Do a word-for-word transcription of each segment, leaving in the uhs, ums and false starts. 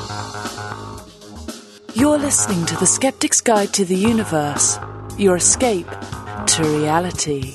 You're listening to The Skeptic's Guide to the Universe, your escape to reality.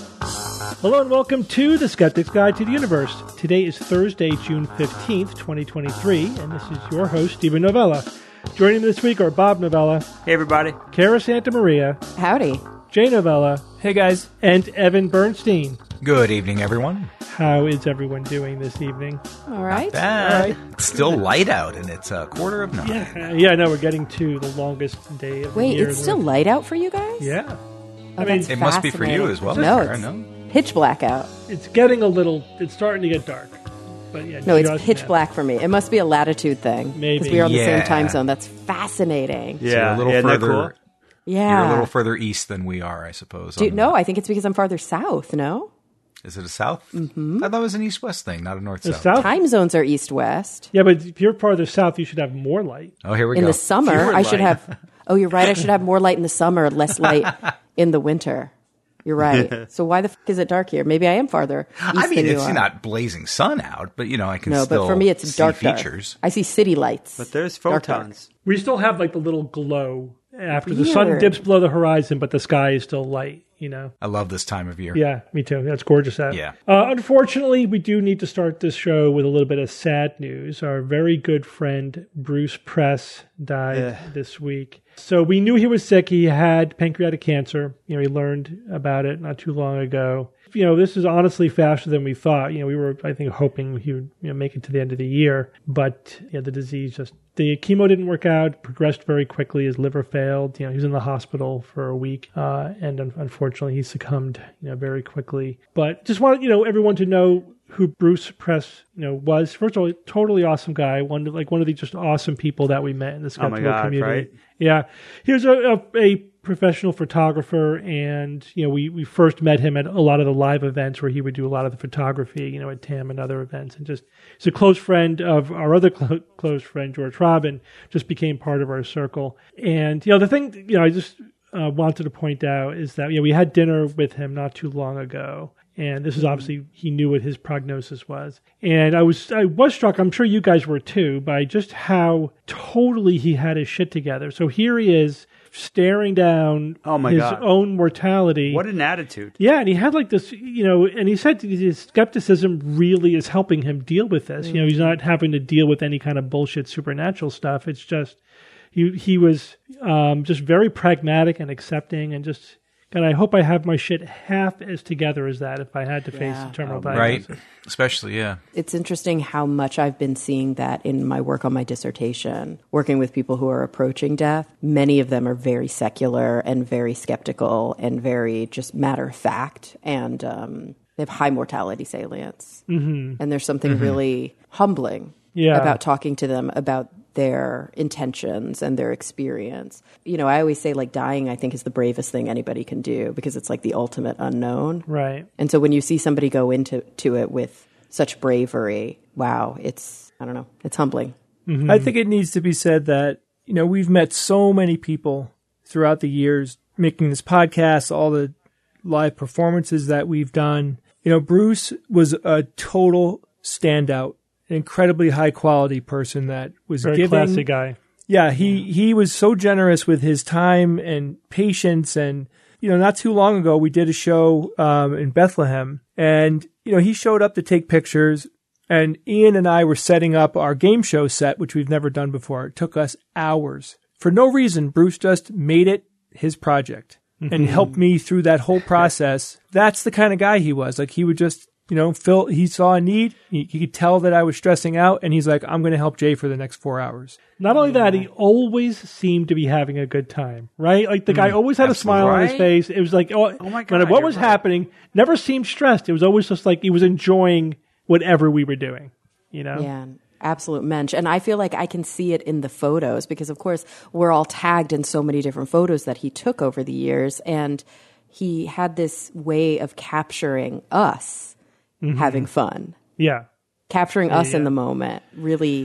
Hello and welcome to The Skeptic's Guide to the Universe. Today is Thursday, June fifteenth, twenty twenty-three, and this is your host, Stephen Novella. Joining me this week are Bob Novella. Hey, everybody. Cara Santa Maria. Howdy. Jay Novella. Hey, guys. And Evan Bernstein. Good evening, everyone. How is everyone doing this evening? All right. Bad. All right. It's still light out, and it's a quarter of nine. Yeah, yeah, no, we're getting to the longest day of Wait, the year. it's still light out for you guys? Yeah. Oh, I mean, that's It must be for you fascinating. as well, No, Sarah, it's no? pitch black out. it's getting a little, it's starting to get dark. But yeah, No, it's just pitch now. black for me. It must be a latitude thing. Maybe. Because we are on the same Yeah. time zone. That's fascinating. So you're a little isn't that further. cool? Yeah. You're a little further east than we are, I suppose. Do, on no, the- I think it's because I'm farther south, no? Is it a south? Mm-hmm. I thought it was an east-west thing, not a The north-south. south? Time zones are east-west. Yeah, but if you're farther south, you should have more light. Oh, here we In go. the summer, Fewer I should light. have... Oh, you're right. I should have more light in the summer, less light in the winter. You're right. So why the f*** is it dark here? Maybe I am farther east I mean, than you it's are. not blazing sun out, but, you know, I can No, still but for me, it's see dark, dark. features. I see city lights. But there's Dark, dark. photons. We still have like the little glow after the sun Weird. dips below the horizon, but the sky is still light, you know? I love this time of year. Yeah, me too. That's gorgeous out. Yeah. Uh, unfortunately, we do need to start this show with a little bit of sad news. Our very good friend Bruce Press died this week. So we knew he was sick. He had pancreatic cancer. You know, he learned about it not too long ago. You know, this is honestly faster than we thought. You know, we were, I think, hoping he would you know, make it to the end of the year. But you know, the disease just, the chemo didn't work out, progressed very quickly. His liver failed. You know, he was in the hospital for a week. Uh, and un- unfortunately, he succumbed, you know, very quickly. But just wanted, you know, everyone to know who Bruce Press, you know, was. First of all, totally awesome guy. One like one of the just awesome people that we met in the skeptical Oh my God, community. right? Yeah, he was a, a, a professional photographer, and you know, we we first met him at a lot of the live events where he would do a lot of the photography, you know, at T A M and other events, and just he's a close friend of our other clo- close friend George Robin. Just became part of our circle, and you know, the thing, you know, I just uh, wanted to point out is that you know we had dinner with him not too long ago. And this is obviously, he knew what his prognosis was. And I was I was struck, I'm sure you guys were too, by just how totally he had his shit together. So here he is staring down Oh my his God. own mortality. What an attitude. Yeah, and he had like this, you know, and he said his skepticism really is helping him deal with this. You know, he's not having to deal with any kind of bullshit supernatural stuff. It's just, he, he was um, just very pragmatic and accepting and just... And I hope I have my shit half as together as that if I had to face Yeah. a terminal Right? diagnosis. Especially, yeah. It's interesting how much I've been seeing that in my work on my dissertation, working with people who are approaching death. Many of them are very secular and very skeptical and very just matter of fact. And um, they have high mortality salience. Mm-hmm. And there's something Mm-hmm. really humbling Yeah. about talking to them about their intentions and their experience. You know, I always say like dying, I think, is the bravest thing anybody can do because it's like the ultimate unknown. Right. And so when you see somebody go into to it with such bravery, wow, it's, I don't know, it's humbling. Mm-hmm. I think it needs to be said that, you know, we've met so many people throughout the years making this podcast, all the live performances that we've done. You know, Bruce was a total standout, an incredibly high quality person that was Very giving. classy guy. Yeah, he, he was so generous with his time and patience. And, you know, not too long ago, we did a show um, in Bethlehem. And, you know, he showed up to take pictures. And Ian and I were setting up our game show set, which we've never done before. It took us hours. For no reason, Bruce just made it his project and helped me through that whole process. That's the kind of guy he was. Like, he would just... You know, Phil, he saw a need. He, he could tell that I was stressing out, and he's like, I'm going to help Jay for the next four hours. Not only that, he always seemed to be having a good time, right? Like the guy always had a smile on his Right? face. It was like, oh, Oh my no God, matter what you're was right. happening, never seemed stressed. It was always just like he was enjoying whatever we were doing, you know? Yeah, absolute mensch. And I feel like I can see it in the photos because, of course, we're all tagged in so many different photos that he took over the years. And he had this way of capturing us having fun, Yeah. capturing us yeah. in the moment, really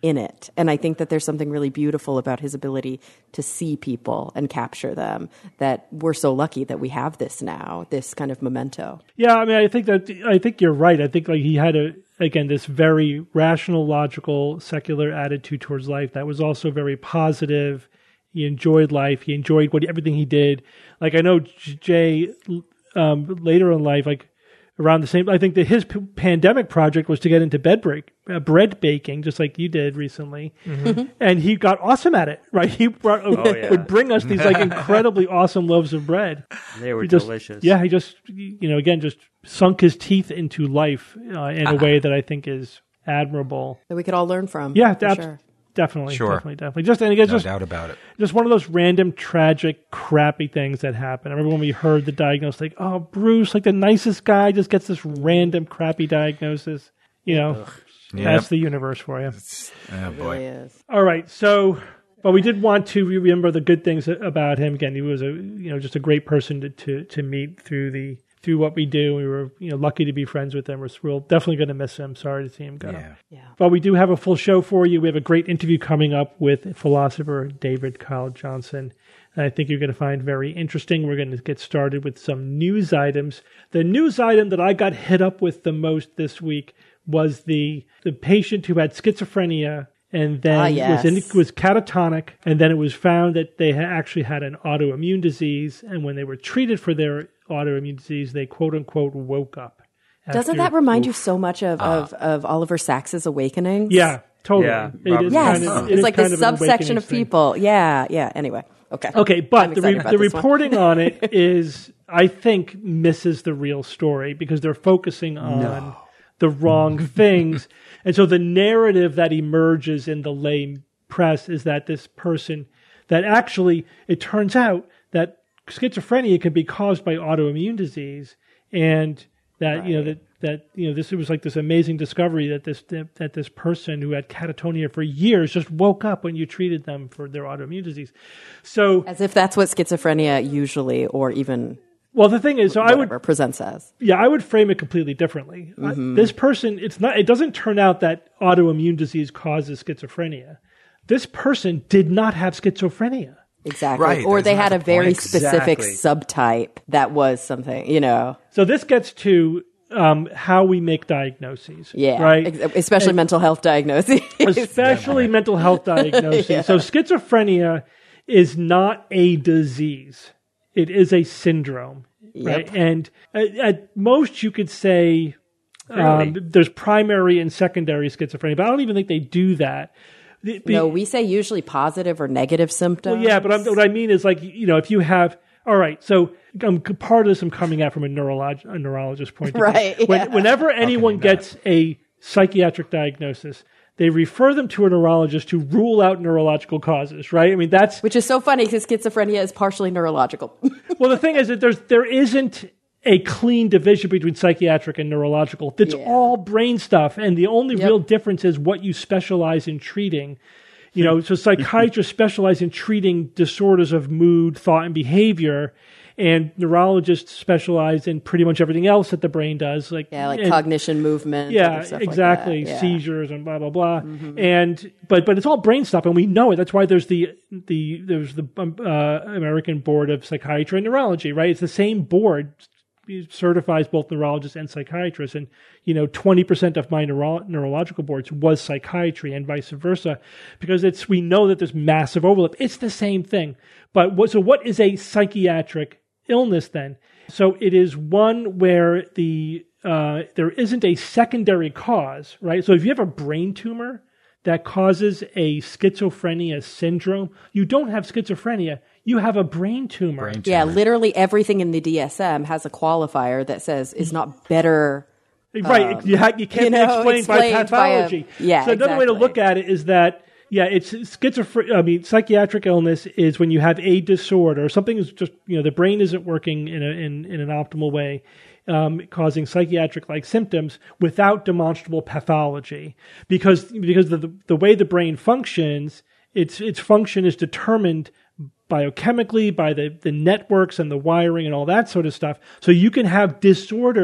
in it. And I think that there's something really beautiful about his ability to see people and capture them, that we're so lucky that we have this now, this kind of memento. Yeah, I mean, I think that I think you're right. I think like he had a again this very rational, logical, secular attitude towards life that was also very positive. He enjoyed life. He enjoyed what everything he did. Like I know Jay um, later in life, like around the same. I think that his p- pandemic project was to get into bed break, uh, bread baking, just like you did recently, mm-hmm. and he got awesome at it. Right? He brought, oh, yeah. would bring us these like incredibly awesome loaves of bread. They were he just, delicious. Yeah, he just you know again just sunk his teeth into life uh, in a way that I think is admirable. That we could all learn from. Yeah, for ab- sure. Definitely, sure. definitely, definitely. Just and again, no just doubt about it. Just one of those random, tragic, crappy things that happen. I remember when we heard the diagnosis, like, "Oh, Bruce, like the nicest guy, just gets this random, crappy diagnosis." You know, Ugh. that's Yep. the universe for you. It's, oh It boy. really is. All right, so, but we did want to remember the good things about him. Again, he was a you know just a great person to to, to meet through the through what we do. We were you know lucky to be friends with him. We're, we're definitely going to miss him. Sorry to see him go. Yeah. Yeah. But we do have a full show for you. We have a great interview coming up with philosopher David Kyle Johnson. And I think you're going to find very interesting. We're going to get started with some news items. The news item that I got hit up with the most this week was the the patient who had schizophrenia and then Ah, yes. was in, was catatonic, and then it was found that they ha- actually had an autoimmune disease, and when they were treated for their autoimmune disease, they quote unquote woke up. Doesn't after- that remind you so much of, of, of Oliver Sacks' Awakenings? Yeah, totally. Yeah, It Robert is Yes. kind of, it it's is like kind this of an subsection of awakenings thing. people. Yeah, yeah. Anyway. Okay. Okay, I'm but the, re- excited about the this one. reporting on it is, I think, misses the real story because they're focusing on the wrong things. And so the narrative that emerges in the lay press is that this person, that actually, it turns out that schizophrenia can be caused by autoimmune disease, and that, right. you know, that, that, you know, this was like this amazing discovery that this, that, that this person who had catatonia for years just woke up when you treated them for their autoimmune disease. So, as if that's what schizophrenia usually, or even well, the thing is, so I would presents as. Yeah, I would frame it completely differently. Mm-hmm. Uh, this person, it's not. It doesn't turn out that autoimmune disease causes schizophrenia. This person did not have schizophrenia. Exactly. Right, or they that's had a not the very point. specific Exactly. subtype that was something, you know. So this gets to um, how we make diagnoses. Yeah. Right. Ex- especially And mental health diagnoses. especially mental health diagnoses. Yeah. So schizophrenia is not a disease. It is a syndrome. Right. Yep. And at, at most you could say um, Really? there's primary and secondary schizophrenia, but I don't even think they do that. The- the- No, we say usually positive or negative symptoms. Well, yeah, but I'm, what I mean is like, you know, if you have, all right, so um, part of this I'm coming at from a, neurolog- a neurologist point of view. Right, When, yeah. Whenever anyone got it. gets a psychiatric diagnosis, they refer them to a neurologist to rule out neurological causes, right? I mean, that's, Which is so funny because schizophrenia is partially neurological. well, the thing is that there's, there isn't a clean division between psychiatric and neurological. It's Yeah. all brain stuff. And the only Yep. real difference is what you specialize in treating. You know, so psychiatrists specialize in treating disorders of mood, thought, and behavior, and neurologists specialize in pretty much everything else that the brain does, like Yeah, like and- cognition, movement. yeah, other stuff exactly, Like that. Yeah. seizures and blah blah blah. And but but it's all brain stuff, and we know it. That's why there's the the there's the um, uh, American Board of Psychiatry and Neurology, right? It's the same board. It certifies both neurologists and psychiatrists, and you know, twenty percent of my neuro- neurological boards was psychiatry, and vice versa, because it's we know that there's massive overlap. It's the same thing, but what, so what is a psychiatric illness then? So it is one where the uh, there isn't a secondary cause, right? So if you have a brain tumor that causes a schizophrenia syndrome, you don't have schizophrenia. You have a brain tumor. Brain Yeah, tumor. literally everything in the D S M has a qualifier that says is not better. Right, you, ha- you can't you know, be explained by explained by a- pathology. yeah, so another way to exactly. look at it is that, yeah, it's schizophrenia. I mean, psychiatric illness is when you have a disorder, something is just, you know, the brain isn't working in a, in, in an optimal way, um, causing psychiatric-like symptoms without demonstrable pathology, because because the the, the way the brain functions, its its function is determined biochemically by the, the networks and the wiring and all that sort of stuff. So you can have disorders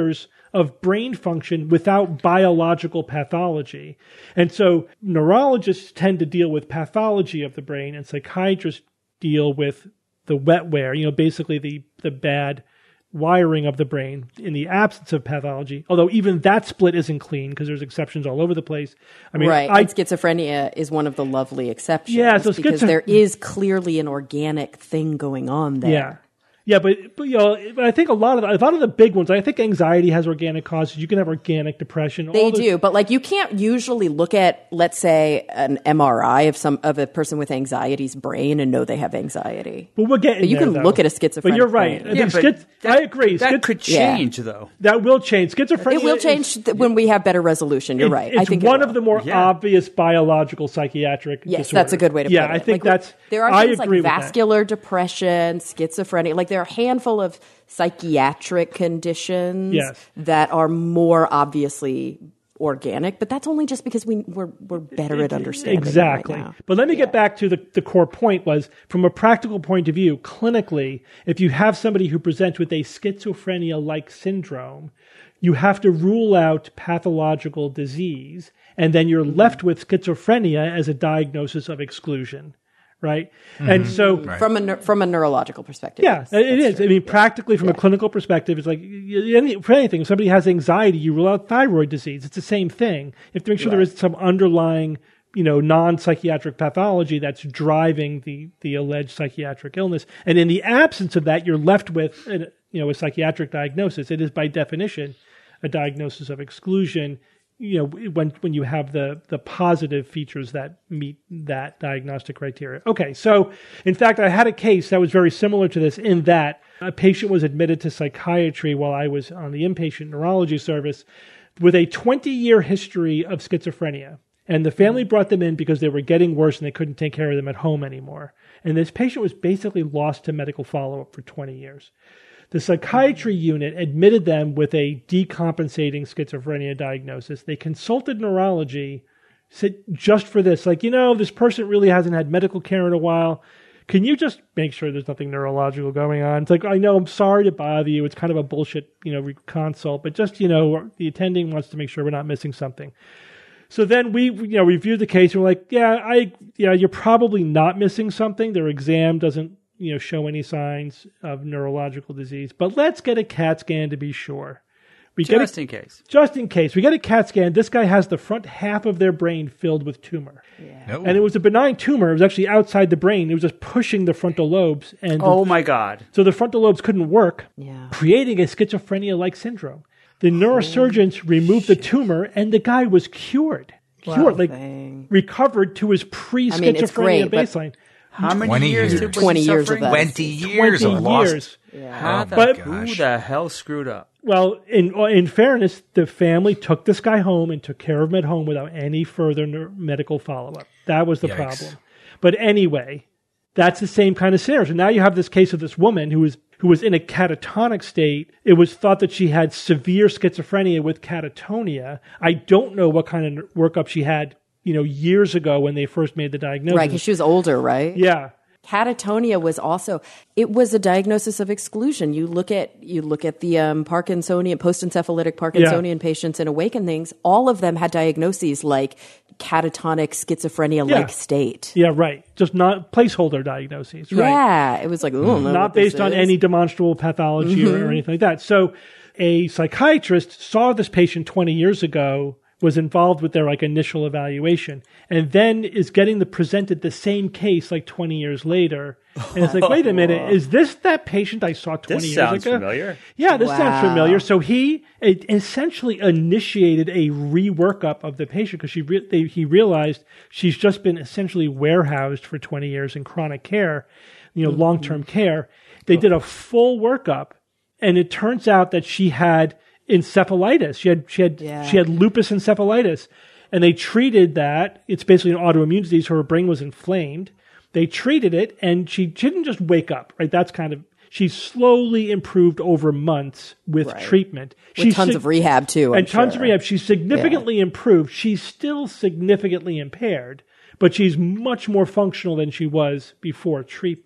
of brain function without biological pathology. And so neurologists tend to deal with pathology of the brain, and psychiatrists deal with the wetware, you know, basically the, the bad wiring of the brain in the absence of pathology. Although even that split isn't clean because there's exceptions all over the place. I mean, right. I, and schizophrenia is one of the lovely exceptions. Yeah, so because schizo- there is clearly an organic thing going on there. Yeah. Yeah, but, but you know, but I think a lot of the, a lot of the big ones. I think anxiety has organic causes. You can have organic depression. They all those, do, but like you can't usually look at, let's say, an M R I of some of a person with anxiety's brain and know they have anxiety. But we're getting But you there, can though. look at a schizophrenic But you're right. brain. I, Yeah, think but schiz- that- I agree. That Schiz- could Yeah. change, though. that will change. Schizophrenia. It will change is- th- when we have better resolution. You're it- right. It's I think it one will. of the more Yeah. obvious biological psychiatric Yes, disorders. that's a good way to yeah, put it. I think Like, that's. there are I things like agree with that. vascular depression, schizophrenia. Like there are a handful of psychiatric conditions Yes. that are more obviously organic, but that's only just because we we're we're better at understanding. Exactly. It right now. But let me get back to the, the core point was, from a practical point of view, clinically, if you have somebody who presents with a schizophrenia-like syndrome, you have to rule out pathological disease, and then you're left with schizophrenia as a diagnosis of exclusion, right? And so... Right. From a neur- from a neurological perspective. Yeah, yes, it that's is. true. I mean, practically from a clinical perspective, it's like y- any, for anything. If somebody has anxiety, you rule out thyroid disease. It's the same thing. If to make sure there is some underlying, you know, non-psychiatric pathology that's driving the the alleged psychiatric illness, and in the absence of that, you're left with, an, you know, a psychiatric diagnosis. It is by definition a diagnosis of exclusion. You know, when when you have the the positive features that meet that diagnostic criteria. Okay, so in fact, I had a case that was very similar to this in that a patient was admitted to psychiatry while I was on the inpatient neurology service with a twenty-year history of schizophrenia. And the family brought them in because they were getting worse and they couldn't take care of them at home anymore. And this patient was basically lost to medical follow-up for twenty years. The psychiatry unit admitted them with a decompensating schizophrenia diagnosis. They consulted neurology, said just for this, like, you know, this person really hasn't had medical care in a while. Can you just make sure there's nothing neurological going on? It's like, I know, I'm sorry to bother you. It's kind of a bullshit, you know, consult, but just, you know, the attending wants to make sure we're not missing something. So then we, you know, reviewed the case and we're like, yeah, I, yeah, you're probably not missing something. Their exam doesn't, you know, show any signs of neurological disease, but let's get a CAT scan to be sure. We Just get a, in case. Just in case. We get a CAT scan. This guy has the front half of their brain filled with tumor. No. And it was a benign tumor. It was actually outside the brain. It was just pushing the frontal lobes. And Oh, my God. so the frontal lobes couldn't work, Yeah. creating a schizophrenia-like syndrome. The neurosurgeons removed the tumor, and the guy was cured. Cured, like Dang. recovered to his I pre-schizophrenia mean, it's great, but- baseline. How many twenty years, years. did- was twenty he years of suffering? that. twenty years twenty of lost. years. How Oh, the, But- who gosh. the hell screwed up? Well, in in fairness, the family took this guy home and took care of him at home without any further neur- medical follow-up. That was the Yikes. problem. But anyway, that's the same kind of scenario. So now you have this case of this woman who was who was in a catatonic state. It was thought that she had severe schizophrenia with catatonia. I don't know what kind of workup she had, you know, years ago when they first made the diagnosis. Right, because she was older, right? Yeah. Catatonia was also it was a diagnosis of exclusion. You look at you look at the um, Parkinsonian post-encephalitic Parkinsonian patients in Awakenings. All of them had diagnoses like catatonic schizophrenia-like Yeah. state. Yeah, right. Just not placeholder diagnoses, right? Yeah, it was like ooh, Not based on any demonstrable pathology or, or anything like that. So a psychiatrist saw this patient twenty years ago, was involved with their like initial evaluation, and then is getting the presented the same case like twenty years later. And it's like, wait a minute, is this that patient I saw twenty This years sounds ago? familiar. Yeah, this sounds Wow. familiar. So he it essentially initiated a reworkup of the patient because she re- they, he realized she's just been essentially warehoused for twenty years in chronic care, you know, long-term care. They did a full workup, and it turns out that she had encephalitis. She had she had Yeah. she had lupus encephalitis, and they treated that. It's basically an autoimmune disease. Her brain was inflamed. They treated it, and she didn't just wake up. Right, that's kind of she slowly improved over months with Right. treatment. with She tons sig- of rehab too, I'm and tons sure. of rehab. She's significantly improved. She's still significantly impaired, but she's much more functional than she was before treatment.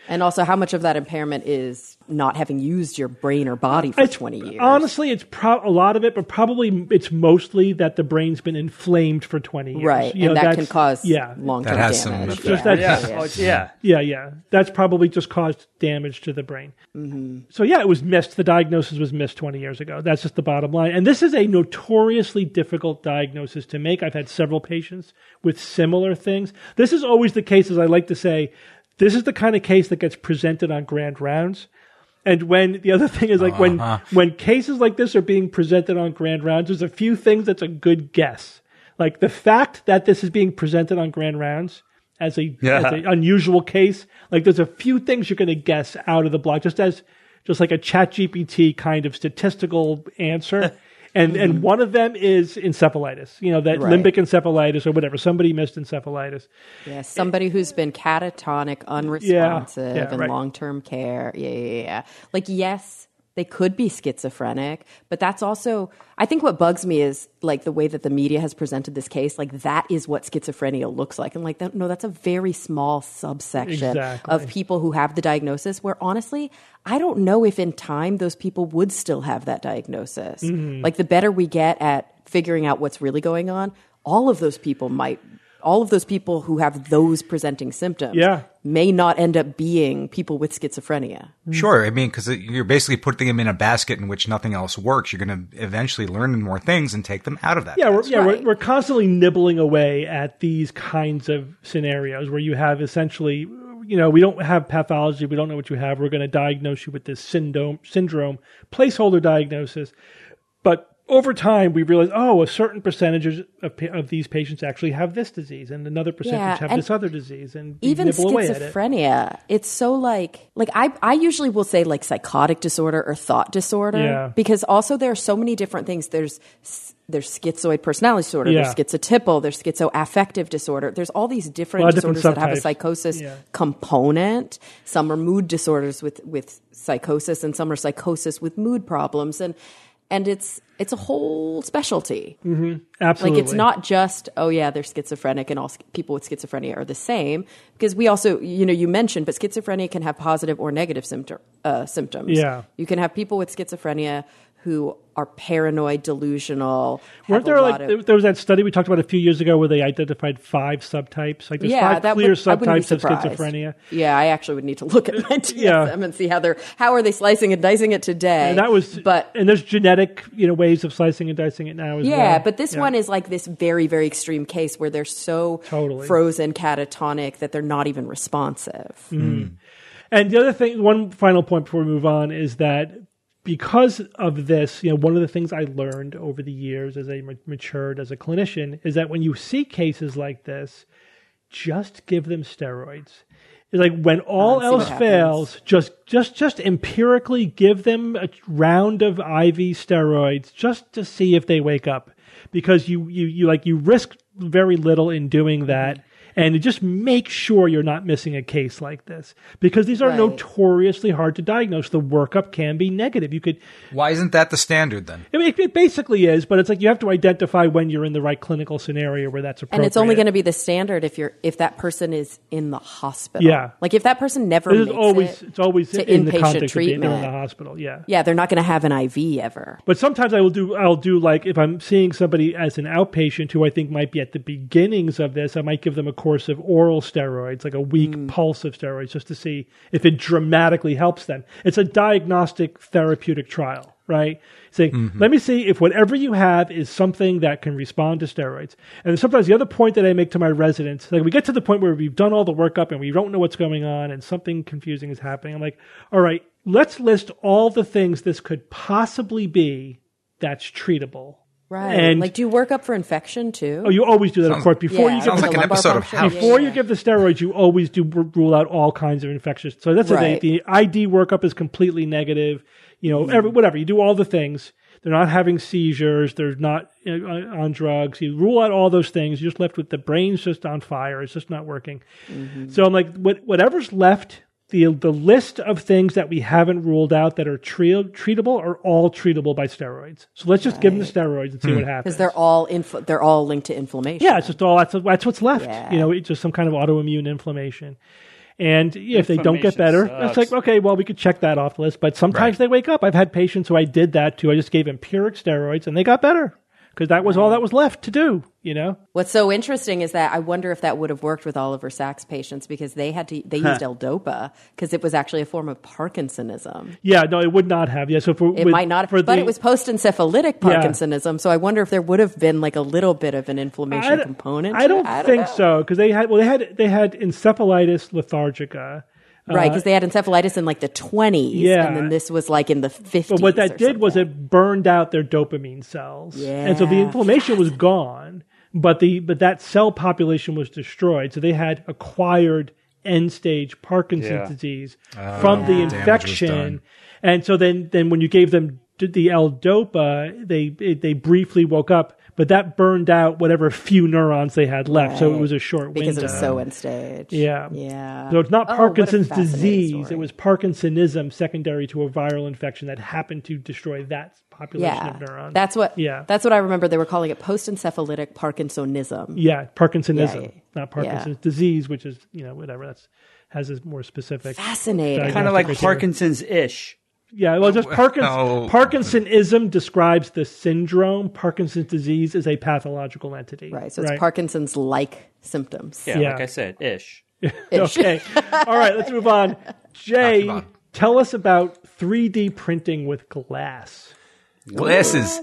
And also, how much of that impairment is not having used your brain or body for It's- twenty years? Honestly, it's pro- a lot of it, but probably it's mostly that the brain's been inflamed for twenty years. Right, You and know, that that's- can cause yeah, long-term That has some damage. effect. Just that- Yeah. Yeah. Oh, it's- yeah. Yeah, yeah. That's probably just caused damage to the brain. Mm-hmm. So, yeah, it was missed. The diagnosis was missed twenty years ago. That's just the bottom line. And this is a notoriously difficult diagnosis to make. I've had several patients with similar things. This is always the case, as I like to say, this is the kind of case that gets presented on grand rounds. And when the other thing is like when Uh-huh. when cases like this are being presented on grand rounds, there's a few things that's a good guess. Like the fact that this is being presented on grand rounds as a Yeah. as an unusual case, like there's a few things you're going to guess out of the block, just as just like a Chat G P T kind of statistical answer. And and one of them is encephalitis, you know, that Right. limbic encephalitis or whatever. Somebody missed encephalitis. Yeah, somebody who's been catatonic, unresponsive, Yeah, yeah, in right. long-term care. Yeah, yeah, yeah. Like, yes, they could be schizophrenic, but that's also, I think what bugs me is like the way that the media has presented this case, like that is what schizophrenia looks like. And like, that, no, that's a very small subsection Exactly. of people who have the diagnosis where honestly, I don't know if in time those people would still have that diagnosis. Mm-hmm. Like the better we get at figuring out what's really going on, all of those people might, all of those people who have those presenting symptoms Yeah. may not end up being people with schizophrenia. Sure. I mean, because you're basically putting them in a basket in which nothing else works. You're going to eventually learn more things and take them out of that. Yeah, we're, basket. yeah, Right. we're, we're constantly nibbling away at these kinds of scenarios where you have essentially, you know, we don't have pathology, we don't know what you have. We're going to diagnose you with this syndrome, syndrome, placeholder diagnosis, but over time, we realize, oh, a certain percentage of, pa- of these patients actually have this disease, and another percentage Yeah, have and this other disease, and we Even nibble away at it. schizophrenia, it's so like, like I, I usually will say like psychotic disorder or thought disorder, Yeah. because also there are so many different things. There's there's schizoid personality disorder, Yeah. there's schizotypal, there's schizoaffective disorder. There's all these different A lot of different disorders that have a subtypes. psychosis Yeah. component. Some are mood disorders with with psychosis, and some are psychosis with mood problems, and and it's it's a whole specialty. Absolutely. Like it's not just, oh yeah, they're schizophrenic and all sch- people with schizophrenia are the same. Because we also, you know, you mentioned, but schizophrenia can have positive or negative symptom, uh, symptoms. Yeah. You can have people with schizophrenia who are paranoid, delusional. Weren't have there a like lot of- there- there was that study we talked about a few years ago where they identified five subtypes? Like there's yeah, five that clear would, I wouldn't be subtypes of surprised. schizophrenia. Yeah, I actually would need to look at my D S M Yeah. and see how they're how are they slicing and dicing it today. And that was, but and there's genetic, you know, ways of slicing and dicing it now as well. yeah, but this Yeah. one is like this very, very extreme case where they're so Totally. frozen, catatonic that they're not even responsive. And the other thing, one final point before we move on is that because of this, you know, one of the things I learned over the years as I ma- matured as a clinician is that when you see cases like this, just give them steroids. It's like when all Uh, see else what happens. fails, just just just empirically give them a round of I V steroids just to see if they wake up, because you you you like you risk very little in doing that. And just make sure you're not missing a case like this, because these are Right. notoriously hard to diagnose. The workup can be negative. You could, Why isn't that the standard then? I mean, it, it basically is, but it's like you have to identify when you're in the right clinical scenario where that's appropriate. And it's only going to be the standard if you're if that person is in the hospital. Yeah. Like if that person never This is makes always it it's always to in the inpatient context of being they're in treatment. the hospital. Yeah. Yeah, they're not going to have an I V ever. But sometimes I will do, I'll do like, if I'm seeing somebody as an outpatient who I think might be at the beginnings of this, I might give them a course of oral steroids, like a week Mm. pulse of steroids, just to see if it dramatically helps them. It's a diagnostic therapeutic trial, right? Saying, let me see if whatever you have is something that can respond to steroids. And sometimes the other point that I make to my residents, like we get to the point where we've done all the workup and we don't know what's going on and something confusing is happening. I'm like, all right, let's list all the things this could possibly be that's treatable. Right. And- like do you work up for infection too? Oh, you always do that, of course. Before Yeah, you Sounds give like the, an lumbar episode of function. House. before Yeah, you give the steroids, you always do r- rule out all kinds of infections. So that's the thing. Right. The I D workup is completely negative. You know, every, whatever you do, all the things. They're not having seizures. They're not you know, on drugs. You rule out all those things. You're just left with the brain's just on fire. It's just not working. So I'm like, what, whatever's left. The, the list of things that we haven't ruled out that are tre- treatable are all treatable by steroids. So let's just give them the steroids and see what happens. Because they're all infl- they're all linked to inflammation. Yeah, it's just all that's, that's what's left. Yeah. You know, it's just some kind of autoimmune inflammation. And if they don't get better, Inflammation it's like, sucks. okay, well, we could check that off the list. But sometimes Right. they wake up. I've had patients who I did that to. I just gave empiric steroids and they got better because that was all that was left to do, you know? What's so interesting is that I wonder if that would have worked with Oliver Sacks patients because they had to they used L-Dopa because it was actually a form of Parkinsonism. Yeah, no, it would not have. Yeah, so for, It with- might not, for but the- it was post-encephalitic Yeah. Parkinsonism. So I wonder if there would have been like a little bit of an inflammation I, d- component. I to don't it. I don't think know. so because they had well they had they had encephalitis lethargica. Right, because they had encephalitis in like the twenties, yeah. and then this was like in the fifties. But what that or did was something. it burned out their dopamine cells, and so the Yeah, inflammation was gone, but the but that cell population was destroyed. So they had acquired end stage Parkinson's Yeah. disease from the Damage was infection, done. and so then then when you gave them d- the L-Dopa, they it, they briefly woke up. But that burned out whatever few neurons they had left, so it was a short because window. it was so end stage. Yeah. Yeah. So it's not Oh, what a Parkinson's fascinating disease. story. It was Parkinsonism secondary to a viral infection that happened to destroy that population Yeah. of neurons. That's what Yeah. That's what I remember. They were calling it post-encephalitic Parkinsonism. yeah, Parkinsonism, Yeah. not Parkinson's Yeah. disease, which is, you know, whatever. That's has a more specific. Fascinating. Diagnostic Kind of like criteria. Parkinson's-ish. Yeah, well, just Parkins, no. Parkinsonism describes the syndrome. Parkinson's disease is a pathological entity. Right. So it's Parkinson's-like symptoms. Yeah, Yeah. like I said, ish. Okay. All right, let's move on. Jay, Talk about- tell us about three D printing with glass. Glasses.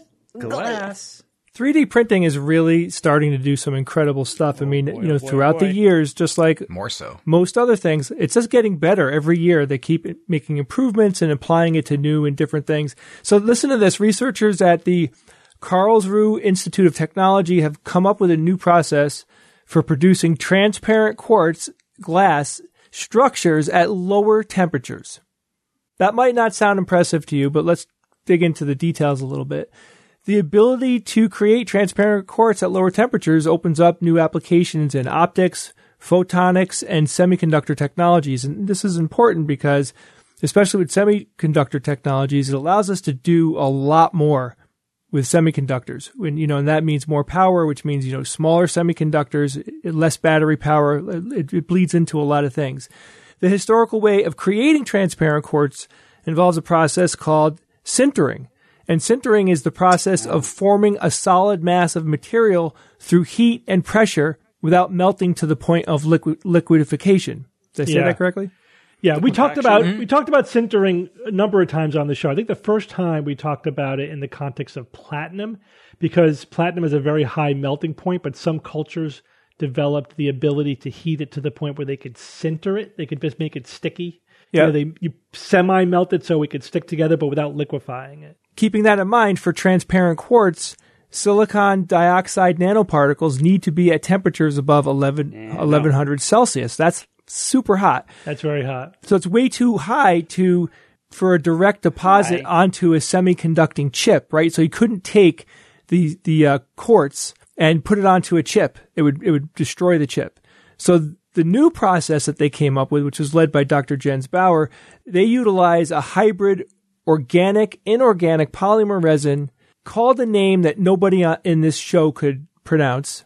Glass. three D printing is really starting to do some incredible stuff. I mean, you know, boy, throughout boy. the years, just like More so. most other things, it's just getting better every year. They keep making improvements and applying it to new and different things. So listen to this. Researchers at the Karlsruhe Institute of Technology have come up with a new process for producing transparent quartz glass structures at lower temperatures. That might not sound impressive to you, but let's dig into the details a little bit. The ability to create transparent quartz at lower temperatures opens up new applications in optics, photonics, and semiconductor technologies. And this is important because, especially with semiconductor technologies, it allows us to do a lot more with semiconductors. When, you know, and that means more power, which means, you know, smaller semiconductors, less battery power. It, it bleeds into a lot of things. The historical way of creating transparent quartz involves a process called sintering. And sintering is the process of forming a solid mass of material through heat and pressure without melting to the point of liquid liquidification. Did I say Yeah. that correctly? Yeah, we talked about compaction. we talked about sintering a number of times on the show. I think the first time we talked about it in the context of platinum, because platinum is a very high melting point, but some cultures developed the ability to heat it to the point where they could sinter it. They could just make it sticky. Yeah. You know, they you semi melt it so it could stick together, but without liquefying it. Keeping that in mind, for transparent quartz, silicon dioxide nanoparticles need to be at temperatures above eleven, eleven hundred Celsius. That's super hot. That's very hot. So it's way too high to for a direct deposit High. onto a semiconducting chip, right? So you couldn't take the the uh, quartz and put it onto a chip. It would it would destroy the chip. So the new process that they came up with, which was led by Doctor Jens Bauer, they utilize a hybrid organic inorganic polymer resin called a name that nobody uh, in this show could pronounce.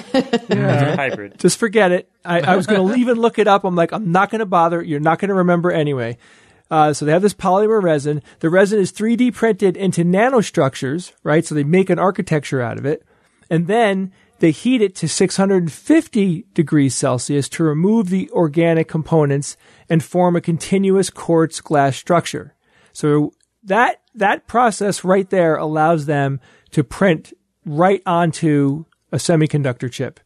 Hybrid. Just forget it. I, I was going to even look it up. I'm like, I'm not going to bother. You're not going to remember anyway. Uh, so they have this polymer resin. The resin is three D printed into nanostructures, right? So they make an architecture out of it. And then they heat it to six hundred fifty degrees Celsius to remove the organic components and form a continuous quartz glass structure. So that, that process right there allows them to print right onto a semiconductor chip.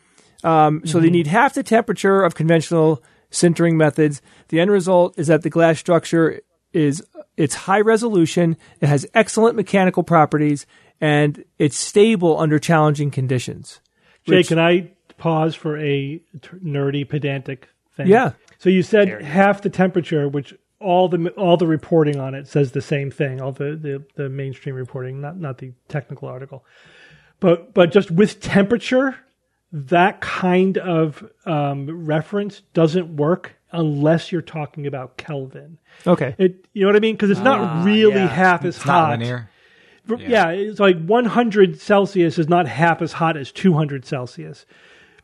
Um, so they need half the temperature of conventional sintering methods. The end result is that the glass structure is it's high resolution, it has excellent mechanical properties, and it's stable under challenging conditions. Jay, Which- can I pause for a t- nerdy, pedantic thing? Yeah. So you said half the temperature, which all the all the reporting on it says the same thing. All the, the, the mainstream reporting, not not the technical article, but but just with temperature, that kind of um, reference doesn't work unless you're talking about Kelvin. Okay. It, you know what I mean? Because it's not Ah, really yeah. half as It's hot. not linear. Yeah. yeah, it's like one hundred Celsius is not half as hot as two hundred Celsius.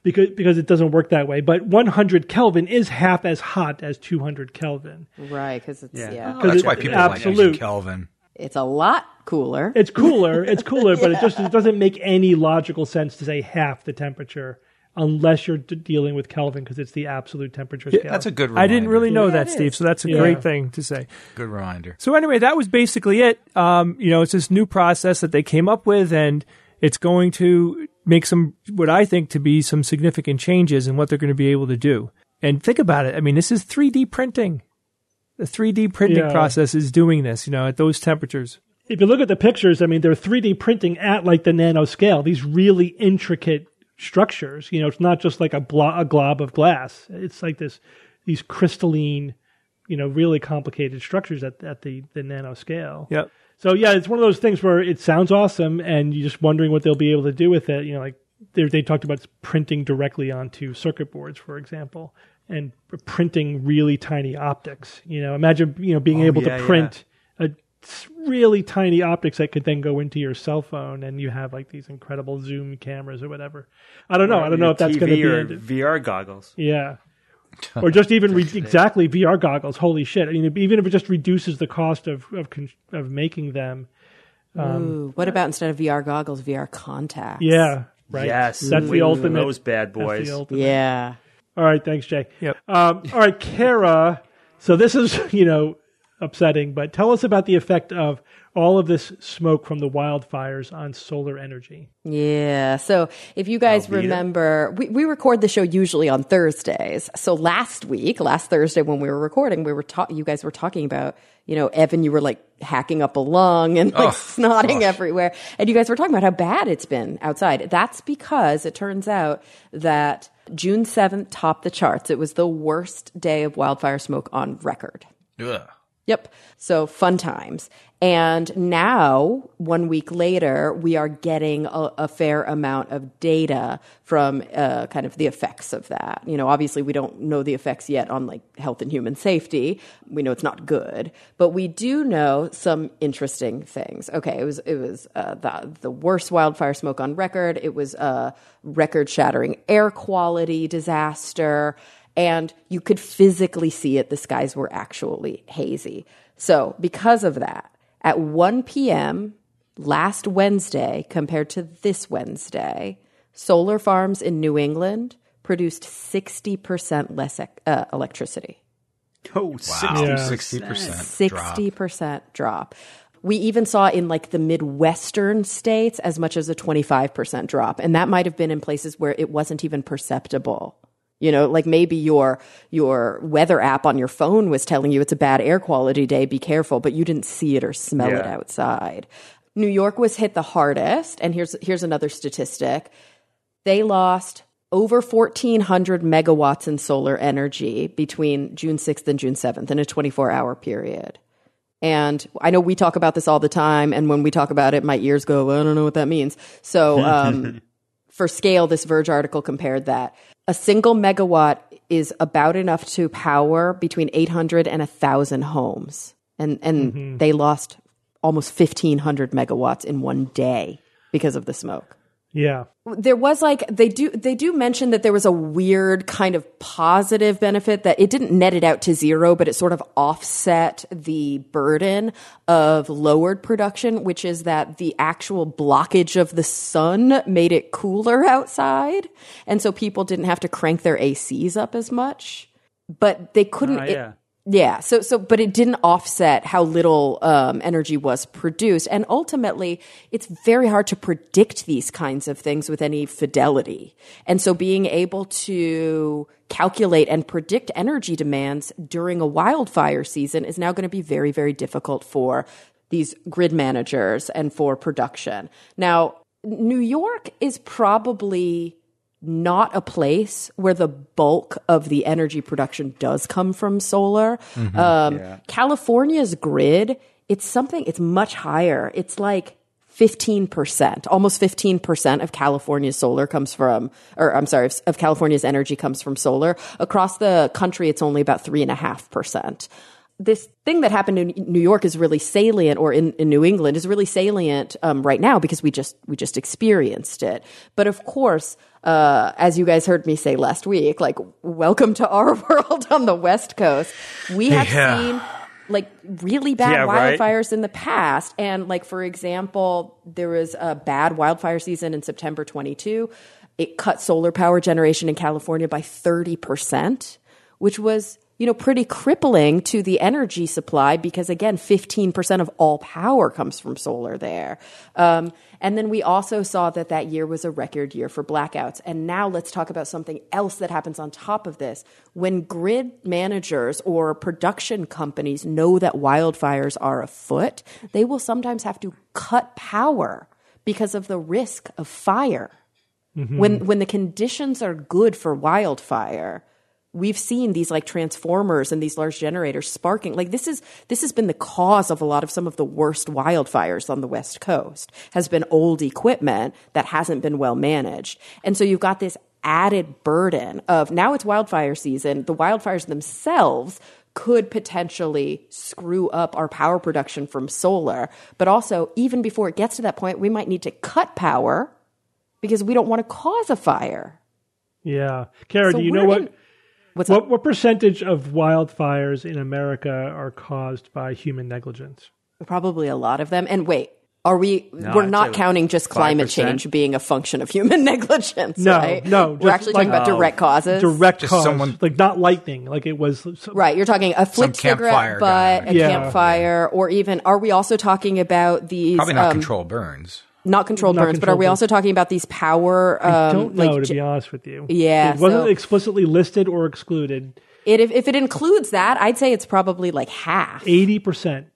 because because it doesn't work that way. But one hundred Kelvin is half as hot as two hundred Kelvin. Right, because it's, yeah. yeah. Oh, that's it, why people absolute. like using Kelvin. It's a lot cooler. It's cooler. It's cooler, but it just it doesn't make any logical sense to say half the temperature unless you're d- dealing with Kelvin because it's the absolute temperature scale. That's a good reminder. I didn't really know Yeah, that, Steve, so that's a Yeah. great thing to say. Good reminder. So anyway, that was basically it. Um, you know, it's this new process that they came up with, and it's going to make some, what I think to be some significant changes in what they're going to be able to do. And think about it. I mean, this is three D printing. The three D printing Yeah. process is doing this, you know, at those temperatures. If you look at the pictures, I mean, they're three D printing at like the nanoscale. These really intricate structures. You know, it's not just like a, blo- a glob of glass. It's like this, these crystalline, you know, really complicated structures at at the the nanoscale. Yep. So yeah, it's one of those things where it sounds awesome, and you're just wondering what they'll be able to do with it. You know, like they they talked about printing directly onto circuit boards, for example, and printing really tiny optics. You know, imagine you know being Oh, able yeah, to print a really tiny optics that could then go into your cell phone, and you have like these incredible zoom cameras or whatever. I don't know. I don't know if that's going to be or ended. V R goggles. Yeah. Or just even re- exactly V R goggles. Holy shit! I mean, even if it just reduces the cost of of, con- of making them. Ooh, what about instead of V R goggles, V R contacts? Yeah, right. Yes, that's the waiting for ultimate. those bad That's boys. the ultimate. Yeah. All right, thanks, Jay. Yep. Um, all right, Kara. So this is you know upsetting, but tell us about the effect of all of this smoke from the wildfires on solar energy. Yeah. So if you guys Albedo. remember, we, we record the show usually on Thursdays. So last week, last Thursday when we were recording, we were ta- you guys were talking about, you know, Evan, you were like hacking up a lung and like Oh, snotting gosh. everywhere. And you guys were talking about how bad it's been outside. That's because it turns out that June seventh topped the charts. It was the worst day of wildfire smoke on record. Ugh. Yep. So fun times. And now, one week later, we are getting a, a fair amount of data from uh, kind of the effects of that. You know, obviously we don't know the effects yet on like health and human safety. We know it's not good, but we do know some interesting things. Okay, it was it was uh, the the worst wildfire smoke on record. It was a record-shattering air quality disaster. And you could physically see it. The skies were actually hazy. So because of that, at one p.m. last Wednesday compared to this Wednesday, solar farms in New England produced sixty percent less uh, electricity. Oh, Wow. Yeah. sixty percent sixty percent drop. We even saw in like the Midwestern states as much as a twenty-five percent drop. And that might have been in places where it wasn't even perceptible. You know, like maybe your your weather app on your phone was telling you it's a bad air quality day, be careful, but you didn't see it or smell it Yeah. outside. New York was hit the hardest, and here's here's another statistic. They lost over fourteen hundred megawatts in solar energy between June sixth and June seventh in a twenty-four hour period. And I know we talk about this all the time, and when we talk about it, my ears go, well, I don't know what that means. So um, for scale, this Verge article compared that. A single megawatt is about enough to power between eight hundred and one thousand homes. And, and mm-hmm. they lost almost fifteen hundred megawatts in one day because of the smoke. Yeah. There was like, they do, they do mention that there was a weird kind of positive benefit that it didn't net it out to zero, but it sort of offset the burden of lowered production, which is that the actual blockage of the sun made it cooler outside. And so people didn't have to crank their A Cs up as much, but they couldn't, Oh, it- yeah. Yeah. So, so, but it didn't offset how little um, energy was produced. And ultimately, it's very hard to predict these kinds of things with any fidelity. And so being able to calculate and predict energy demands during a wildfire season is now going to be very, very difficult for these grid managers and for production. Now, New York is probably not a place where the bulk of the energy production does come from solar. Mm-hmm. Um, Yeah. California's grid, it's something, it's much higher. It's like fifteen percent, almost fifteen percent of California's solar comes from, or I'm sorry, of California's energy comes from solar. Across the country, it's only about three and a half percent. this thing that happened in New York is really salient, or in, in New England is really salient um, right now because we just we just experienced it. But of course, uh, as you guys heard me say last week, like, welcome to our world on the West Coast. We have Yeah. seen like really bad Yeah, right. wildfires in the past. And like, for example, there was a bad wildfire season in September twenty-two. It cut solar power generation in California by thirty percent, which was, you know, pretty crippling to the energy supply because, again, fifteen percent of all power comes from solar there. Um, and then we also saw that that year was a record year for blackouts. And now let's talk about something else that happens on top of this. When grid managers or production companies know that wildfires are afoot, they will sometimes have to cut power because of the risk of fire. Mm-hmm. When when the conditions are good for wildfire, we've seen these like transformers and these large generators sparking. Like this is this has been the cause of a lot of some of the worst wildfires on the West Coast, has been old equipment that hasn't been well managed. And so you've got this added burden of now it's wildfire season. The wildfires themselves could potentially screw up our power production from solar. But also, even before it gets to that point, we might need to cut power because we don't want to cause a fire. Yeah. Kara, So do you we're know what, in- What's what up? what percentage of wildfires in America are caused by human negligence? Probably a lot of them. And wait, are we, No, we're I'd not say counting just climate five percent. change being a function of human negligence, No, right? no. We're just actually like- talking about direct causes. Direct Just cause. someone- Like not lightning. Like it was. Right, you're talking a flicked campfire cigarette butt, guy. a Yeah. campfire, or even, are we also talking about these, Probably not um, control burns. not controlled Not burns, but controlled are we burns. also talking about these power, um, I don't know, like, to ge- be honest with you. Yeah, It wasn't so- explicitly listed or excluded. it, if, if it includes that, I'd say it's probably like half. eighty percent.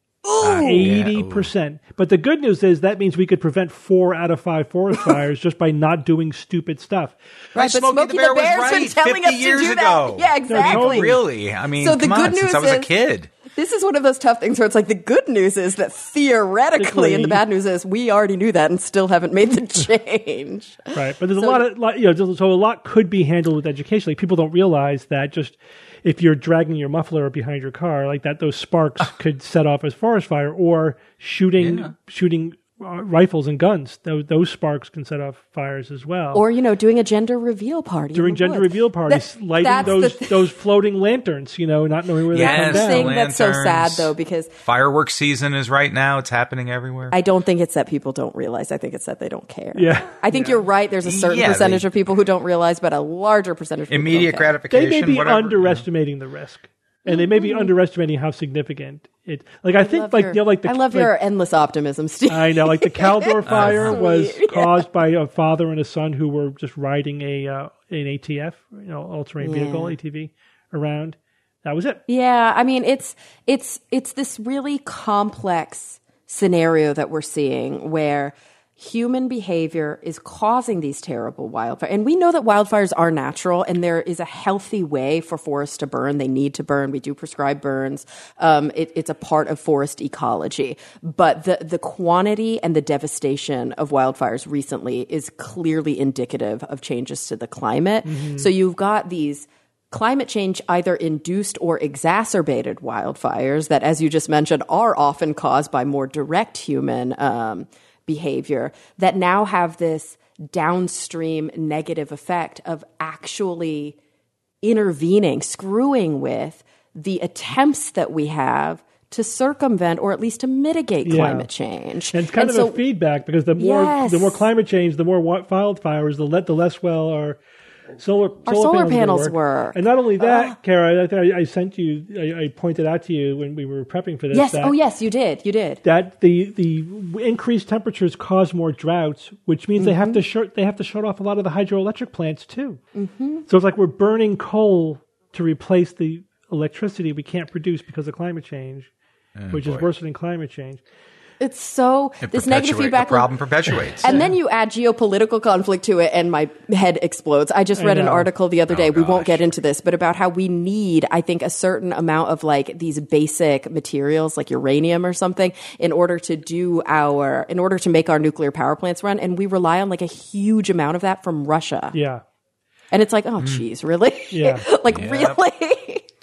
eighty percent. But the good news is that means we could prevent four out of five forest fires just by not doing stupid stuff. Right, but Smokey the was Bear's been right telling us fifty to years do ago. that. Yeah, exactly. Really? I mean, So the come good on, since news I was a is- kid. This is one of those tough things where it's like the good news is that theoretically, and the bad news is we already knew that and still haven't made the change. Right. But there's So- a lot of, lot, you know, so a lot could be handled with education. Like people don't realize that just if you're dragging your muffler behind your car like that, those sparks could set off a forest fire, or shooting, Yeah. shooting uh, rifles and guns. Those, those sparks can set off fires as well. Or, you know, doing a gender reveal party. in during the gender woods. reveal parties, That- lighting that's the those th- those floating lanterns, you know, not knowing where Yes, they That's come the down. thing that's so sad, lanterns. though, because Fireworks season is right now. It's happening everywhere. I don't think it's that people don't realize. I think it's that they don't care. Yeah. I think you're right. There's a certain Yeah, percentage they- of people who don't realize, but a larger percentage of people Immediate don't care. They gratification. may be whatever. underestimating the risk, and they may be underestimating how significant it. Like I, I think, love like your, you know, like the I love like, your endless optimism, Steve. I know, like the Caldor fire sweet. was Yeah. caused by a father and a son who were just riding a uh, an A T F, you know, all-terrain vehicle Yeah. A T V around. That was it. Yeah, I mean it's it's it's this really complex scenario that we're seeing where human behavior is causing these terrible wildfires. And we know that wildfires are natural and there is a healthy way for forests to burn. They need to burn. We do prescribe burns. Um, it, it's a part of forest ecology. But the, the quantity and the devastation of wildfires recently is clearly indicative of changes to the climate. So you've got these climate change either induced or exacerbated wildfires that, as you just mentioned, are often caused by more direct human um, behavior that now have this downstream negative effect of actually intervening, screwing with the attempts that we have to circumvent or at least to mitigate Yeah. climate change. And it's kind And of so- a feedback because the more Yes. the more climate change, the more wa- wildfires, the le- the less well our solar Our solar panels, are gonna panels work. work. And not only that, Kara, I, think I, I sent you, I, I pointed out to you when we were prepping for this. Yes. That, Oh, yes, you did. You did. That the the increased temperatures cause more droughts, which means they have to shut they have to shut off a lot of the hydroelectric plants too. Mm-hmm. So it's like we're burning coal to replace the electricity we can't produce because of climate change, which is boy. worsening climate change. It's so It this negative perpetuate- feedback The problem perpetuates. And then you add geopolitical conflict to it, and my head explodes. I just I read an know. article the other day. Oh, we won't gosh. get into this, but about how we need, I think, a certain amount of like these basic materials, like uranium or something, in order to do our, in order to make our nuclear power plants run. And we rely on like a huge amount of that from Russia. Yeah. And it's like, oh, geez, really? Yeah. like, Yeah. really?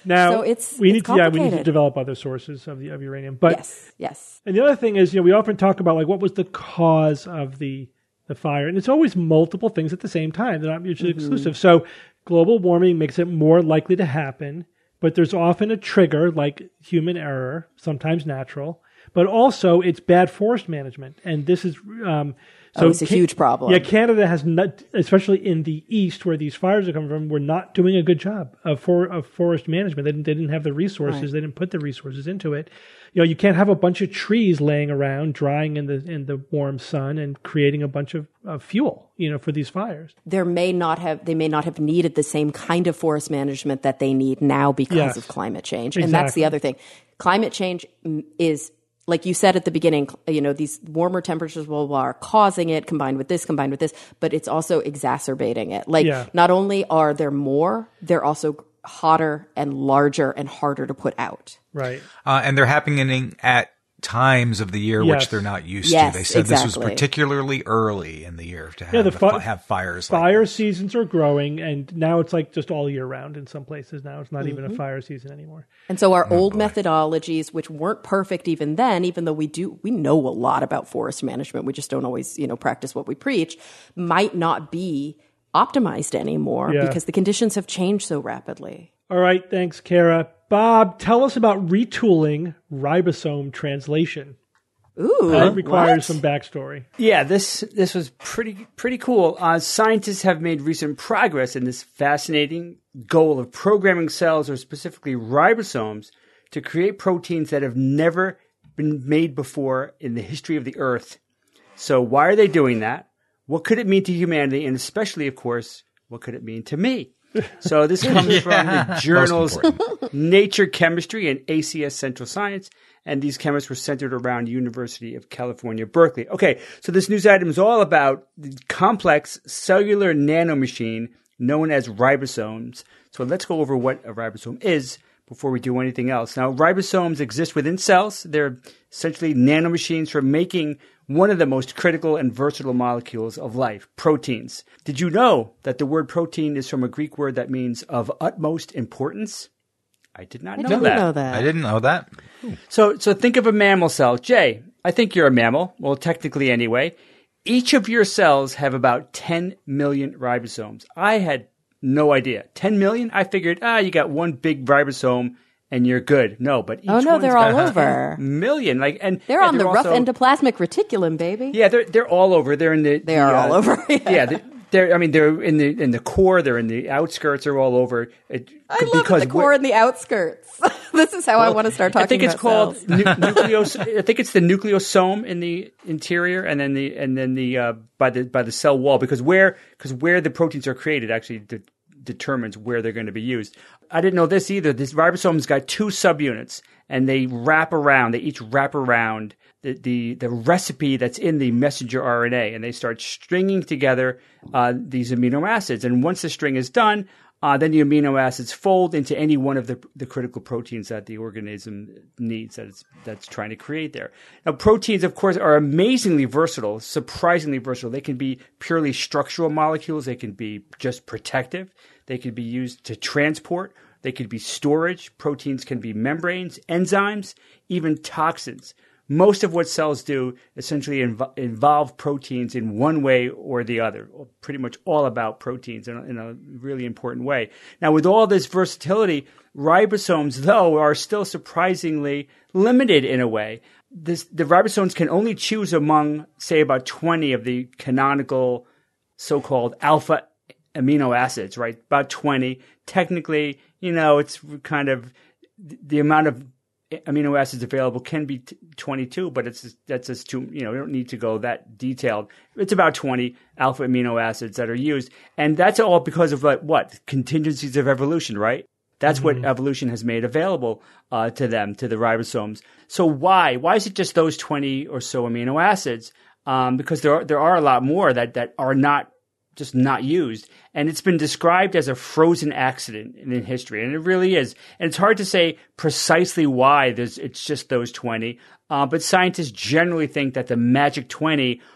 Now, So it's- we it's need to, yeah, we need to complicated. develop other sources of the of uranium. But Yes, yes. and the other thing is, you know, we often talk about like what was the cause of the the fire, and it's always multiple things at the same time. They're not mutually Mm-hmm. exclusive. So global warming makes it more likely to happen, but there's often a trigger like human error, sometimes natural, but also it's bad forest management, and this is um, so Oh, it's a Ca- huge problem. Yeah, Canada has not, especially in the east where these fires are coming from, we're not doing a good job of for of forest management. They didn't, they didn't have the resources. Right. They didn't put the resources into it. You know, you can't have a bunch of trees laying around, drying in the in the warm sun, and creating a bunch of, of fuel. You know, for these fires. There may not have they may not have needed the same kind of forest management that they need now because Yes. of climate change. And that's Exactly. the other thing. Climate change mm, is, like you said at the beginning, you know, these warmer temperatures blah, blah, blah, are causing it, combined with this, combined with this, but it's also exacerbating it. Like, Yeah. not only are there more, they're also hotter and larger and harder to put out. Right. Uh, and they're happening at times of the year Yes. which they're not used Yes, to. They said this was exactly. particularly early in the year to have, Yeah, the the fi- fi- have fires. like Fire this. seasons are growing, and now it's like just all year round in some places. Now it's not even Mm-hmm. a fire season anymore. And so our old methodologies, which weren't perfect even then, even though we do, we know a lot about forest management, we just don't always, you know, practice what we preach, might not be optimized anymore Yeah. because the conditions have changed so rapidly. All right, thanks, Kara. Bob, tell us about retooling ribosome translation. Ooh, That requires what? some backstory. Yeah, this this was pretty pretty cool. Uh, scientists have made recent progress in this fascinating goal of programming cells, or specifically ribosomes, to create proteins that have never been made before in the history of the Earth. So why are they doing that? What could it mean to humanity? And especially, of course, what could it mean to me? So this comes from the journals Nature Chemistry and A C S Central Science, and these chemists were centered around University of California, Berkeley. Okay, so this news item is all about the complex cellular nanomachine known as ribosomes. So let's go over what a ribosome is before we do anything else. Now, ribosomes exist within cells. They're essentially nanomachines for making one of the most critical and versatile molecules of life, proteins. Did you know that the word protein is from a Greek word that means of utmost importance? I did not I know didn't that. know that. I didn't know that. So, so think of a mammal cell. Jay, I think you're a mammal. Well, technically anyway. Each of your cells have about ten million ribosomes. I had no idea. ten million? I figured, ah, you got one big ribosome and you're good. No, but each Oh, no, one's they're got all over. ten million. Like, and They're and on the rough also- endoplasmic reticulum, baby. Yeah, they're they're all over. They're in the They the, are uh, all over. Yeah. yeah, they're, they're. I mean, they're in the in the core. They're in the outskirts. They're all over. It, I love the core and the outskirts. This is how I want to start talking I think it's about called cells. nu- nucleos. I think it's the nucleosome in the interior, and then the and then the uh, by the by the cell wall, because where because where the proteins are created actually de- determines where they're going to be used. I didn't know this either. This ribosome's got two subunits, and they wrap around. They each wrap around the the, the recipe that's in the messenger R N A, and they start stringing together uh, these amino acids. And once the string is done, Uh, then the amino acids fold into any one of the, the critical proteins that the organism needs, that it's, that's trying to create there. Now, proteins, of course, are amazingly versatile, surprisingly versatile. They can be purely structural molecules. They can be just protective. They can be used to transport. They could be storage. Proteins can be membranes, enzymes, even toxins. Most of what cells do essentially inv- involve proteins in one way or the other, pretty much all about proteins in a, in a really important way. Now, with all this versatility, ribosomes, though, are still surprisingly limited in a way. This, the ribosomes can only choose among, say, about twenty of the canonical so-called alpha amino acids, right? About twenty. Technically, you know, it's kind of the amount of amino acids available can be t- twenty-two, but it's that's just too, you know, we don't need to go that detailed. It's about twenty alpha amino acids that are used. And that's all because of like, what? Contingencies of evolution, right? That's Mm-hmm. what evolution has made available uh, to them, to the ribosomes. So why? Why is it just those twenty or so amino acids? Um, because there are, there are a lot more that, that are not just not used. And it's been described as a frozen accident in history. And it really is. And it's hard to say precisely why there's, it's just those twenty. Uh, but scientists generally think that the magic twenty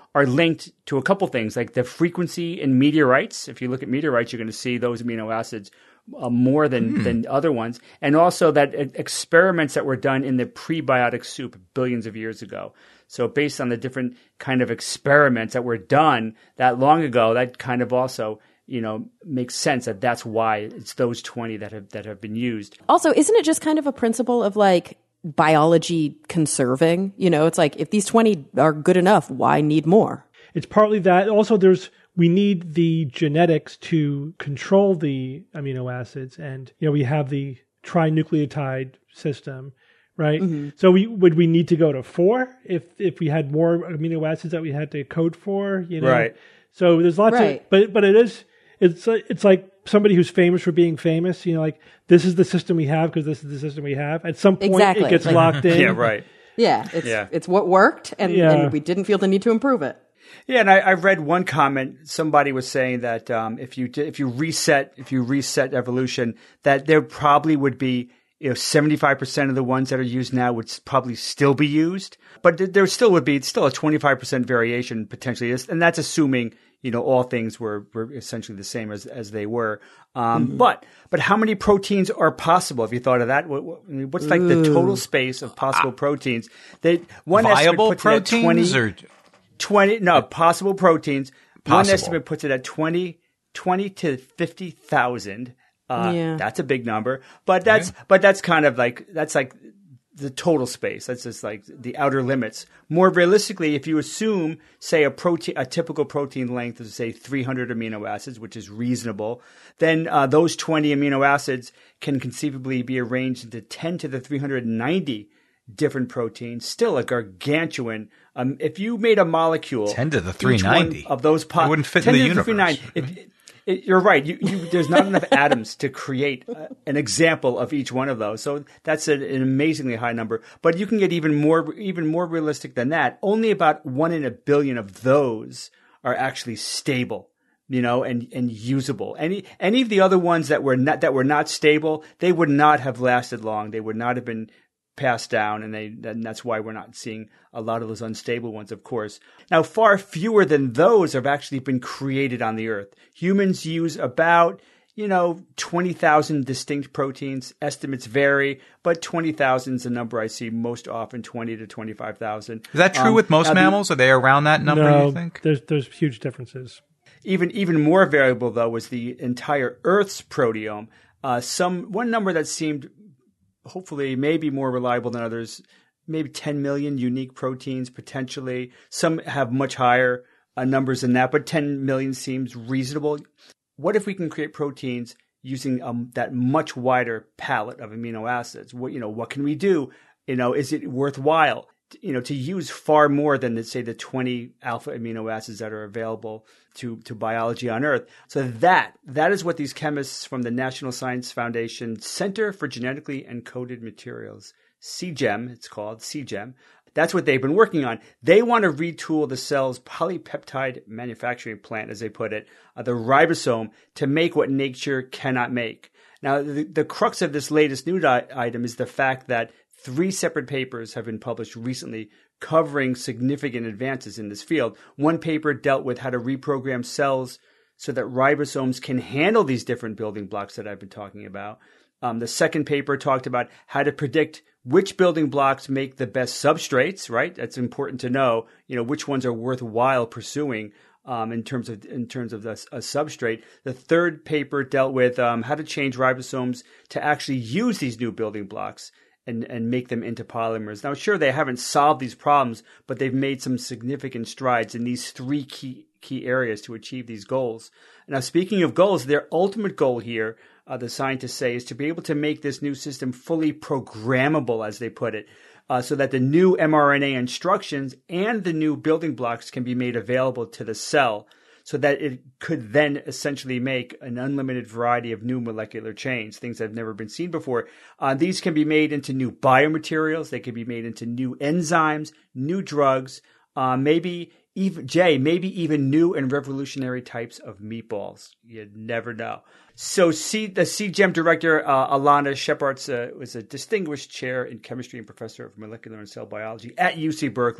are linked to a couple things, like the frequency in meteorites. If you look at meteorites, you're going to see those amino acids uh, more than, mm. than other ones. And also that uh, experiments that were done in the prebiotic soup billions of years ago. So based on the different kind of experiments that were done that long ago, that kind of also, you know, makes sense that that's why it's those twenty that have that have been used. Also, isn't it just kind of a principle of like biology conserving? You know, it's like if these twenty are good enough, why need more? It's partly that. Also, there's we need the genetics to control the amino acids, and you know, we have the trinucleotide system. Right. Mm-hmm. So we would we need to go to four if if we had more amino acids that we had to code for, you know. Right. So there's lots right. of but but it is it's it's like somebody who's famous for being famous, you know, like this is the system we have because this is the system we have. At some point exactly. it gets like, locked in. Yeah, right. Yeah, it's yeah. it's what worked and, yeah. and we didn't feel the need to improve it. Yeah, and I, I read one comment. Somebody was saying that um, if you if you reset if you reset evolution, that there probably would be, you know, seventy-five percent of the ones that are used now would probably still be used, but th- there still would be still a twenty-five percent variation potentially, and that's assuming, you know, all things were, were essentially the same as, as they were. Um, mm-hmm. But but how many proteins are possible? Have you thought of that? What, what, what's like Ooh. the total space of possible proteins? They one viable estimate puts proteins it at twenty, or twenty no possible proteins. Possible. One estimate puts it at twenty, twenty to fifty thousand. Uh, yeah. That's a big number, but that's, yeah. but that's kind of like, that's like the total space. That's just like the outer limits. More realistically, if you assume, say, a protein, a typical protein length is, say, three hundred amino acids, which is reasonable, then uh, those twenty amino acids can conceivably be arranged into ten to the three hundred ninety different proteins, still a gargantuan. Um, if you made a molecule, ten to the three ninety of those, po- it wouldn't fit in the universe. If, It, you're right. You, you, there's not enough atoms to create uh, an example of each one of those. So that's a, an amazingly high number. But you can get even more, even more realistic than that. Only about one in a billion of those are actually stable, you know, and, and usable. Any any of the other ones that were not that were not stable, they would not have lasted long. They would not have been passed down, and they and that's why we're not seeing a lot of those unstable ones, of course. Now, far fewer than those have actually been created on the Earth. Humans use about, you know, twenty thousand distinct proteins. Estimates vary, but twenty thousand is the number I see most often, twenty to twenty-five thousand. Is that true um, with most mammals? The, Are they around that number, no, you think? There's, there's huge differences. Even, even more variable, though, was the entire Earth's proteome. Uh, some One number that seemed hopefully maybe more reliable than others, maybe ten million unique proteins potentially. Some have much higher uh, numbers than that, but ten million seems reasonable. What if we can create proteins using um, that much wider palette of amino acids? What, you know, what can we do? You know, is it worthwhile, you know, to use far more than, let's say, the twenty alpha amino acids that are available to, to biology on Earth? So that, that is what these chemists from the National Science Foundation Center for Genetically Encoded Materials, C G E M, it's called C G E M. That's what they've been working on. They want to retool the cell's polypeptide manufacturing plant, as they put it, uh, the ribosome, to make what nature cannot make. Now, the, the crux of this latest news item is the fact that three separate papers have been published recently covering significant advances in this field. One paper dealt with how to reprogram cells so that ribosomes can handle these different building blocks that I've been talking about. Um, the second paper talked about how to predict which building blocks make the best substrates, right? That's important to know, you know, which ones are worthwhile pursuing um, in terms of in terms of the, a substrate. The third paper dealt with um, how to change ribosomes to actually use these new building blocks and, and make them into polymers. Now, sure, they haven't solved these problems, but they've made some significant strides in these three key key areas to achieve these goals. Now, speaking of goals, their ultimate goal here, uh, the scientists say, is to be able to make this new system fully programmable, as they put it, uh, so that the new mRNA instructions and the new building blocks can be made available to the cell, so that it could then essentially make an unlimited variety of new molecular chains, things that have never been seen before. Uh, these can be made into new biomaterials. They can be made into new enzymes, new drugs, uh, maybe even, Jay, maybe even new and revolutionary types of meatballs. You never know. So C, the C G E M director, uh, Alana Shepards, uh, was a distinguished chair in chemistry and professor of molecular and cell biology at U C Berkeley.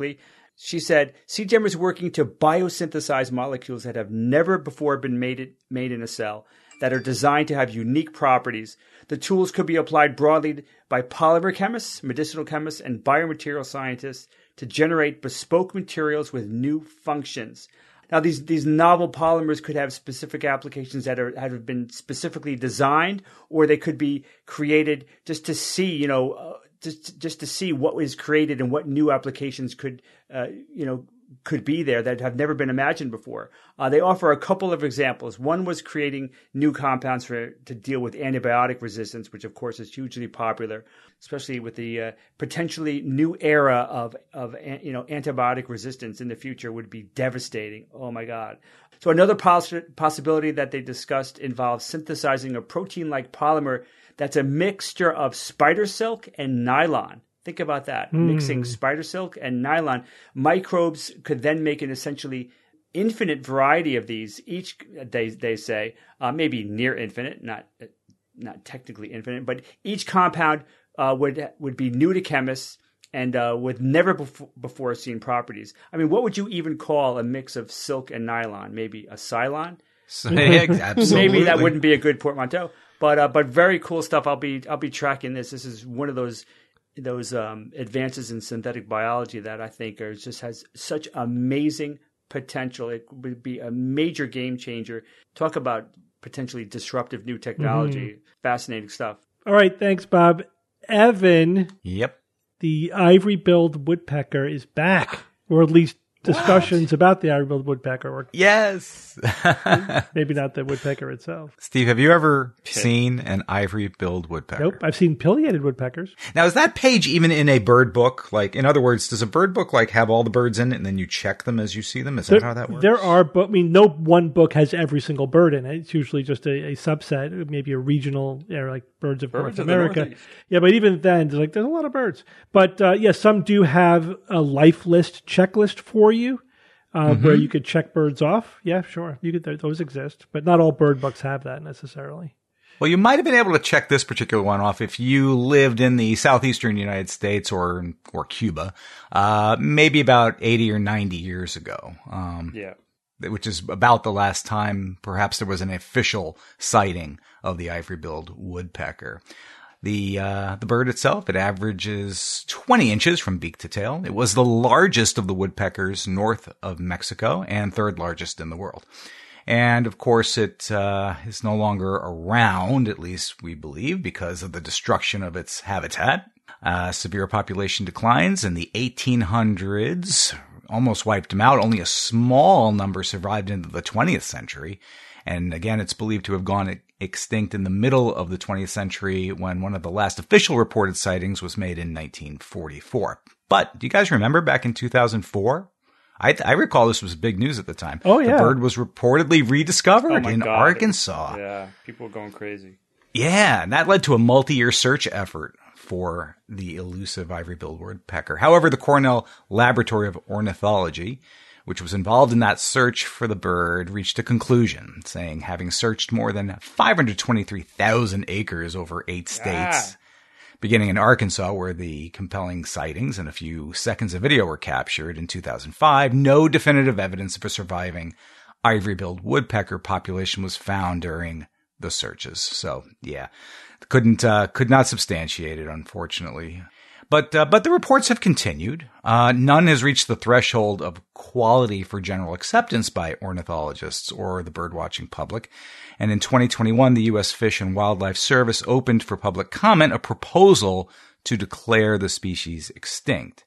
She said, Seagen is working to biosynthesize molecules that have never before been made, made in a cell, that are designed to have unique properties. The tools could be applied broadly by polymer chemists, medicinal chemists, and biomaterial scientists to generate bespoke materials with new functions. Now, these, these novel polymers could have specific applications that are, have been specifically designed, or they could be created just to see, you know, uh, just just to see what was created and what new applications could, uh, you know, could be there that have never been imagined before. Uh, they offer a couple of examples. One was creating new compounds for to deal with antibiotic resistance, which of course is hugely popular, especially with the uh, potentially new era of of you know antibiotic resistance in the future would be devastating. Oh my God! So another poss- possibility that they discussed involves synthesizing a protein-like polymer that's a mixture of spider silk and nylon. Think about that, mm. mixing spider silk and nylon. Microbes could then make an essentially infinite variety of these. Each, they they say, uh, maybe near infinite, not not technically infinite, but each compound uh, would would be new to chemists and uh, with never before, before seen properties. I mean, what would you even call a mix of silk and nylon? Maybe a Cylon? Absolutely. Maybe that wouldn't be a good portmanteau. But uh, but very cool stuff. I'll be I'll be tracking this. This is one of those those um, advances in synthetic biology that I think are just has such amazing potential. It would be a major game changer. Talk about potentially disruptive new technology. Mm-hmm. Fascinating stuff. All right, thanks, Bob. Evan. Yep. The ivory-billed woodpecker is back, or at least discussions what? about the ivory-billed woodpecker. Or yes. Maybe not the woodpecker itself. Steve, have you ever seen an ivory-billed woodpecker? Nope. I've seen pileated woodpeckers. Now, is that page even in a bird book? Like, in other words, does a bird book like have all the birds in it and then you check them as you see them? Is there, that how that works? There are, but I mean, no one book has every single bird in it. It's usually just a, a subset, maybe a regional, you know, like birds of birds North of America. Yeah, but even then, there's like there's a lot of birds. But uh, yeah, some do have a life list checklist for you. Uh, mm-hmm. Where you could check birds off. Yeah, sure. You could, those exist, but not all bird books have that necessarily. Well, you might have been able to check this particular one off if you lived in the southeastern United States or or Cuba, uh, maybe about eighty or ninety years ago. Um, yeah. Which is about the last time perhaps there was an official sighting of the ivory-billed woodpecker. The uh, the bird itself, it averages twenty inches from beak to tail. It was the largest of the woodpeckers north of Mexico and third largest in the world. And, of course, it uh, is no longer around, at least we believe, because of the destruction of its habitat. Uh, severe population declines in the eighteen hundreds almost wiped them out. Only a small number survived into the twentieth century. And again, it's believed to have gone extinct in the middle of the twentieth century when one of the last official reported sightings was made in nineteen forty-four. But do you guys remember back in two thousand four? I, I recall this was big news at the time. Oh, yeah. The bird was reportedly rediscovered oh in God. Arkansas. Yeah, people were going crazy. Yeah, and that led to a multi-year search effort for the elusive ivory-billed woodpecker. However, the Cornell Laboratory of Ornithology, which was involved in that search for the bird, reached a conclusion, saying having searched more than five hundred twenty-three thousand acres over eight states, ah. beginning in Arkansas, where the compelling sightings and a few seconds of video were captured in two thousand five, no definitive evidence of a surviving ivory-billed woodpecker population was found during the searches. So, yeah, couldn't uh, could not substantiate it, unfortunately. But uh, but the reports have continued. Uh, none has reached the threshold of quality for general acceptance by ornithologists or the birdwatching public. And in twenty twenty-one, the U S Fish and Wildlife Service opened for public comment a proposal to declare the species extinct.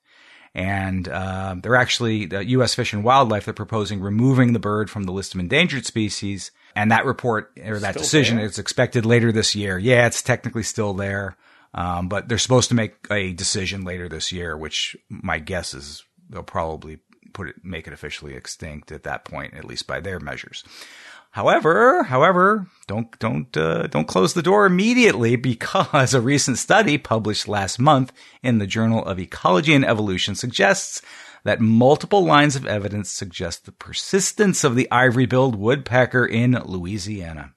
And uh, they're actually, the U S Fish and Wildlife, they're proposing removing the bird from the list of endangered species. And that report, or that still decision, there? is expected later this year. Yeah, it's technically still there. Um, but they're supposed to make a decision later this year, which my guess is they'll probably put it, make it officially extinct at that point, at least by their measures. However, however, don't, don't, uh, don't close the door immediately, because a recent study published last month in the Journal of Ecology and Evolution suggests that multiple lines of evidence suggest the persistence of the ivory-billed woodpecker in Louisiana.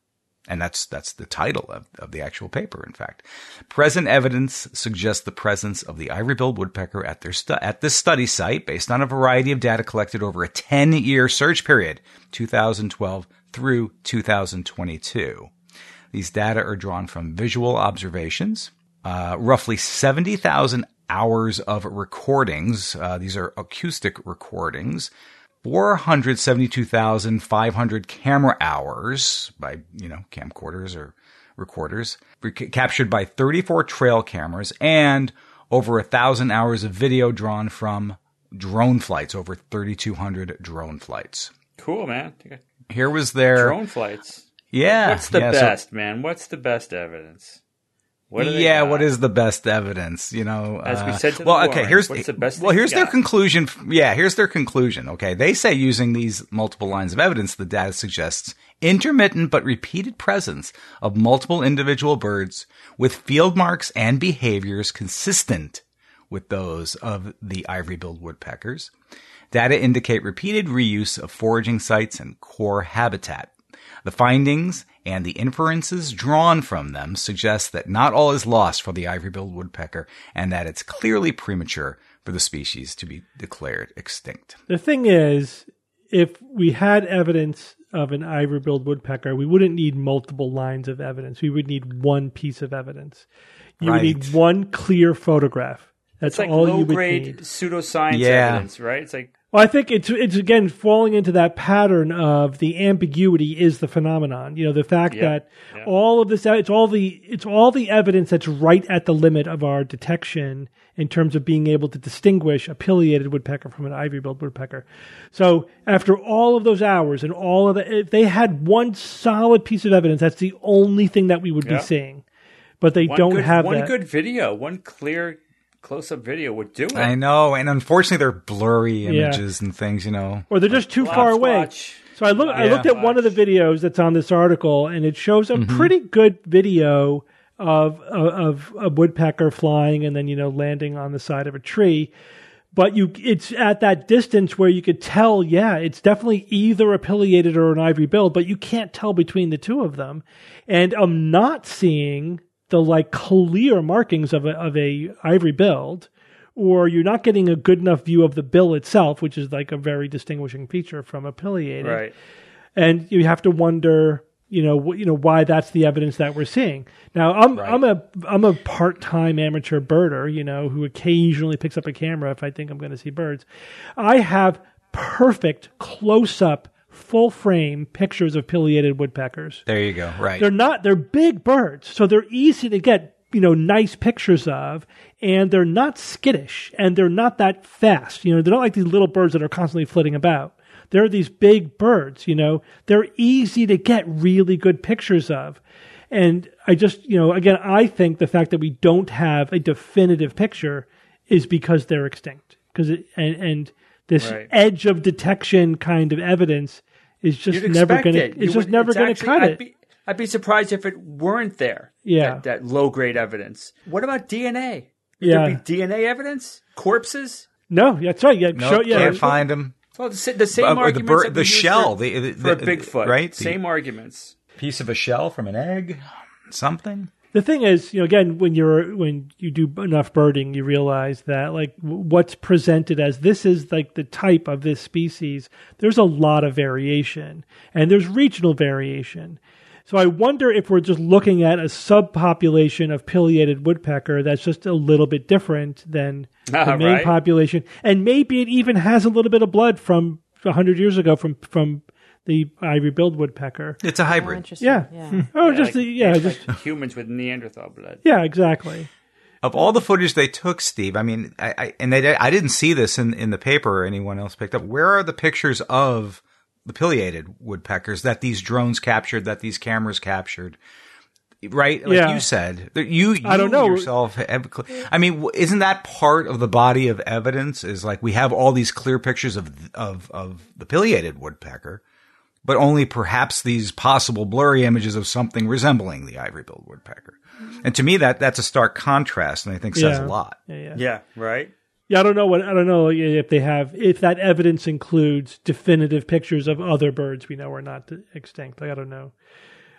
And that's that's the title of, of the actual paper, in fact. Present evidence suggests the presence of the ivory-billed woodpecker at their stu- at this study site based on a variety of data collected over a ten-year search period, two thousand twelve through two thousand twenty-two. These data are drawn from visual observations, uh, roughly seventy thousand hours of recordings. Uh, these are acoustic recordings. four hundred seventy-two thousand five hundred camera hours by, you know, camcorders or recorders, captured by thirty-four trail cameras, and over a thousand hours of video drawn from drone flights, over thirty-two hundred drone flights. Cool, man. Here was their drone flights. Yeah. What's the yeah, best, so, man? What's the best evidence? What do they yeah, got? What is the best evidence? You know, as we uh, said to the well, Warrens, okay. Here's what's the best. Well, here's their got? conclusion. Yeah, here's their conclusion. Okay, they say using these multiple lines of evidence, the data suggests intermittent but repeated presence of multiple individual birds with field marks and behaviors consistent with those of the ivory-billed woodpeckers. Data indicate repeated reuse of foraging sites and core habitat. The findings and the inferences drawn from them suggest that not all is lost for the ivory-billed woodpecker and that it's clearly premature for the species to be declared extinct. The thing is, if we had evidence of an ivory-billed woodpecker, we wouldn't need multiple lines of evidence. We would need one piece of evidence. You right. would need one clear photograph. That's it's like all you would low-grade need. pseudoscience yeah. evidence, right? It's like Well, I think it's it's again falling into that pattern of the ambiguity is the phenomenon. You know, the fact Yeah. that Yeah. all of this it's all the it's all the evidence that's right at the limit of our detection in terms of being able to distinguish a pileated woodpecker from an ivory-billed woodpecker. So after all of those hours and all of the, if they had one solid piece of evidence, that's the only thing that we would Yeah. be seeing. But they one don't good, have one that. good video, one clear close-up video would do it. I know, and unfortunately they're blurry Yeah. images and things, you know. Or they're just too Blotch, far away. blotch. So I look. I Yeah. looked at one of the videos that's on this article, and it shows a Mm-hmm. pretty good video of, of of a woodpecker flying and then you know landing on the side of a tree. But you, it's at that distance where you could tell. Yeah, it's definitely either a pileated or an ivory billed, but you can't tell between the two of them. And I'm not seeing the like clear markings of a of a ivory billed. Or you're not getting a good enough view of the bill itself, which is like a very distinguishing feature from a pileated. Right. And you have to wonder, you know, wh- you know why that's the evidence that we're seeing. Now, I'm Right. I'm a I'm a part-time amateur birder, you know, who occasionally picks up a camera if I think I'm going to see birds. I have perfect close-up, full-frame pictures of pileated woodpeckers. There you go. Right. They're not, they're big birds, so they're easy to get, you know, nice pictures of, and they're not skittish, and they're not that fast. You know, they're not like these little birds that are constantly flitting about. They're these big birds, you know. They're easy to get really good pictures of. And I just, you know, again, I think the fact that we don't have a definitive picture is because they're extinct. Because it, and, and this Right. edge of detection kind of evidence is just You'd never expect going to, it. it's You just would- never it's going to actually- cut I'd it. Be, I'd be surprised if it weren't there. Yeah. That, that low grade evidence. What about D N A? Would Yeah. there be D N A evidence? Corpses? No, that's right. Yeah, no, show, yeah, can't find them. Well, the, sa- the same Uh, or the arguments bird- that we the use shell, for, the- the- for a the- Bigfoot, right? The- Same arguments. Piece of a shell from an egg, something. The thing is, you know, again, when you're when you do enough birding, you realize that like w- what's presented as this is like the type of this species. There's a lot of variation, and there's regional variation. So I wonder if we're just looking at a subpopulation of pileated woodpecker that's just a little bit different than the Ah, main right. population, and maybe it even has a little bit of blood from a hundred years ago from from the ivory-billed woodpecker. It's a Oh, hybrid. interesting. Yeah. Yeah. Oh, Yeah, just like- the, yeah, like just humans with Neanderthal blood. yeah, exactly. Of all the footage they took, Steve, I mean, I, I and they I didn't see this in, in the paper or anyone else picked up. Where are the pictures of the pileated woodpeckers that these drones captured, that these cameras captured? Right, like Yeah. you said, that you, you I don't know. yourself. Have, I mean, w- isn't that part of the body of evidence? Is like we have all these clear pictures of of of the pileated woodpecker, but only perhaps these possible blurry images of something resembling the ivory-billed woodpecker. And to me, that that's a stark contrast, and I think says Yeah. a lot. Yeah, yeah. Yeah, right? Yeah, I don't know what I don't know if they have if that evidence includes definitive pictures of other birds we know are not extinct. Like, I don't know.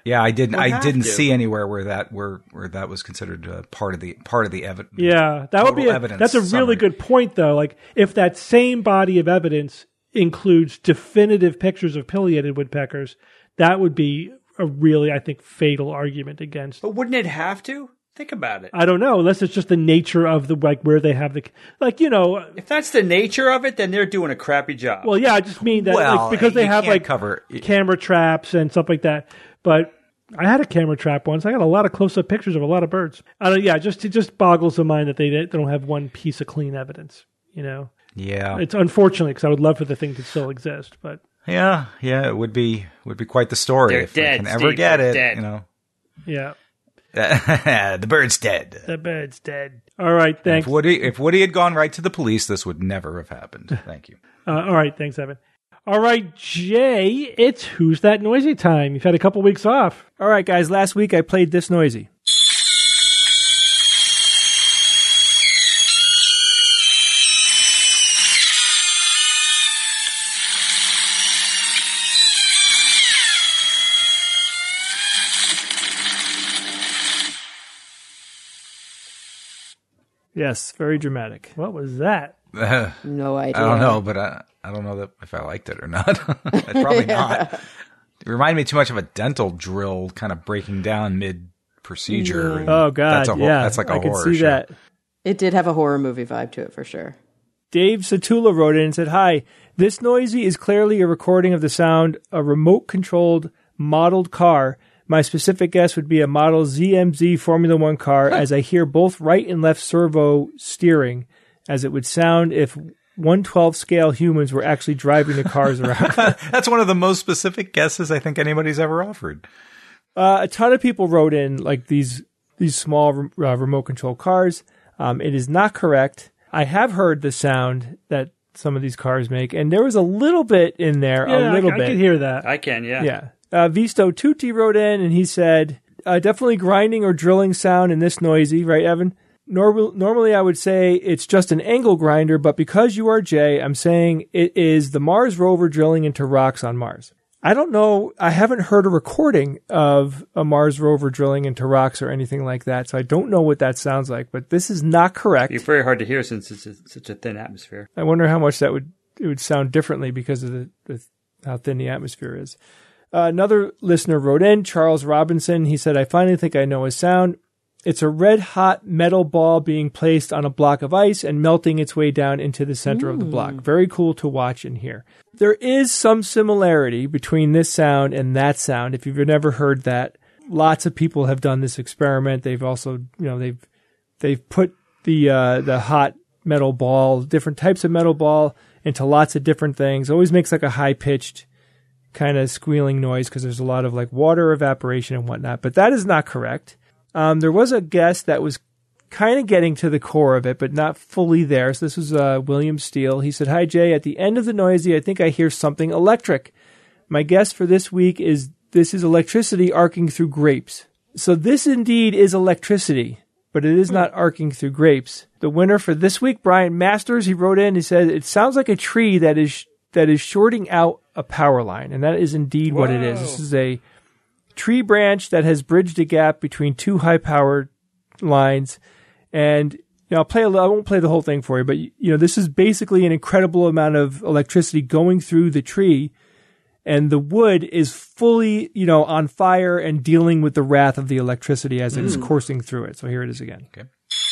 Yeah, I didn't. We'll I have didn't to. see anywhere where that where where that was considered uh, part of the part of the evidence. Yeah, that would be. A, that's a really summary. good point, though. Like, if that same body of evidence includes definitive pictures of pileated woodpeckers, that would be a really, I think, fatal argument against. But wouldn't it have to? Think about it. I don't know, unless it's just the nature of the like where they have the like you know. If that's the nature of it, then they're doing a crappy job. Well, yeah, I just mean that Well, like, because they you have can't like cover- camera traps and stuff like that. But I had a camera trap once. I got a lot of close-up pictures of a lot of birds. I don't. Yeah, just it just boggles the mind that they they don't have one piece of clean evidence. You know. Yeah, It's unfortunate because I would love for the thing to still exist, but yeah, yeah. It would be would be quite the story They're if dead, they can ever Steve, get they're it. dead. You know, yeah, the bird's dead. the bird's dead. All right, thanks. If Woody if Woody had gone right to the police, this would never have happened. Thank you. Uh, all right, thanks, Evan. All right, Jay, it's Who's That Noisy time. You've had a couple weeks off. All right, guys, last week I played This Noisy. Yes, very dramatic. What was that? Uh, No idea. I don't know, but I, I don't know that if I liked it or not. Probably not. It reminded me too much of a dental drill kind of breaking down mid procedure. Oh, God, that's a hor- yeah. that's like a I can horror see show. that. It did have a horror movie vibe to it for sure. Dave Satula wrote in and said, "Hi, This Noisy is clearly a recording of the sound a remote-controlled modeled car. My specific guess would be a model Z M Z Formula One car, as I hear both right and left servo steering, as it would sound if one twelfth scale humans were actually driving the cars around." That's one of the most specific guesses I think anybody's ever offered. Uh, a ton of people wrote in like these these small uh, remote control cars. Um, it is not correct. I have heard the sound that some of these cars make, and there was a little bit in there, Yeah, a little I, I bit. could hear that. I can, yeah. Yeah. Uh, Visto Tutti wrote in and he said, uh, definitely grinding or drilling sound in This Noisy, right, Evan? Nor- normally I would say it's just an angle grinder, but because you are Jay, I'm saying it is the Mars rover drilling into rocks on Mars. I don't know. I haven't heard a recording of a Mars rover drilling into rocks or anything like that, so I don't know what that sounds like, but this is not correct. It's very hard to hear since it's a, such a thin atmosphere. I wonder how much that would it would sound differently because of the, the how thin the atmosphere is. Uh, another listener wrote in, Charles Robinson. He said, "I finally think I know his sound. It's a red-hot metal ball being placed on a block of ice and melting its way down into the center Ooh. of the block. Very cool to watch and hear." There is some similarity between this sound and that sound. If you've never heard that, lots of people have done this experiment. They've also, you know, they've they've put the uh, the hot metal ball, different types of metal ball, into lots of different things. It always makes like a high-pitched kind of squealing noise because there's a lot of like water evaporation and whatnot. But that is not correct. Um, there was a guest that was kind of getting to the core of it, but not fully there. So this was uh, William Steele. He said, "Hi, Jay. At the end of the Noisy, I think I hear something electric. My guess for this week is this is electricity arcing through grapes." So this indeed is electricity, but it is not arcing through grapes. The winner for this week, Brian Masters, he wrote in, he said, "It sounds like a tree that is that is shorting out a power line." And that is indeed Whoa. what it is. This is a tree branch that has bridged a gap between two high power lines. And you know, I'll play a, I won't play the whole thing for you, but you know, this is basically an incredible amount of electricity going through the tree, and the wood is fully, you know, on fire and dealing with the wrath of the electricity as mm. it is coursing through it. So here it is again. Okay.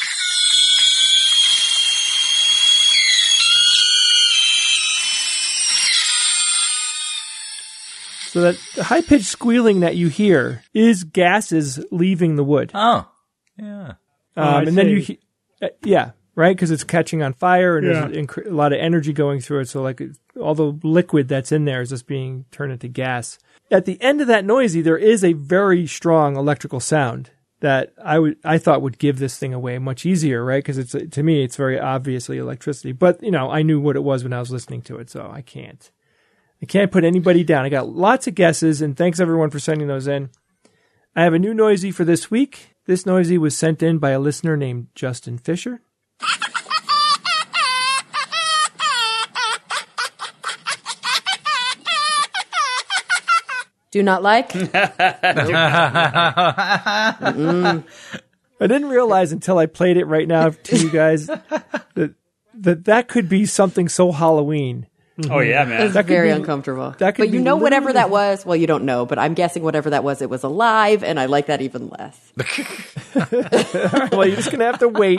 So that high-pitched squealing that you hear is gases leaving the wood. Oh, yeah. Um, Oh, and see. then you, he- uh, yeah, right, because it's catching on fire and Yeah. there's inc- a lot of energy going through it. So like it- all the liquid that's in there is just being turned into gas. At the end of that Noisy, there is a very strong electrical sound that I would I thought would give this thing away much easier, right? Because it's to me it's very obviously electricity. But you know, I knew what it was when I was listening to it, so I can't. I can't put anybody down. I got lots of guesses, and thanks everyone for sending those in. I have a new Noisy for this week. This Noisy was sent in by a listener named Justin Fisher. Do not like? I didn't realize until I played it right now to you guys that that, that could be something so Halloween. Oh, yeah, man. It's That could very be- uncomfortable. that could but you be know, whatever literally- that was, well, you don't know, but I'm guessing whatever that was, it was alive, and I like that even less. Well, you're just going to have to wait.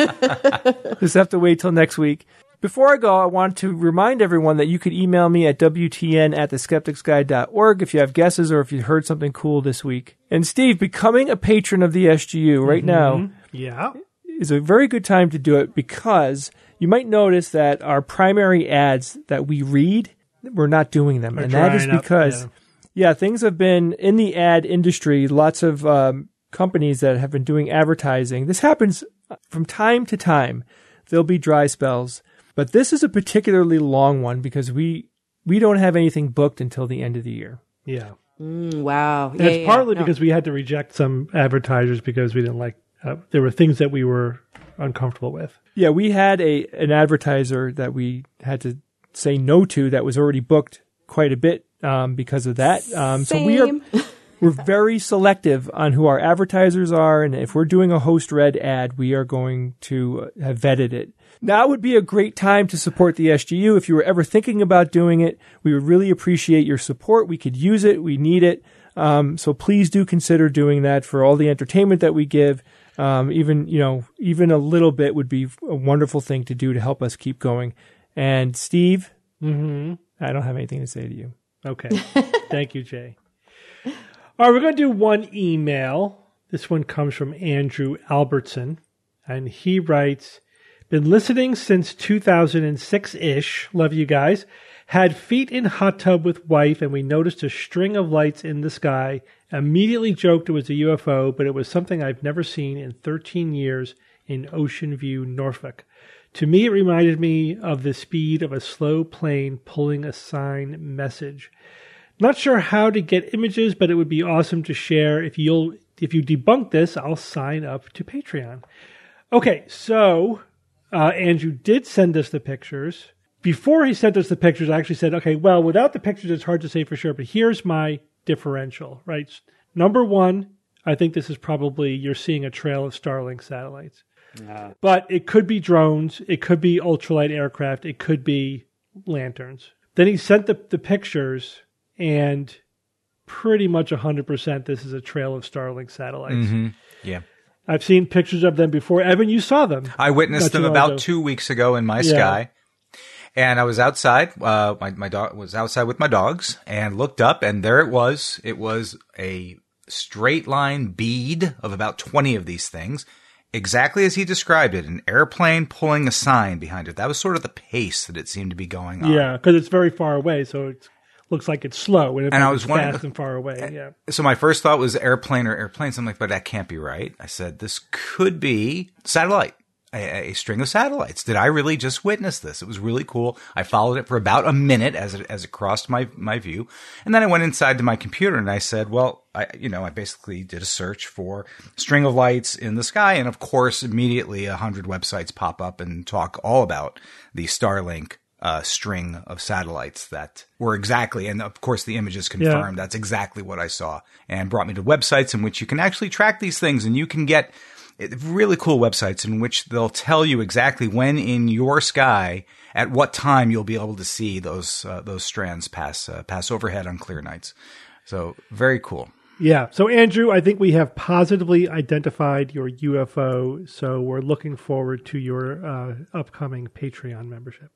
Just have to wait till next week. Before I go, I want to remind everyone that you could email me at W T N at the skeptics guide dot org if you have guesses or if you heard something cool this week. And Steve, becoming a patron of the S G U right now Yeah. is a very good time to do it because you might notice that our primary ads that we read, we're not doing them. Are And that is drying up, because, yeah. yeah, things have been in the ad industry, lots of um, companies that have been doing advertising. This happens from time to time. There'll be dry spells. But this is a particularly long one because we we don't have anything booked until the end of the year. Yeah. Mm, wow. And Yeah, it's yeah, partly no. because we had to reject some advertisers because we didn't like, uh, there were things that we were uncomfortable with. Yeah, we had a an advertiser that we had to say no to that was already booked quite a bit um, because of that. Um, so we are Same. we're very selective on who our advertisers are, and if we're doing a host read ad, we are going to have vetted it. Now would be a great time to support the S G U. If you were ever thinking about doing it, we would really appreciate your support. We could use it. We need it. Um, so please do consider doing that for all the entertainment that we give. Um, even, you know, even a little bit would be a wonderful thing to do to help us keep going. And Steve, Mm-hmm. I don't have anything to say to you. Okay. Thank you, Jay. All right, we're going to do one email. This one comes from Andrew Albertson, and he writes, been listening since two thousand six-ish. Love you guys. Had feet in hot tub with wife, and we noticed a string of lights in the sky. Immediately joked it was a U F O, but it was something I've never seen in thirteen years in Ocean View, Norfolk. To me, it reminded me of the speed of a slow plane pulling a sign message. Not sure how to get images, but it would be awesome to share. If you'll, if you debunk this, I'll sign up to Patreon. Okay, so uh, Andrew did send us the pictures. Before he sent us the pictures, I actually said, okay, well, without the pictures, it's hard to say for sure, but here's my differential, right? Number one, I think this is probably, you're seeing a trail of Starlink satellites. Yeah. But it could be drones, it could be ultralight aircraft, it could be lanterns. Then he sent the, the pictures, and pretty much one hundred percent this is a trail of Starlink satellites. Mm-hmm. Yeah. I've seen pictures of them before. Evan, you saw them. I witnessed Not too them long about ago. two weeks ago in my Yeah. sky. And I was outside, uh, my, my dog was outside with my dogs and looked up, and there it was. It was a straight line bead of about twenty of these things. Exactly as he described it, an airplane pulling a sign behind it. That was sort of the pace that it seemed to be going on. Yeah, because it's very far away, so it looks like it's slow. And, And I it's was wondering- fast and far away. Yeah. So my first thought was airplane or airplanes. I'm like, but that can't be right. I said, this could be satellite, a, a string of satellites. Did I really just witness this? It was really cool. I followed it for about a minute as it, as it crossed my, my view. And then I went inside to my computer and I said, well, I, you know, I basically did a search for string of lights in the sky. And of course, immediately a hundred websites pop up and talk all about the Starlink uh, string of satellites that were exactly, and of course the images confirmed Yeah. that's exactly what I saw, and brought me to websites in which you can actually track these things, and you can get really cool websites in which they'll tell you exactly when in your sky, at what time you'll be able to see those uh, those strands pass uh, pass overhead on clear nights. So very cool. Yeah. So, Andrew, I think we have positively identified your U F O. So we're looking forward to your uh, upcoming Patreon membership.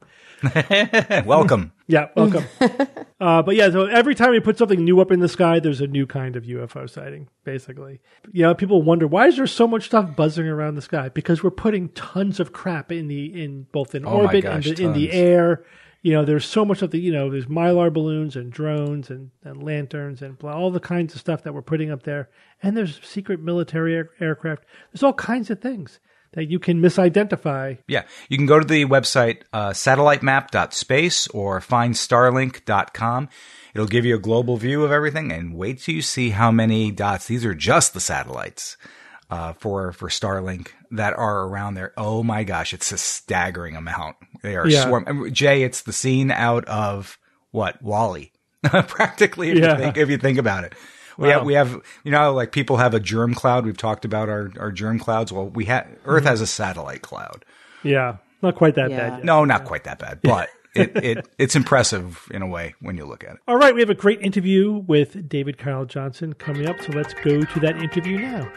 Welcome. Yeah, welcome. uh, but yeah, so every time we put something new up in the sky, there's a new kind of U F O sighting, basically. You know, people wonder, why is there so much stuff buzzing around the sky? Because we're putting tons of crap in the, in both in Oh my orbit gosh, and in the tons. air. You know, there's so much of the, you know, there's Mylar balloons and drones and, and lanterns and blah, all the kinds of stuff that we're putting up there. And there's secret military air, aircraft. There's all kinds of things that you can misidentify. Yeah, you can go to the website uh, satellite map dot space or find starlink dot com. It'll give you a global view of everything, and wait till you see how many dots. These are just the satellites uh, for for Starlink that are around there. Oh my gosh, it's a staggering amount. They are Yeah. swarm. Jay, it's the scene out of what? WALL-E. Practically, if, Yeah. you think, if you think about it. We Wow. have, we have, you know, like people have a germ cloud. We've talked about our, our germ clouds. Well, we have, Earth has a satellite cloud. Yeah. Not quite that Yeah. bad yet. No, not quite that bad, but it, it, it's impressive in a way when you look at it. All right, we have a great interview with David Kyle Johnson coming up, so let's go to that interview now.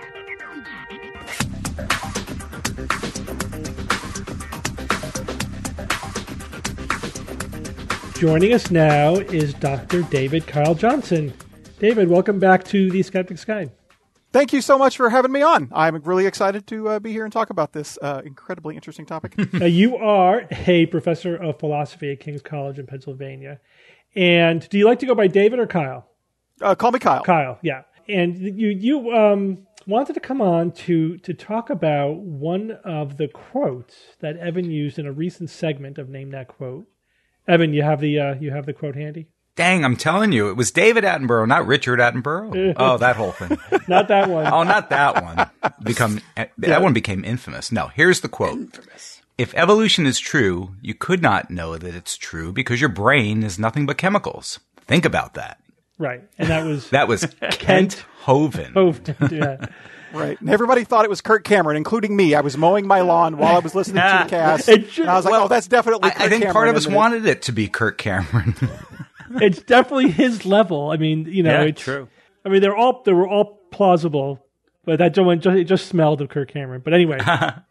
Joining us now is Doctor David Kyle Johnson. David, welcome back to the Skeptic's Guide. Thank you so much for having me on. I'm really excited to uh, be here and talk about this uh, incredibly interesting topic. Now, you are a professor of philosophy at King's College in Pennsylvania. And do you like to go by David or Kyle? Uh, call me Kyle. Kyle, yeah. And you you um, wanted to come on to to talk about one of the quotes that Evan used in a recent segment of Name That Quote. Evan, you have the uh, you have the quote handy? Dang, I'm telling you, it was David Attenborough, not Richard Attenborough. Oh, that whole thing. Not that one. Oh, not that one. Become that one became infamous. No, here's the quote. Infamous. If evolution is true, you could not know that it's true because your brain is nothing but chemicals. Think about that. Right. And that was That was Kent Hovind. Hovind, yeah. Right. And everybody thought it was Kirk Cameron, including me. I was mowing my lawn while I was listening to the cast. It should- and I was like, well, oh, that's definitely Kirk I, I think Cameron, part of us isn't it? wanted it to be Kirk Cameron. It's definitely his level. I mean, you know, Yeah, it's true. I mean, they're all they were all plausible, but that just it just smelled of Kirk Cameron. But anyway,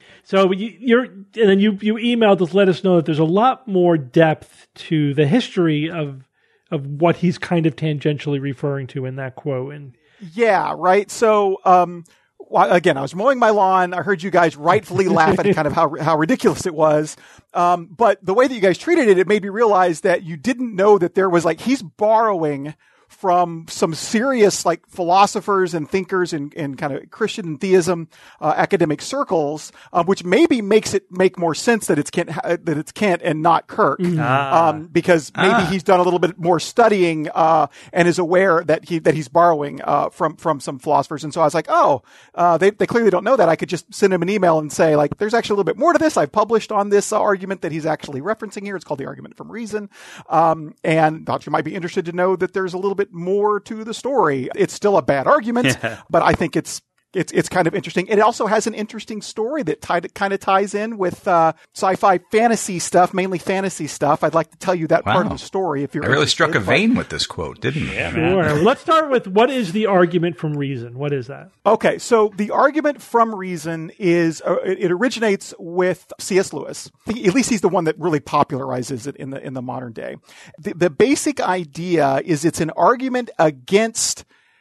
so you, you're and then you you emailed us, let us know that there's a lot more depth to the history of of what he's kind of tangentially referring to in that quote. And Yeah, right. So, um, well, again, I was mowing my lawn. I heard you guys rightfully laugh at kind of how how ridiculous it was. Um, but the way that you guys treated it, it made me realize that you didn't know that there was like he's borrowing from some serious like philosophers and thinkers in, in kind of Christian theism uh, academic circles, uh, which maybe makes it make more sense that it's Kent, uh, that it's Kent and not Kirk, Ah. um, because maybe Ah. he's done a little bit more studying uh, and is aware that he that he's borrowing uh, from from some philosophers. And so I was like, oh, uh, they they clearly don't know that. I could just send him an email and say like, there's actually a little bit more to this. I've published on this uh, argument that he's actually referencing here. It's called the argument from reason, um, and thought you might be interested to know that there's a little bit more to the story. It's still a bad argument, Yeah. but I think it's it's it's kind of interesting. It also has an interesting story that tied, kind of ties in with uh, sci-fi fantasy stuff, mainly fantasy stuff. I'd like to tell you that part of Wow. the story if you're I really interested, struck a but- vein with this quote, didn't Yeah, it? man. sure, well, let's start with what is the argument from reason? What is that? Okay, so the argument from reason is uh, it, it originates with C S. Lewis. He- At least he's the one that really popularizes it in the in the modern day. The, the basic idea is it's an argument against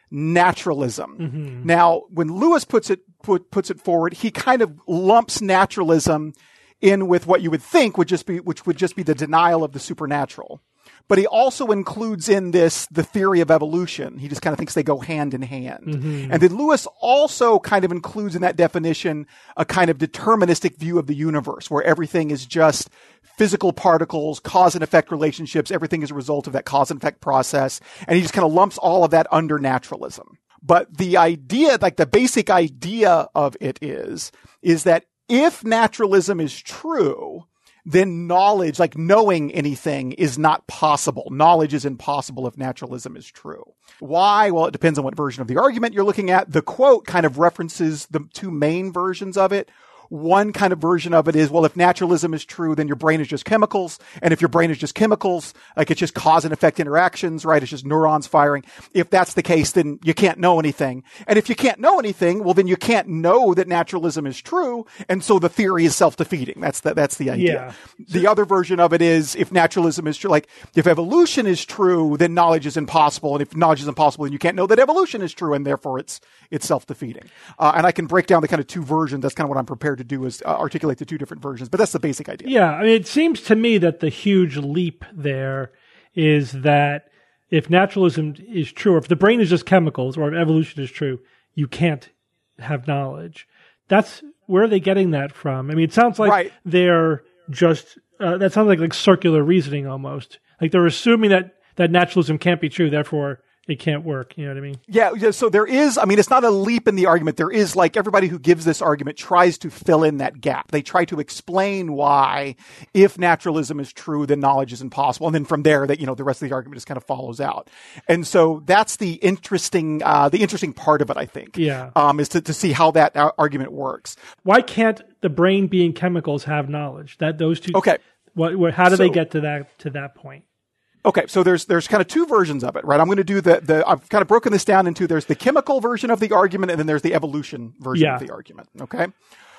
naturalism. Now, when Lewis puts it put, puts it forward, he kind of lumps naturalism in with what you would think would just be which would just be the denial of the supernatural. But he also includes in this the theory of evolution. He just kind of thinks they go hand in hand. And then Lewis also kind of includes in that definition a kind of deterministic view of the universe where everything is just physical particles, cause and effect relationships. Everything is a result of that cause and effect process. And he just kind of lumps all of that under naturalism. But the idea, like the basic idea of it is, is that if naturalism is true, then knowledge, like knowing anything, is not possible. Knowledge is impossible if naturalism is true. Why? Well, it depends on what version of the argument you're looking at. The quote kind of references the two main versions of it. One kind of version of it is, well, if naturalism is true, then your brain is just chemicals. And if your brain is just chemicals, like it's just cause and effect interactions, right? It's just neurons firing. If that's the case, then you can't know anything. And if you can't know anything, well, then you can't know that naturalism is true. And so the theory is self-defeating. That's the, that's the idea. Yeah. The other version of it is, if naturalism is true, like if evolution is true, then knowledge is impossible. And if knowledge is impossible, then you can't know that evolution is true. And therefore it's, it's self-defeating. Uh, and I can break down the kind of two versions. That's kind of what I'm prepared to do is uh, articulate the two different versions, but that's the basic idea. Yeah, I mean, it seems to me that the huge leap there is that if naturalism is true, or if the brain is just chemicals, or if evolution is true, you can't have knowledge. That's where are they getting that from? I mean, it sounds like Right. they're just uh, that sounds like like circular reasoning almost. Like they're assuming that that naturalism can't be true, therefore it can't work. You know what I mean? Yeah, yeah. So there is, I mean, it's not a leap in the argument. There is, like, everybody who gives this argument tries to fill in that gap. They try to explain why, if naturalism is true, then knowledge is impossible. And then from there, that, you know, the rest of the argument just kind of follows out. And so that's the interesting, uh, the interesting part of it, I think. Yeah. Um, is to, to see how that uh, argument works. Why can't the brain being chemicals have knowledge? That those two. Okay. What, what how do So- they get to that to that point? Okay, so there's there's kind of two versions of it, right? I'm going to do the the I've kind of broken this down into there's the chemical version of the argument and then there's the evolution version Yeah. of the argument. Okay,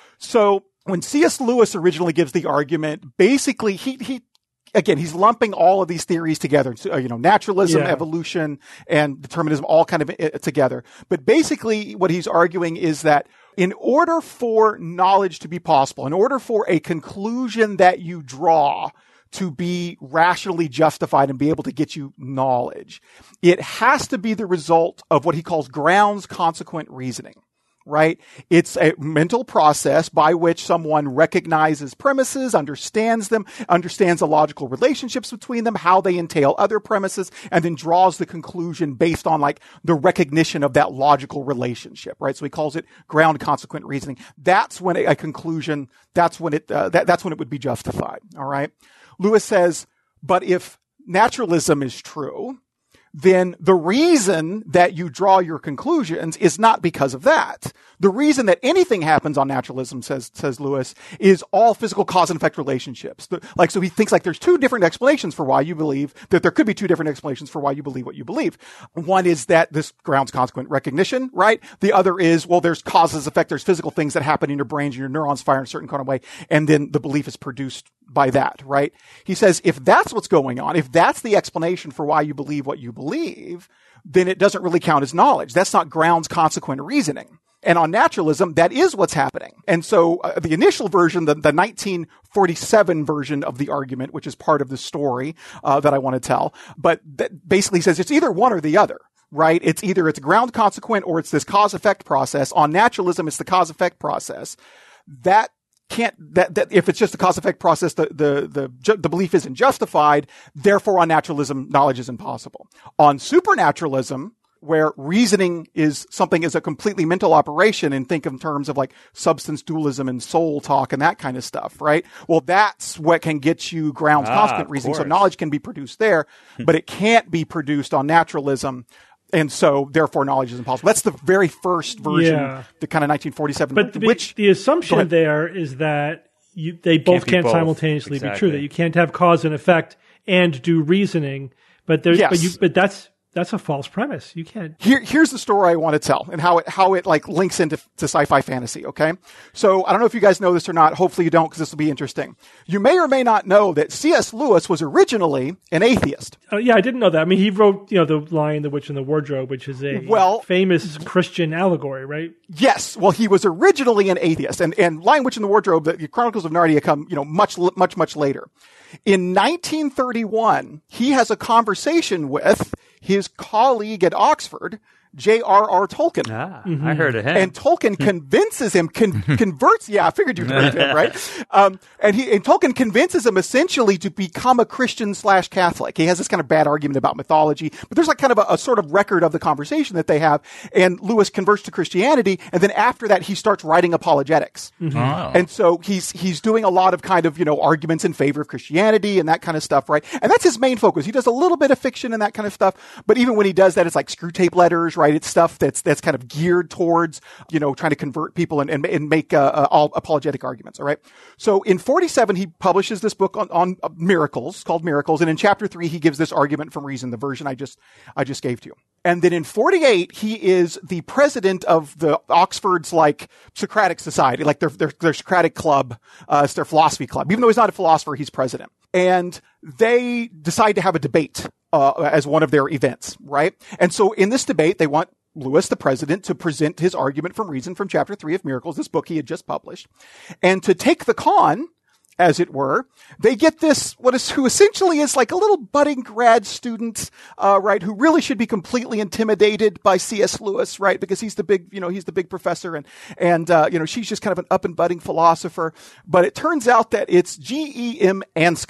so when C S. Lewis originally gives the argument, basically he he again he's lumping all of these theories together. So, uh, you know, naturalism, Yeah. evolution, and determinism all kind of uh, together. But basically, what he's arguing is that in order for knowledge to be possible, in order for a conclusion that you draw to be rationally justified and be able to get you knowledge, it has to be the result of what he calls grounds consequent reasoning, right? It's a mental process by which someone recognizes premises, understands them, understands the logical relationships between them, how they entail other premises, and then draws the conclusion based on like the recognition of that logical relationship, right? So he calls it ground consequent reasoning. That's when a, a conclusion, that's when it, uh, that, that's when it would be justified, all right? Lewis says, but if naturalism is true, then the reason that you draw your conclusions is not because of that. The reason that anything happens on naturalism, says says Lewis, is all physical cause and effect relationships. The, like, so he thinks like there's two different explanations for why you believe, that there could be two different explanations for why you believe what you believe. One is that this grounds consequent recognition, right? The other is, well, there's causes, effect, there's physical things that happen in your brains, and your neurons fire in a certain kind of way, and then the belief is produced by that, right? He says, if that's what's going on, if that's the explanation for why you believe what you believe, then it doesn't really count as knowledge. That's not grounds consequent reasoning. And on naturalism, that is what's happening. And so uh, the initial version, the, the nineteen forty-seven version of the argument, which is part of the story uh, that I want to tell, but that basically says it's either one or the other. Right? It's either it's ground consequent or it's this cause effect process. On naturalism, it's the cause effect process. That can't, that, that if it's just a cause effect process, the, the, the, ju- the belief isn't justified. Therefore, on naturalism, knowledge is impossible. On supernaturalism, where reasoning is something is a completely mental operation, and think in terms of like substance dualism and soul talk and that kind of stuff, right? Well, that's what can get you grounds Ah, consequent of reasoning. So course. knowledge can be produced there, but it can't be produced on naturalism. And so, therefore, knowledge is impossible. That's the very first version, Yeah. the kind of nineteen forty-seven, But the, which the Go assumption ahead. there is that you, they both be can't both. simultaneously be true. Exactly. That you can't have cause and effect and do reasoning. But there's, Yes. but you, but that's that's a false premise. You can't. Here, here's the story I want to tell and how it, how it like links into to sci-fi fantasy. Okay. So I don't know if you guys know this or not. Hopefully you don't, because this will be interesting. You may or may not know that C S. Lewis was originally an atheist. Uh, yeah, I didn't know that. I mean, he wrote, you know, the Lion, the Witch, and the Wardrobe, which is a Well- famous Christian allegory, right? Yes. Well, he was originally an atheist, and, and Lion, Witch, and the Wardrobe, the Chronicles of Narnia come, you know, much, much, much later. In nineteen thirty-one, he has a conversation with his colleague at Oxford, J R R. Tolkien. Ah, I heard of him. And Tolkien convinces him, con- converts, yeah, I figured you'd heard of him, right? Um, and he, and Tolkien convinces him essentially to become a Christian slash Catholic. He has this kind of bad argument about mythology, but there's like kind of a, a sort of record of the conversation that they have. And Lewis converts to Christianity. And then after that, he starts writing apologetics. Oh. And so he's, he's doing a lot of kind of, you know, arguments in favor of Christianity and that kind of stuff, right? And that's his main focus. He does a little bit of fiction and that kind of stuff. But even when he does that, it's like screw tape letters, right? It's stuff that's, that's kind of geared towards, you know, trying to convert people and, and, and make, uh, uh, all apologetic arguments. All right. So in forty-seven, he publishes this book on, on uh, miracles called Miracles. And in chapter three, he gives this argument from reason, the version I just, I just gave to you. And then in forty-eight, he is the president of the Oxford's like Socratic Society, like their, their, their Socratic club, uh, it's their philosophy club. Even though he's not a philosopher, he's president. And they decide to have a debate, uh, as one of their events, right? And so in this debate, they want Lewis, the president, to present his argument from reason from chapter three of Miracles, this book he had just published. And to take the con, as it were, they get this, what is, who essentially is like a little budding grad student, uh, right, who really should be completely intimidated by C S. Lewis, right, because he's the big, you know, he's the big professor, and, and, uh, you know, she's just kind of an up and budding philosopher. But it turns out that it's G E M Anscombe.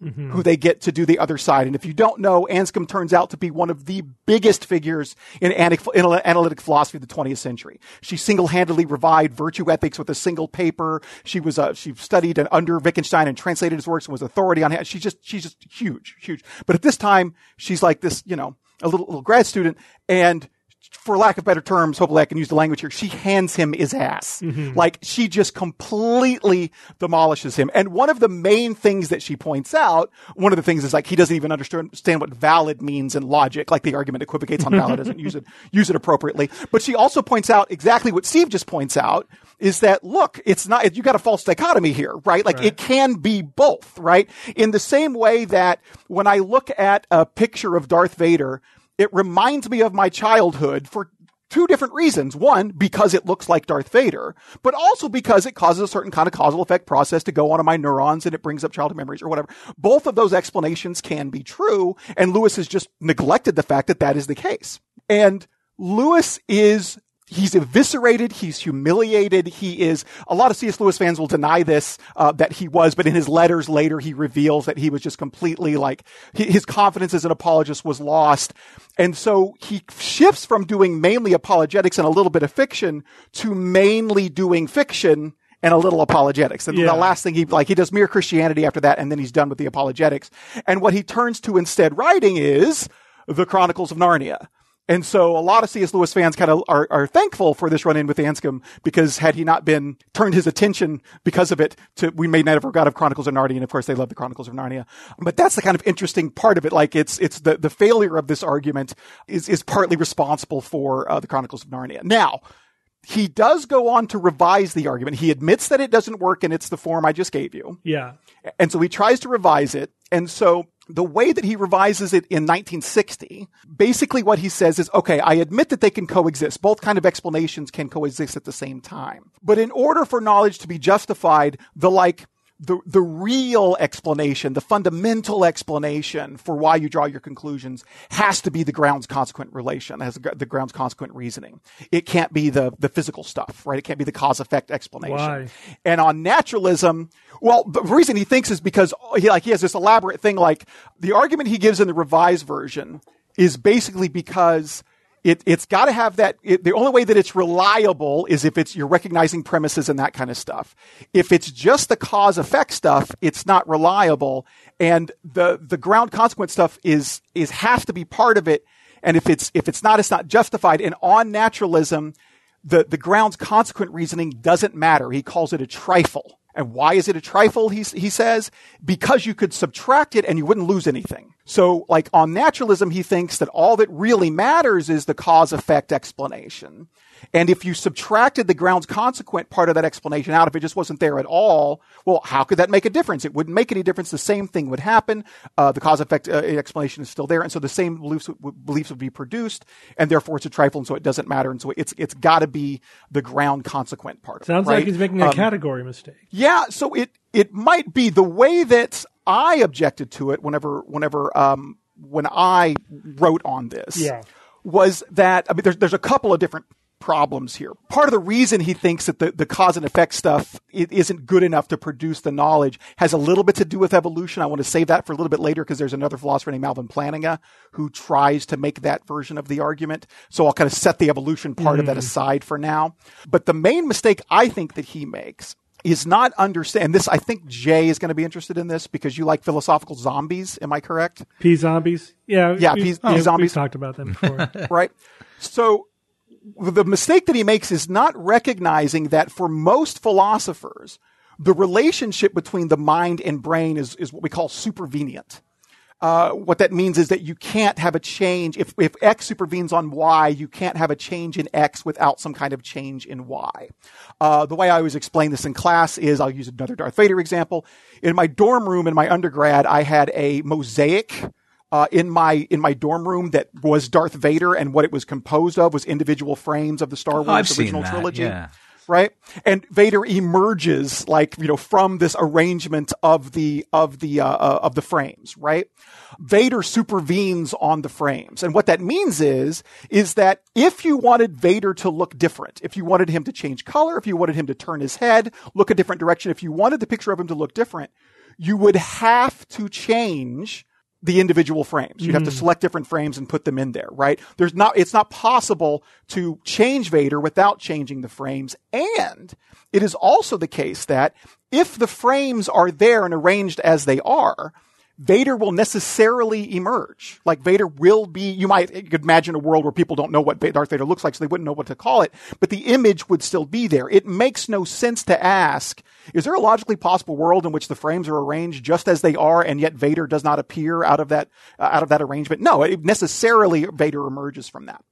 mm-hmm. who they get to do the other side. And if you don't know, Anscombe turns out to be one of the biggest figures in analytic philosophy of the twentieth century. She single-handedly revived virtue ethics with a single paper. She was uh, she studied under Wittgenstein and translated his works and was authority on it. She's just she's just huge, huge. But at this time, she's like this, you know, a little, little grad student, and for lack of better terms, hopefully I can use the language here, she hands him his ass. Mm-hmm. Like, she just completely demolishes him. And one of the main things that she points out, one of the things is like, he doesn't even understand what valid means in logic. Like, the argument equivocates on valid, doesn't use it, use it appropriately. But she also points out exactly what Steve just points out, is that, look, it's not, you got a false dichotomy here, right? Like, right. It can be both, right? In the same way that when I look at a picture of Darth Vader, it reminds me of my childhood for two different reasons. One, because it looks like Darth Vader, but also because it causes a certain kind of causal effect process to go onto my neurons and it brings up childhood memories or whatever. Both of those explanations can be true, and Lewis has just neglected the fact that that is the case. And Lewis is... He's eviscerated. He's humiliated. He is, a lot of C S. Lewis fans will deny this, uh, that he was, but in his letters later, he reveals that he was just completely like, his confidence as an apologist was lost. And so he shifts from doing mainly apologetics and a little bit of fiction to mainly doing fiction and a little apologetics. And yeah. the last thing he, like, he does Mere Christianity after that, and then he's done with the apologetics. And what he turns to instead writing is the Chronicles of Narnia. And so a lot of C S. Lewis fans kind of are, are thankful for this run-in with Anscombe, because had he not been turned his attention because of it to, we may never got of Chronicles of Narnia. And of course they love the Chronicles of Narnia. But that's the kind of interesting part of it. Like, it's, it's the, the failure of this argument is, is partly responsible for uh, the Chronicles of Narnia. Now, he does go on to revise the argument. He admits that it doesn't work and it's the form I just gave you. Yeah. And so he tries to revise it. And so the way that he revises it in nineteen sixty, basically what he says is, okay, I admit that they can coexist. Both kind of explanations can coexist at the same time. But in order for knowledge to be justified, the like, the, the real explanation, the fundamental explanation for why you draw your conclusions has to be the grounds consequent relation, has the grounds consequent reasoning. It can't be the, the physical stuff, right? It can't be the cause effect explanation. Why? And on naturalism, well, the reason he thinks is because he like, he has this elaborate thing, like the argument he gives in the revised version is basically because It, it's got to have that. It, the only way that it's reliable is if it's you're recognizing premises and that kind of stuff. If it's just the cause effect stuff, it's not reliable. And the the ground consequence stuff is is has to be part of it. And if it's if it's not, it's not justified. And on naturalism, the the grounds consequent reasoning doesn't matter. He calls it a trifle. And why is it a trifle, he, he says? Because you could subtract it and you wouldn't lose anything. So, like, on naturalism, he thinks that all that really matters is the cause-effect explanation. And if you subtracted the grounds consequent part of that explanation out, if it just wasn't there at all, well, how could that make a difference? It wouldn't make any difference. The same thing would happen. Uh, the cause-effect uh, explanation is still there. And so the same beliefs, beliefs would be produced, and therefore it's a trifle, and so it doesn't matter. And so it's it's got to be the ground consequent part of Sounds it, right? like he's making a um, category mistake. Yeah, so it it might be the way that I objected to it whenever whenever um when I wrote on this yeah. was that I mean there's there's a couple of different problems here. Part of the reason he thinks that the, the cause and effect stuff it isn't good enough to produce the knowledge has a little bit to do with evolution. I want to save that for a little bit later because there's another philosopher named Alvin Plantinga who tries to make that version of the argument. So I'll kind of set the evolution part mm. of that aside for now. But the main mistake I think that he makes is not understand, and this, I think Jay is going to be interested in this because you like philosophical zombies. Am I correct? P zombies? Yeah. Yeah, P oh, zombies. We've talked about them before. Right. So the mistake that he makes is not recognizing that for most philosophers, the relationship between the mind and brain is, is what we call supervenient. Uh, what that means is that you can't have a change. If, if X supervenes on Y, you can't have a change in X without some kind of change in Y. Uh, the way I always explain this in class is, I'll use another Darth Vader example. In my dorm room in my undergrad, I had a mosaic Uh, in my in my dorm room that was Darth Vader, and what it was composed of was individual frames of the Star Wars oh, I've original seen that, trilogy. Yeah. Right? And Vader emerges like, you know, from this arrangement of the of the uh, uh, of the frames, right? Vader supervenes on the frames. And what that means is is that if you wanted Vader to look different, if you wanted him to change color, if you wanted him to turn his head, look a different direction, if you wanted the picture of him to look different, you would have to change the individual frames. You'd have to select different frames and put them in there, right? There's not, it's not possible to change Vader without changing the frames. And it is also the case that if the frames are there and arranged as they are, Vader will necessarily emerge. Like Vader will be, you might you could imagine a world where people don't know what Darth Vader looks like, so they wouldn't know what to call it, but the image would still be there. It makes no sense to ask, is there a logically possible world in which the frames are arranged just as they are, and yet Vader does not appear out of that, uh, out of that arrangement? No, it necessarily Vader emerges from that.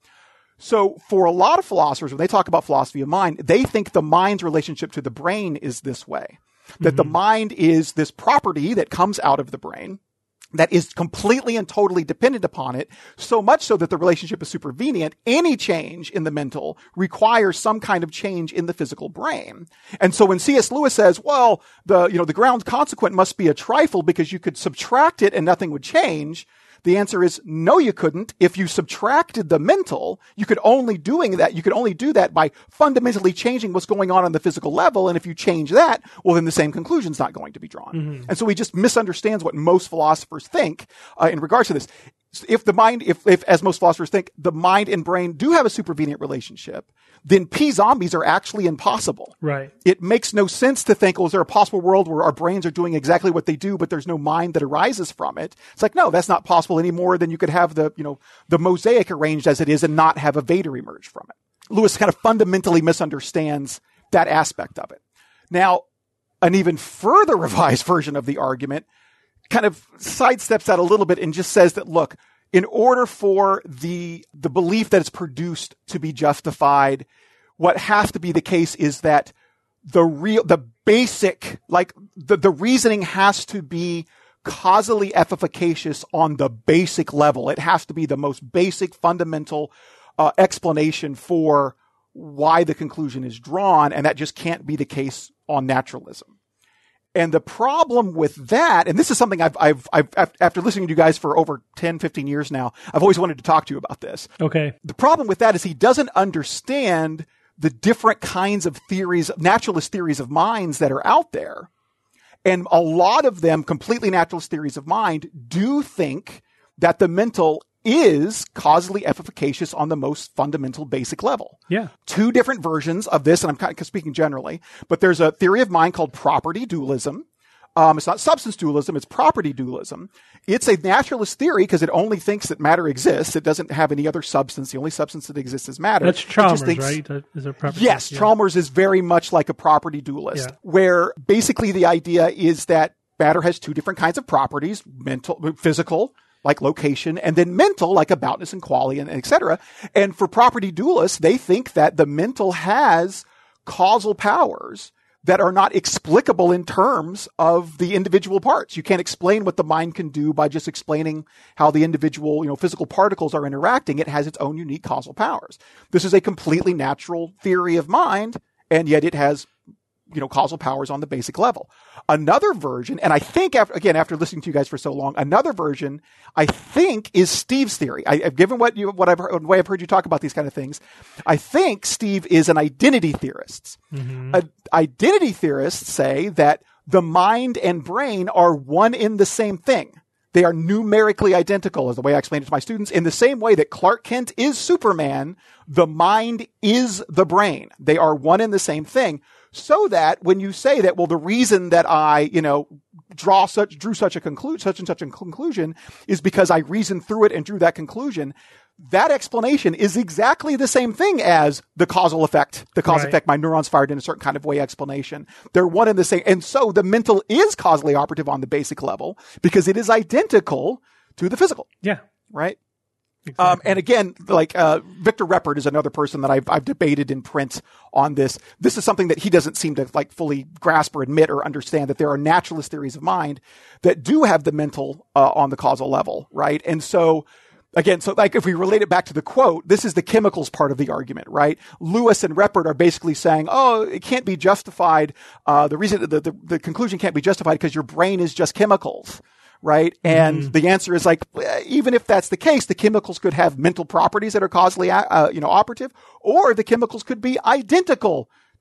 So for a lot of philosophers, when they talk about philosophy of mind, they think the mind's relationship to the brain is this way. That mm-hmm. the mind is this property that comes out of the brain that is completely and totally dependent upon it, so much so that the relationship is supervenient. Any change in the mental requires some kind of change in the physical brain. And so when C S Lewis says, well, the, you know, the ground consequent must be a trifle because you could subtract it and nothing would change, the answer is no, you couldn't. If you subtracted the mental, you could only doing that. You could only do that by fundamentally changing what's going on on the physical level. And if you change that, well, then the same conclusion's not going to be drawn. Mm-hmm. And so he just misunderstands what most philosophers think uh, in regards to this. If the mind, if, if, as most philosophers think, the mind and brain do have a supervenient relationship, then P-zombies are actually impossible. Right. It makes no sense to think, oh, is there a possible world where our brains are doing exactly what they do, but there's no mind that arises from it? It's like, no, that's not possible any more than you could have the, you know, the mosaic arranged as it is and not have a Vader emerge from it. Lewis kind of fundamentally misunderstands that aspect of it. Now, an even further revised version of the argument kind of sidesteps that a little bit and just says that, look, in order for the the belief that it's produced to be justified, what has to be the case is that the real, the basic, like the, the reasoning has to be causally efficacious on the basic level. It has to be the most basic, fundamental uh, explanation for why the conclusion is drawn, and that just can't be the case on naturalism. And the problem with that, and this is something I've, I've, I've, after listening to you guys for over ten, fifteen years now, I've always wanted to talk to you about this. Okay. The problem with that is he doesn't understand the different kinds of theories, naturalist theories of minds that are out there. And a lot of them, completely naturalist theories of mind, do think that the mental is causally efficacious on the most fundamental basic level. Yeah. Two different versions of this, and I'm kind of speaking generally, but there's a theory of mind called property dualism. Um, it's not substance dualism, it's property dualism. It's a naturalist theory because it only thinks that matter exists. It doesn't have any other substance. The only substance that exists is matter. That's Chalmers, thinks, right? That is a property. Yes, yeah. Chalmers is very much like a property dualist, yeah. where basically the idea is that matter has two different kinds of properties, mental, physical, like location, and then mental, like aboutness and quality, and et cetera. And for property dualists, they think that the mental has causal powers that are not explicable in terms of the individual parts. You can't explain what the mind can do by just explaining how the individual, you know, physical particles are interacting. It has its own unique causal powers. This is a completely natural theory of mind, and yet it has, you know, causal powers on the basic level. Another version, and I think, after, again, after listening to you guys for so long, another version, I think, is Steve's theory. I, given what you, what I've heard, the way I've heard you talk about these kind of things, I think Steve is an identity theorist. Mm-hmm. Uh, identity theorists say that the mind and brain are one in the same thing. They are numerically identical, as the way I explained it to my students. In the same way that Clark Kent is Superman, the mind is the brain. They are one in the same thing. So that when you say that, well, the reason that I, you know, draw such, drew such a conclusion, such and such a conclusion is because I reasoned through it and drew that conclusion. That explanation is exactly the same thing as the causal effect, the cause right. effect, my neurons fired in a certain kind of way explanation. They're one and the same. And so the mental is causally operative on the basic level because it is identical to the physical. Yeah. Right? Exactly. Um, and again, like, uh, Victor Reppert is another person that I've, I've debated in print on this. This is something that he doesn't seem to like fully grasp or admit or understand, that there are naturalist theories of mind that do have the mental, uh, on the causal level, right? And so, again, so like if we relate it back to the quote, this is the chemicals part of the argument, right? Lewis and Reppert are basically saying, oh, it can't be justified. Uh, the reason, the, the, the conclusion can't be justified because your brain is just chemicals. Right. And mm. the answer is like, even if that's the case, the chemicals could have mental properties that are causally, uh, you know, operative, or the chemicals could be identical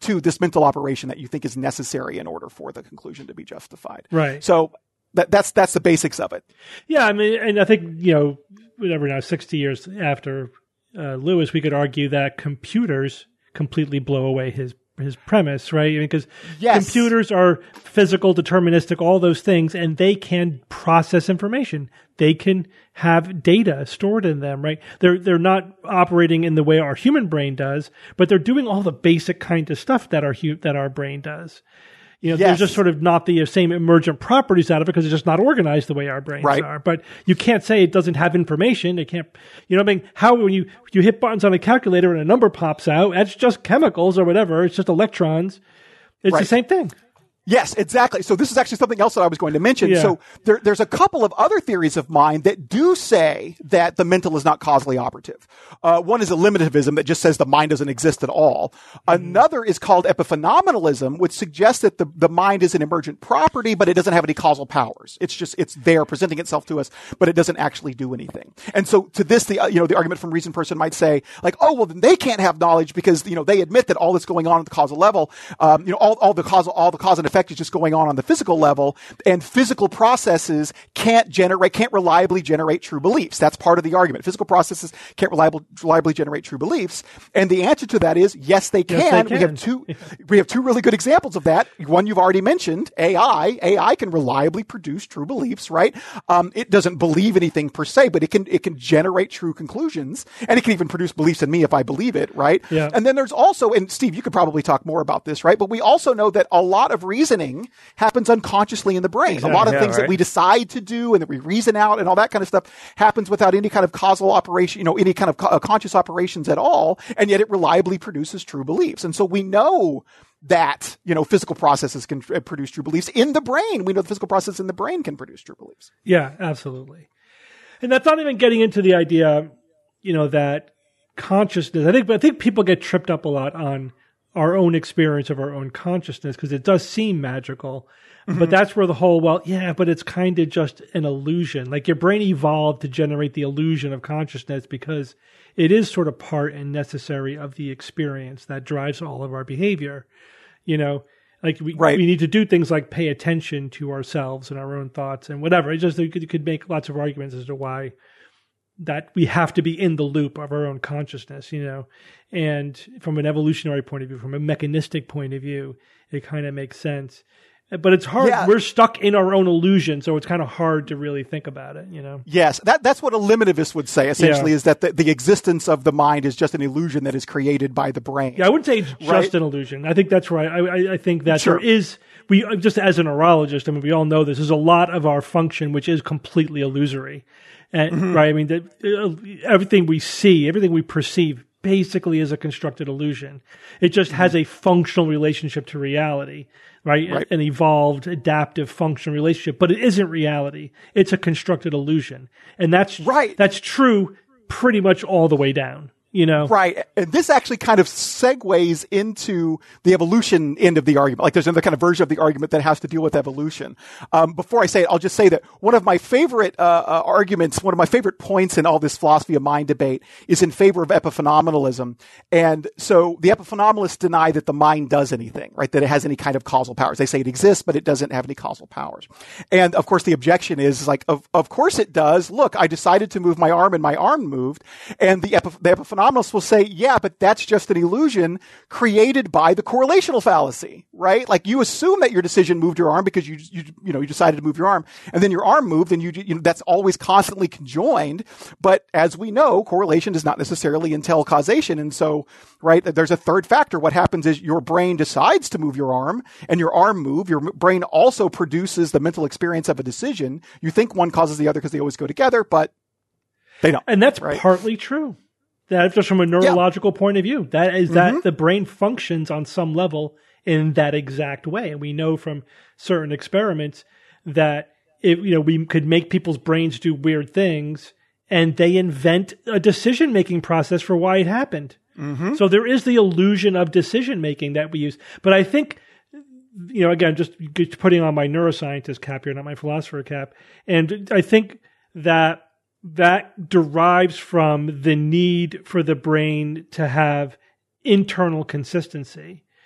to this mental operation that you think is necessary in order for the conclusion to be justified. Right. So that, that's that's the basics of it. Yeah, I mean, and I think, you know, whatever now, sixty years after uh, Lewis, we could argue that computers completely blow away his his premise, right? Because yes. computers are physical, deterministic, all those things, and they can process information. They can have data stored in them, right? They're they're not operating in the way our human brain does, but they're doing all the basic kind of stuff that our hu- that our brain does. You know, yes. there's just sort of not the same emergent properties out of it because it's just not organized the way our brains right. are. But you can't say it doesn't have information. It can't, you know what I mean? How when you, you hit buttons on a calculator and a number pops out, that's just chemicals or whatever. It's just electrons. It's right. the same thing. Yes, exactly. So this is actually something else that I was going to mention. Yeah. So there, there's a couple of other theories of mind that do say that the mental is not causally operative. Uh, one is eliminativism that just says the mind doesn't exist at all. Mm-hmm. Another is called epiphenomenalism, which suggests that the, the mind is an emergent property, but it doesn't have any causal powers. It's just, it's there presenting itself to us, but it doesn't actually do anything. And so to this, the, you know, the argument from reason person might say like, oh, well, then they can't have knowledge because, you know, they admit that all that's going on at the causal level, um, you know, all, all the causal, all the cause and effect is just going on on the physical level, and physical processes can't generate, can't reliably generate true beliefs. That's part of the argument. Physical processes can't reliably, reliably generate true beliefs. And the answer to that is yes, they can. Yes, they can. We have two, we have two really good examples of that. One you've already mentioned, A I. A I can reliably produce true beliefs, right? Um, it doesn't believe anything per se, but it can, it can generate true conclusions, and it can even produce beliefs in me if I believe it, right? Yeah. And then there's also, and Steve, you could probably talk more about this, right? But we also know that a lot of reasoning happens unconsciously in the brain. Exactly. A lot of yeah, things right. that we decide to do and that we reason out and all that kind of stuff happens without any kind of causal operation, you know, any kind of co- conscious operations at all. And yet it reliably produces true beliefs. And so we know that, you know, physical processes can uh, produce true beliefs in the brain. We know the physical process in the brain can produce true beliefs. Yeah, absolutely. And that's not even getting into the idea, you know, that consciousness, I think, I think people get tripped up a lot on our own experience of our own consciousness because it does seem magical. Mm-hmm. But that's where the whole, well, yeah, but it's kind of just an illusion. Like your brain evolved to generate the illusion of consciousness because it is sort of part and necessary of the experience that drives all of our behavior. You know, like we, right. we need to do things like pay attention to ourselves and our own thoughts and whatever. It just, you could, you could make lots of arguments as to why that we have to be in the loop of our own consciousness, you know, and from an evolutionary point of view, from a mechanistic point of view, it kind of makes sense. But it's hard. Yeah. We're stuck in our own illusion, so it's kind of hard to really think about it, you know? Yes, that, that's what eliminativists would say, essentially, Yeah. is that the, the existence of the mind is just an illusion that is created by the brain. Yeah, I wouldn't say it's just Right. an illusion. I think that's right. I, I, I think that Sure. there is, we just as a neurologist, I mean, we all know this, there's a lot of our function which is completely illusory. And, Mm-hmm. right? I mean, the, uh, everything we see, everything we perceive basically is a constructed illusion. It just Mm-hmm. has a functional relationship to reality, right? Right. An evolved, adaptive, functional relationship, but it isn't reality. It's a constructed illusion. And that's, Right. that's true pretty much all the way down. You know, Right. And this actually kind of segues into the evolution end of the argument. Like there's another kind of version of the argument that has to deal with evolution. Um, before I say it, I'll just say that one of my favorite uh, uh, arguments, one of my favorite points in all this philosophy of mind debate is in favor of epiphenomenalism. And so the epiphenomenalists deny that the mind does anything, right? That it has any kind of causal powers. They say it exists, but it doesn't have any causal powers. And of course, the objection is, is like, of, of course it does. Look, I decided to move my arm and my arm moved. And the, epiph- the epiphenomenalists will say, yeah, but that's just an illusion created by the correlational fallacy, right? Like you assume that your decision moved your arm because you, you, you know, you decided to move your arm and then your arm moved and you, you know, that's always constantly conjoined. But as we know, correlation does not necessarily entail causation. And so, right, there's a third factor. What happens is your brain decides to move your arm and your arm move. Your brain also produces the mental experience of a decision. You think one causes the other because they always go together, but they don't. and that's right? partly true. That just from a neurological yeah. point of view, that is that mm-hmm. the brain functions on some level in that exact way. And we know from certain experiments that if, you know, we could make people's brains do weird things and they invent a decision-making process for why it happened. Mm-hmm. So there is the illusion of decision-making that we use. But I think, you know, again, just putting on my neuroscientist cap here, not my philosopher cap. And I think that that derives from the need for the brain to have internal consistency.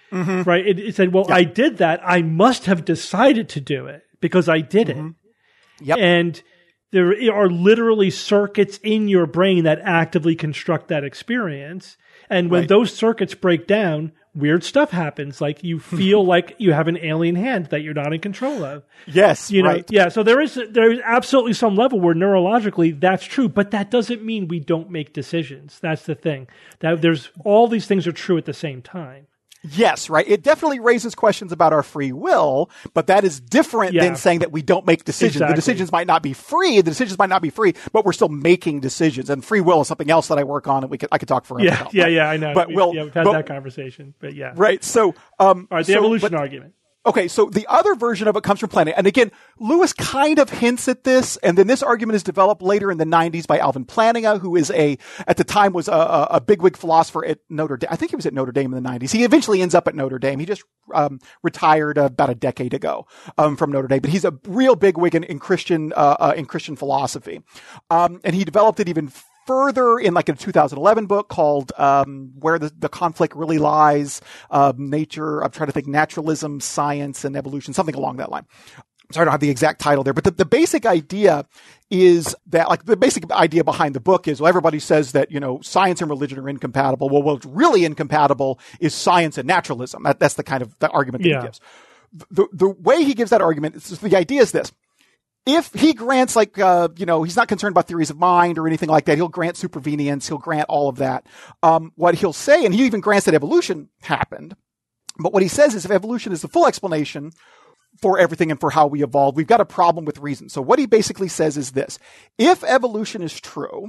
mm-hmm. right? It, it said, well, yeah. I did that. I must have decided to do it because I did mm-hmm. it. Yep. And there are literally circuits in your brain that actively construct that experience. And when right. those circuits break down, weird stuff happens. Like you feel like you have an alien hand that you're not in control of. Yes, you know, right. Yeah, so there is there is absolutely some level where neurologically that's true, but that doesn't mean we don't make decisions. That's the thing. That there's all these things are true at the same time. Yes, right. It definitely raises questions about our free will, but that is different yeah. than saying that we don't make decisions. Exactly. The decisions might not be free. The decisions might not be free, but we're still making decisions. And free will is something else that I work on, and we could I could talk forever yeah, about. Yeah, yeah, I know. But we, we'll, yeah, we've had but, that conversation. But yeah, right. So, um, all right, the so, evolution but, argument. Okay, so the other version of it comes from Planet. And again, Lewis kind of hints at this, and then this argument is developed later in the nineties by Alvin Plantinga, who is a, at the time was a, a, a bigwig philosopher at Notre Dame. I think he was at Notre Dame in the nineties. He eventually ends up at Notre Dame. He just um, retired uh, about a decade ago um, from Notre Dame, but he's a real bigwig in, in Christian uh, uh, in Christian philosophy. Um, and he developed it even further in like a two thousand eleven book called um, Where the, the Conflict Really Lies, uh, Nature, I'm trying to think, Naturalism, Science, and Evolution, something along that line. Sorry, I don't have the exact title there, but the, the basic idea is that, like, the basic idea behind the book is, well, everybody says that, you know, science and religion are incompatible. Well, what's really incompatible is science and naturalism. That, that's the kind of the argument that yeah. he gives. The, the way he gives that argument, is, the idea is this. If he grants, like, uh, you know, he's not concerned about theories of mind or anything like that. He'll grant supervenience. He'll grant all of that. Um, what he'll say, and he even grants that evolution happened. But what he says is if evolution is the full explanation for everything and for how we evolved, we've got a problem with reason. So what he basically says is this. If evolution is true,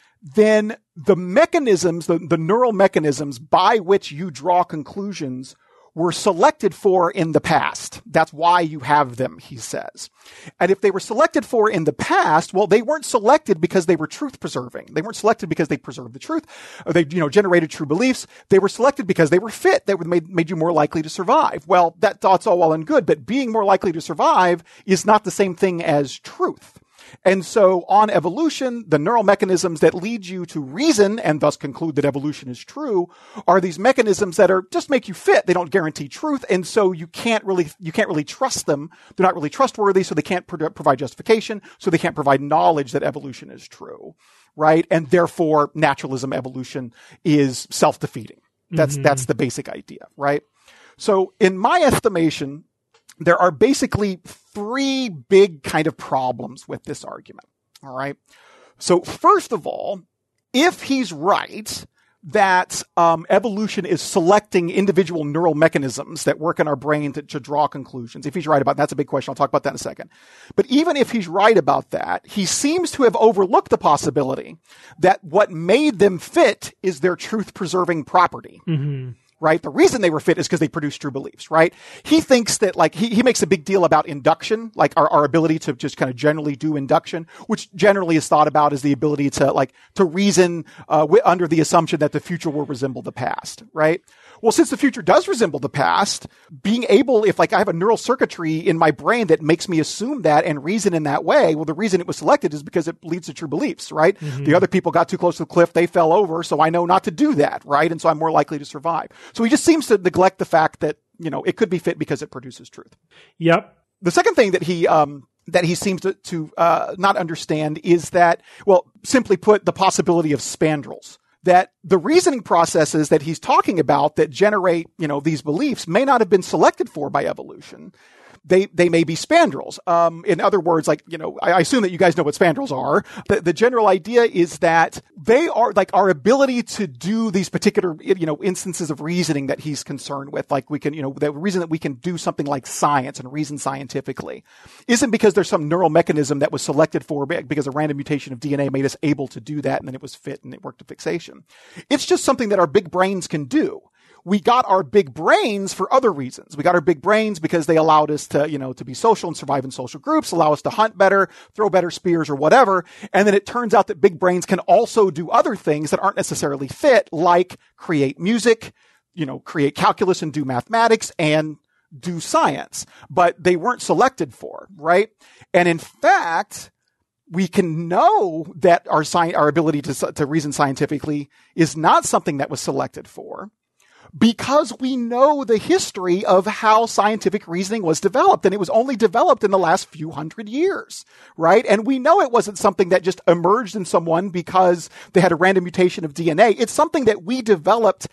then the mechanisms, the, the neural mechanisms by which you draw conclusions were selected for in the past. That's why you have them, he says. And if they were selected for in the past, well, they weren't selected because they were truth preserving. They weren't selected because they preserved the truth, or they, you know, generated true beliefs. They were selected because they were fit. They made, made you more likely to survive. Well, that thought's all well and good, but being more likely to survive is not the same thing as truth. And so on evolution, the neural mechanisms that lead you to reason and thus conclude that evolution is true are these mechanisms that are just make you fit. They don't guarantee truth. And so you can't really, you can't really trust them. They're not really trustworthy. So they can't pro- provide justification. So they can't provide knowledge that evolution is true. Right. And therefore naturalism, evolution is self-defeating. That's, mm-hmm. that's the basic idea. Right. So in my estimation, there are basically three big kind of problems with this argument. All right. So first of all, if he's right that um, evolution is selecting individual neural mechanisms that work in our brain to, to draw conclusions, if he's right about that, that's a big question. I'll talk about that in a second. But even if he's right about that, he seems to have overlooked the possibility that what made them fit is their truth-preserving property. Mm-hmm. Right? The reason they were fit is because they produce true beliefs, right? He thinks that, like, he, he makes a big deal about induction, like our, our ability to just kind of generally do induction, which generally is thought about as the ability to, like, to reason, uh, w- under the assumption that the future will resemble the past, right? Well, since the future does resemble the past, being able, if like I have a neural circuitry in my brain that makes me assume that and reason in that way, well, the reason it was selected is because it leads to true beliefs, right? Mm-hmm. The other people got too close to the cliff, they fell over, so I know not to do that, right? And so I'm more likely to survive. So he just seems to neglect the fact that, you know, it could be fit because it produces truth. Yep. The second thing that he, um, that he seems to, to uh, not understand is that, well, simply put, the possibility of spandrels. That the reasoning processes that he's talking about that generate, you know, these beliefs may not have been selected for by evolution. They, they may be spandrels. Um, in other words, like, you know, I, I assume that you guys know what spandrels are. The, the general idea is that they are like our ability to do these particular, you know, instances of reasoning that he's concerned with. Like we can, you know, the reason that we can do something like science and reason scientifically isn't because there's some neural mechanism that was selected for because a random mutation of D N A made us able to do that and then it was fit and it worked to fixation. It's just something that our big brains can do. We got our big brains for other reasons. We got our big brains because they allowed us to, you know, to be social and survive in social groups, allow us to hunt better, throw better spears or whatever. And then it turns out that big brains can also do other things that aren't necessarily fit, like create music, you know, create calculus and do mathematics and do science, but they weren't selected for, right? And in fact, we can know that our sci- our ability to, to reason scientifically is not something that was selected for, because we know the history of how scientific reasoning was developed. And it was only developed in the last few hundred years, right? And we know it wasn't something that just emerged in someone because they had a random mutation of D N A. It's something that we developed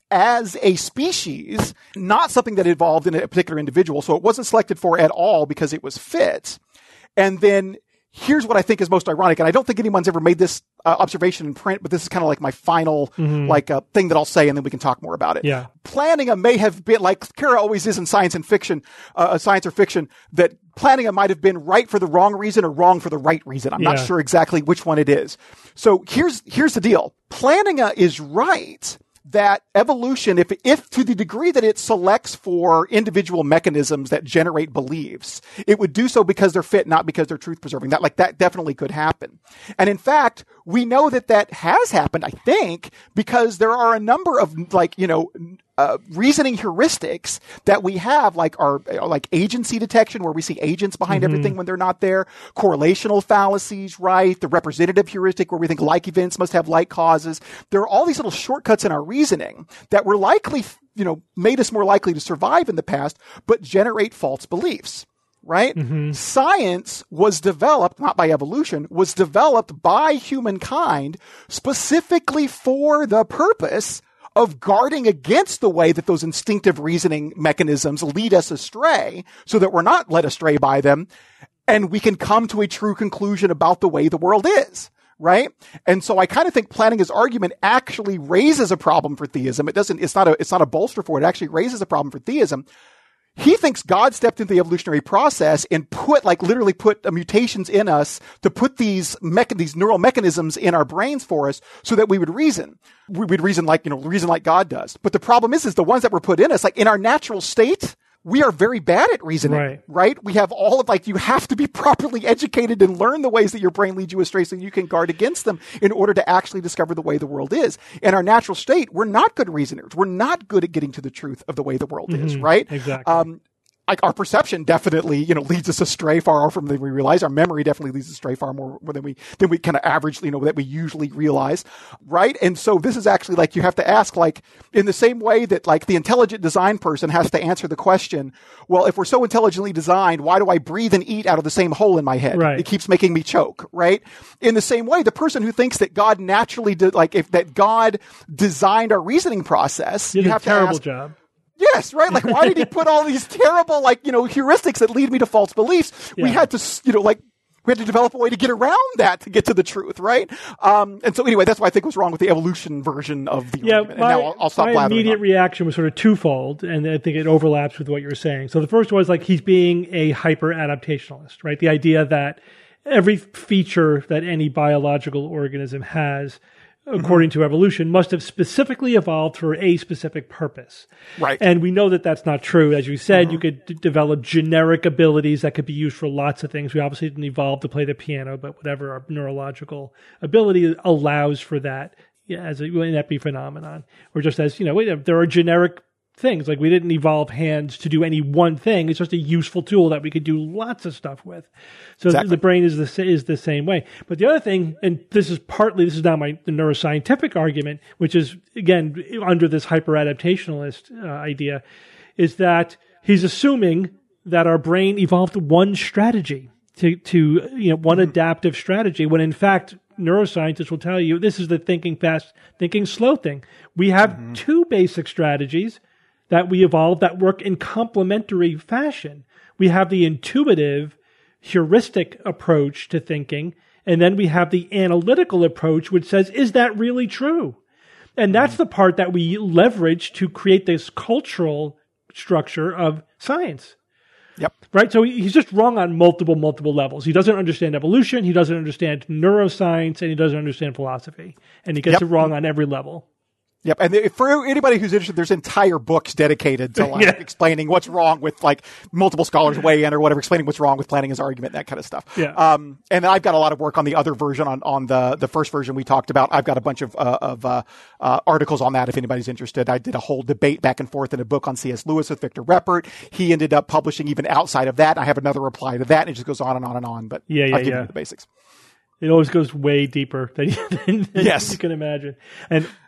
as a species, not something that evolved in a particular individual. So it wasn't selected for at all because it was fit. And then here's what I think is most ironic. And I don't think anyone's ever made this uh, observation in print, but this is kind of like my final, mm-hmm. like uh, thing that I'll say, and then we can talk more about it. Yeah. Plantinga may have been, like Kara always is in science and fiction, uh, science or fiction, that Plantinga might have been right for the wrong reason or wrong for the right reason. I'm yeah. not sure exactly which one it is. So here's, here's the deal. Plantinga is right that evolution, if, if to the degree that it selects for individual mechanisms that generate beliefs, it would do so because they're fit, not because they're truth preserving. That, like, that definitely could happen. And in fact, we know that that has happened, I think, because there are a number of, like, you know, Uh, reasoning heuristics that we have, like our, like agency detection, where we see agents behind mm-hmm. everything when they're not there, correlational fallacies, right? The representative heuristic, where we think like events must have like causes. There are all these little shortcuts in our reasoning that were likely, you know, made us more likely to survive in the past, but generate false beliefs. Right? Mm-hmm. Science was developed, not by evolution, was developed by humankind specifically for the purpose of guarding against the way that those instinctive reasoning mechanisms lead us astray, so that we're not led astray by them, and we can come to a true conclusion about the way the world is. Right? And so I kind of think Plantinga's argument actually raises a problem for theism. It doesn't, it's not a, it's not a bolster for it. It actually raises a problem for theism. He thinks God stepped into the evolutionary process and put, like, literally put uh, mutations in us to put these mecha- these neural mechanisms in our brains for us so that we would reason. We would reason like, you know, reason like God does. But the problem is, is the ones that were put in us, like in our natural state, we are very bad at reasoning, right. right? We have all of, like, you have to be properly educated and learn the ways that your brain leads you astray so you can guard against them in order to actually discover the way the world is. In our natural state, we're not good reasoners. We're not good at getting to the truth of the way the world mm-hmm. is, right? Exactly. Um, like our perception definitely, you know, leads us astray far more from than we realize. Our memory definitely leads us astray far more than we, than we kind of average, you know, that we usually realize. Right. And so this is actually, like, you have to ask, like, in the same way that, like, the intelligent design person has to answer the question, well, if we're so intelligently designed, why do I breathe and eat out of the same hole in my head? Right. It keeps making me choke. Right. In the same way, the person who thinks that God naturally did, like, if that God designed our reasoning process, did you a have terrible to ask, job. Yes, right? Like, why did he put all these terrible, like, you know, heuristics that lead me to false beliefs? Yeah. We had to, you know, like, we had to develop a way to get around that to get to the truth, right? Um, and so anyway, that's what I think was wrong with the evolution version of the yeah, argument. My, and now I'll, I'll stop my immediate on. reaction was sort of twofold, and I think it overlaps with what you were saying. So the first was, like, he's being a hyper-adaptationalist, right? The idea that every feature that any biological organism has, according mm-hmm. to evolution, must have specifically evolved for a specific purpose. Right. And we know that that's not true. As you said, mm-hmm. you could d- develop generic abilities that could be used for lots of things. We obviously didn't evolve to play the piano, but whatever our neurological ability allows for that, yeah, as a, an epiphenomenon. Or just as, you know, there are generic things. Like, we didn't evolve hands to do any one thing. It's just a useful tool that we could do lots of stuff with. So exactly. the brain is the is the same way. But the other thing, and this is partly, this is now my the neuroscientific argument, which is, again, under this hyper-adaptationalist uh, idea, is that he's assuming that our brain evolved one strategy to, to you know, one mm-hmm. adaptive strategy, when in fact, neuroscientists will tell you this is the thinking fast, thinking slow thing. We have mm-hmm. two basic strategies that we evolved that work in complementary fashion. We have the intuitive, heuristic approach to thinking, and then we have the analytical approach, which says, is that really true? And that's mm-hmm. the part that we leverage to create this cultural structure of science. Yep. Right? So he's just wrong on multiple, multiple levels. He doesn't understand evolution, he doesn't understand neuroscience, and he doesn't understand philosophy. And he gets yep. it wrong on every level. Yep. And for anybody who's interested, there's entire books dedicated to, like, yeah. explaining what's wrong with, like, multiple scholars weigh in or whatever, explaining what's wrong with Plantinga's argument, that kind of stuff. Yeah. Um, and I've got a lot of work on the other version, on, on the, the first version we talked about. I've got a bunch of, uh, of, uh, uh, articles on that if anybody's interested. I did a whole debate back and forth in a book on C S Lewis with Victor Reppert. He ended up publishing even outside of that. I have another reply to that, and it just goes on and on and on, but yeah, yeah, I've given yeah. you the basics. It always goes way deeper than, than, than yes. you can imagine. And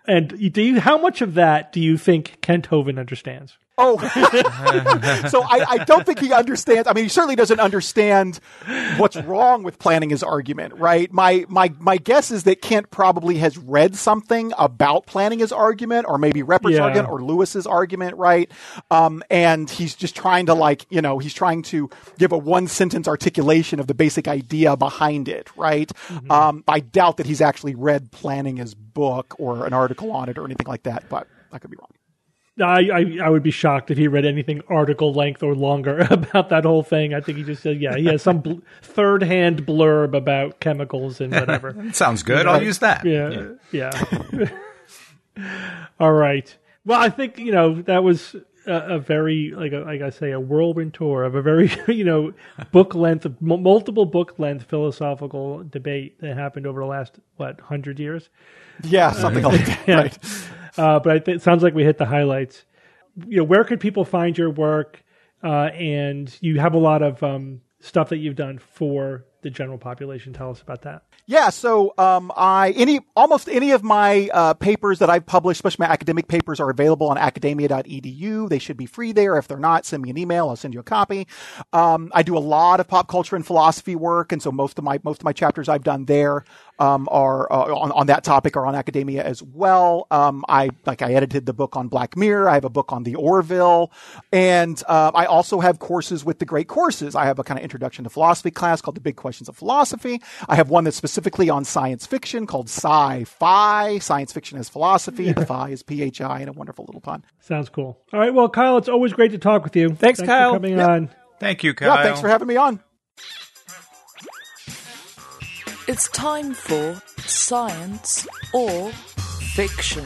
And do you, how much of that do you think Kent Hovind understands? Oh, so I, I don't think he understands. I mean, he certainly doesn't understand what's wrong with planning his argument, right? My my my guess is that Kent probably has read something about planning his argument, or maybe Reppert's Yeah. argument, or Lewis's argument, right? Um, and he's just trying to like, you know, he's trying to give a one sentence articulation of the basic idea behind it, right? Mm-hmm. Um, I doubt that he's actually read planning his book or an article on it or anything like that, but I could be wrong. I, I I would be shocked if he read anything article length or longer about that whole thing. I think he just said, yeah, he has some bl- third-hand blurb about chemicals and whatever. Sounds good. I'll use that. Yeah, yeah. yeah. All right. Well, I think, you know, that was a, a very, like, a, like I say, a whirlwind tour of a very, you know, book length, m- multiple book length philosophical debate that happened over the last, what, hundred years? Yeah, something like that, Yeah. right? Uh, but I th- it sounds like we hit the highlights. You know, where could people find your work? Uh, and you have a lot of um, stuff that you've done for the general population. Tell us about that. Yeah, so um, I any almost any of my uh, papers that I've published, especially my academic papers, are available on academia dot e d u. They should be free there. If they're not, send me an email. I'll send you a copy. Um, I do a lot of pop culture and philosophy work, and so most of my most of my chapters I've done there um, are uh, on on that topic are on academia as well. Um, I like I edited the book on Black Mirror. I have a book on the Orville, and uh, I also have courses with the great courses. I have a kind of introduction to philosophy class called The Big Questions of Philosophy. I have one that's specifically on science fiction called Sci-Fi. Science fiction is philosophy. The phi is P H I, and a wonderful little pun. Sounds cool. All right. Well, Kyle, it's always great to talk with you. Thanks, Kyle. for coming Yep. on. Thank you, Kyle. Yeah, thanks for having me on. It's time for Science or Fiction.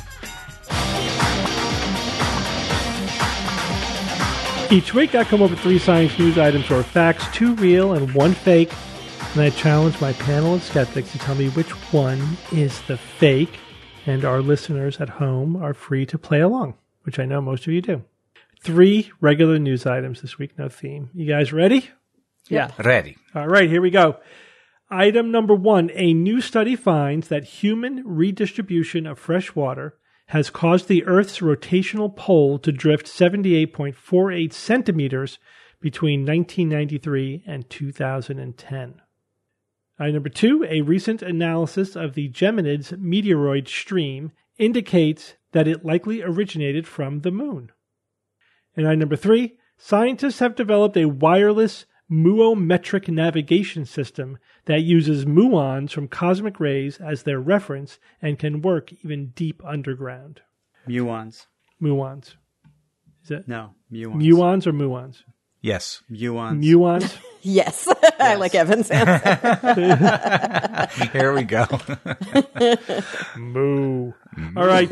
Each week, I come up with three science news items or facts, two real and one fake. And I challenge my panel of skeptics to tell me which one is the fake. And our listeners at home are free to play along, which I know most of you do. Three regular news items this week, no theme. You guys ready? Yeah. Ready. All right, here we go. Item number one, a new study finds that human redistribution of fresh water has caused the Earth's rotational pole to drift seventy-eight point four eight centimeters between nineteen ninety-three and two thousand ten. Item number two, a recent analysis of the Geminids meteoroid stream indicates that it likely originated from the moon. And item number three, scientists have developed a wireless muometric navigation system that uses muons from cosmic rays as their reference and can work even deep underground. Muons. Muons. Is it No, muons. muons or muons? Yes. Muons. Muons. Yes. I like Evan's answer. Here we go. Moo. All right.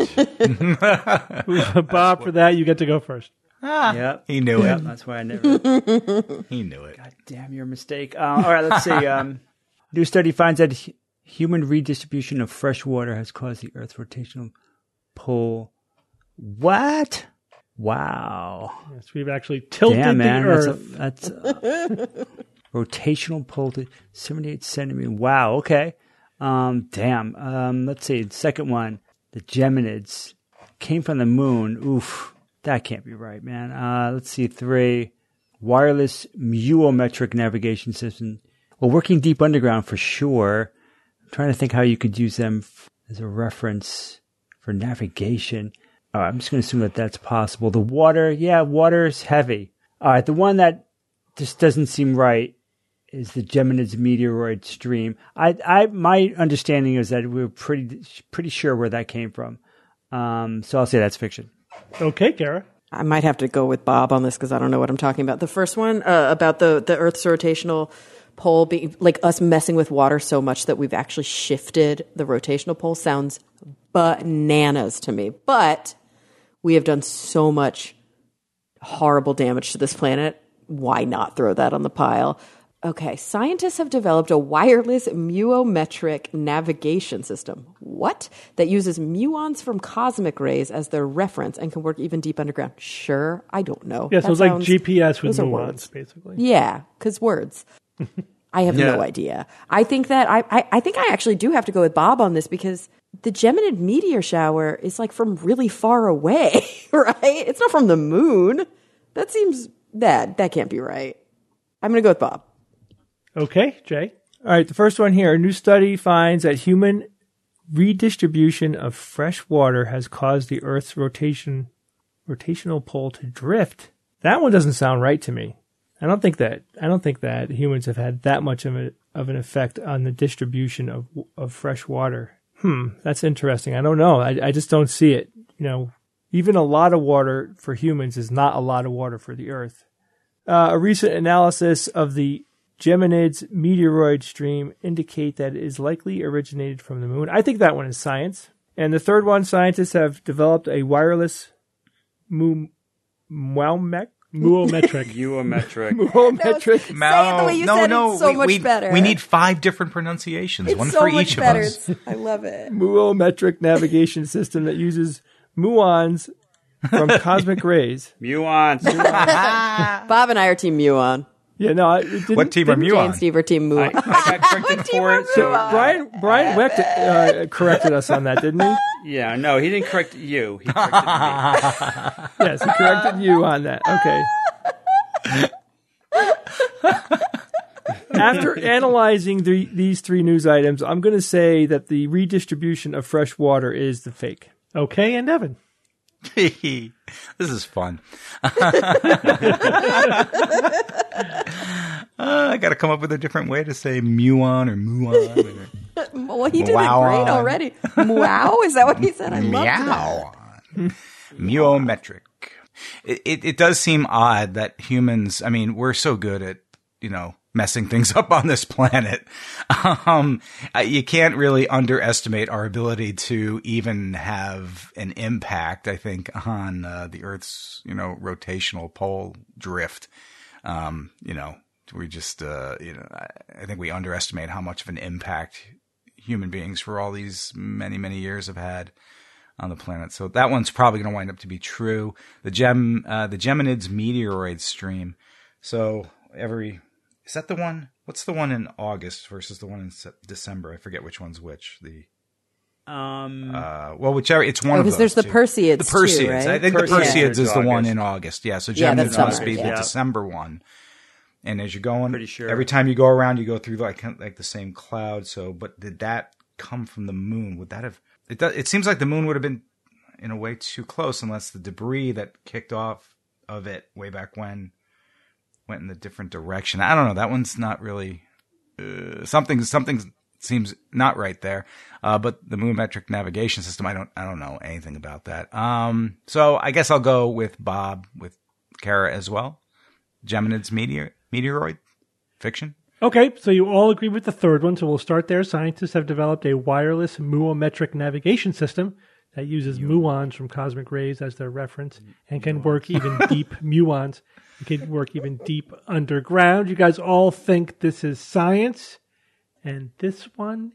Bob, for that, you get to go first. Yep. He knew Yep, it. that's why I never. He knew it. God damn your mistake. Uh, all right, let's see. Um, new study finds that hu- human redistribution of fresh water has caused the Earth's rotational pull. What? Wow. Yes, we've actually tilted Damn, man. the Earth. That's a, that's a rotational pull to seventy-eight centimeters. Wow. Okay. Um, damn. Um, let's see. The second one, the Geminids came from the moon. Oof. That can't be right, man. Uh, let's see. Three, wireless muometric navigation system. Well, working deep underground for sure. I'm trying to think how you could use them f- as a reference for navigation. Uh, I'm just going to assume that that's possible. The water, yeah, water is heavy. All right, the one that just doesn't seem right is the Geminids meteoroid stream. I, I, my understanding is that we're pretty, pretty sure where that came from. Um, so I'll say that's fiction. Okay, Kara. I might have to go with Bob on this because I don't know what I'm talking about. The first one uh, about the, the Earth's rotational pole being like us messing with water so much that we've actually shifted the rotational pole sounds bananas to me. But we have done so much horrible damage to this planet. Why not throw that on the pile? Okay, scientists have developed a wireless muometric navigation system. What? That uses muons from cosmic rays as their reference and can work even deep underground. Sure, I don't know. Yeah, so That it's like sounds- G P S with those are muons, words. basically. Yeah, because words. I have Yeah. no idea. I think that I, I, I think I actually do have to go with Bob on this because the Geminid meteor shower is like from really far away, right? It's not from the moon. That seems bad. That can't be right. I'm going to go with Bob. Okay, Jay. All right, the first one here. A new study finds that human redistribution of fresh water has caused the Earth's rotation rotational pole to drift. That one doesn't sound right to me. I don't think that I don't think that humans have had that much of a of an effect on the distribution of of fresh water. Hmm, that's interesting. I don't know. I I just don't see it. You know, even a lot of water for humans is not a lot of water for the Earth. Uh, a recent analysis of the Geminid's meteoroid stream indicate that it is likely originated from the moon. I think that one is science. And the third one, scientists have developed a wireless mu- muometric Muometric. Muometric. muometric. Say it the way you no, said no, it's so we, much we, better. We need five different pronunciations, It's one so for much each better. of us. It's- I love it. muometric navigation system that uses muons from cosmic rays. Muons. Bob and I are Team Muon. Yeah, no, I it didn't. What team are didn't- you Jay on? and Steve are Team Muon. I, I got corrected for it. So, Brian Brian Wecht uh, corrected us on that, didn't he? yeah, no, he didn't correct you. He corrected me. Yes, he corrected you on that. Okay. After analyzing the, these three news items, I'm going to say that the redistribution of fresh water is the fake. Okay, and Evan. This is fun. uh, I got to come up with a different way to say muon or muon. Or Well, he did Wow. it great already. Wow, is that what he said? I love that. meow. Muometric. It, it it does seem odd that humans, I mean, we're so good at, you know, messing things up on this planet. Um, you can't really underestimate our ability to even have an impact, I think, on uh, the Earth's, you know, rotational pole drift. Um, you know, we just, uh, you know, I think we underestimate how much of an impact human beings for all these many, many years have had on the planet. So that one's probably going to wind up to be true. The Gem, uh, the Geminid's meteoroid stream. So every, is that the one? What's the one in August versus the one in Se- December? I forget which one's which. The, Um, uh, well, whichever, it's one Oh, of those. because there's the two. Perseids, The Perseids. too, right? I think Perseids the Perseids is is the one August. in August. Yeah. So Yeah, Geminids that's must summer, be the yeah. December one. And as you're going, Pretty sure. every time you go around, you go through like like the same cloud. So, but did that come from the moon? Would that have? It does, it seems like the moon would have been in a way too close, unless the debris that kicked off of it way back when went in a different direction. I don't know. That one's not really uh, something. Something seems not right there. Uh, but the Muometric navigation system, I don't. I don't know anything about that. Um, so I guess I'll go with Bob with Kara as well. Geminid's meteor, meteoroid fiction. Okay, so you all agree with the third one, so we'll start there. Scientists have developed a wireless muometric navigation system that uses muons from cosmic rays as their reference and can work even deep muons. It can work even deep underground. You guys all think this is science, and this one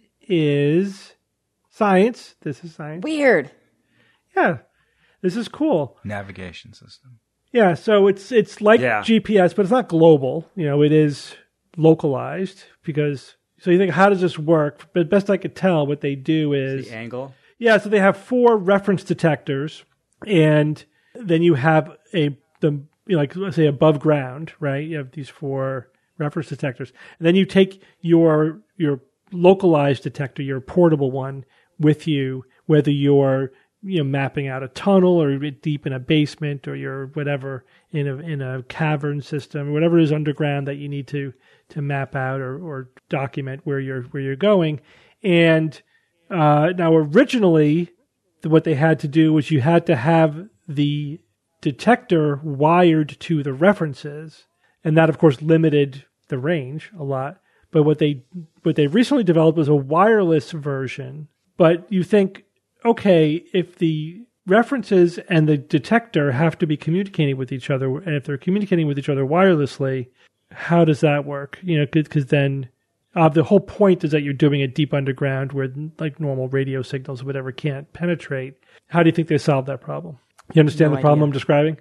is science. This is science. Weird. Yeah, this is cool. Navigation system. Yeah, so it's it's like Yeah. G P S, but it's not global. You know, it is localized because. So you think, how does this work? But best I could tell, what they do is the angle. yeah. So they have four reference detectors, and then you have a the you know, like let's say above ground, right? You have these four reference detectors, and then you take your your localized detector, your portable one, with you, whether you're you know mapping out a tunnel or you're deep in a basement or you're whatever in a in a cavern system, whatever is underground that you need to to map out or, or document where you're where you're going. And uh, now originally, what they had to do was you had to have the detector wired to the references, and that of course limited the range a lot. But what they what they recently developed was a wireless version. But you think, okay, if the references and the detector have to be communicating with each other, and if they're communicating with each other wirelessly, how does that work? You know, because then uh, the whole point is that you're doing it deep underground where like normal radio signals or whatever can't penetrate. How do you think they solved that problem? You understand No the problem idea. I'm describing?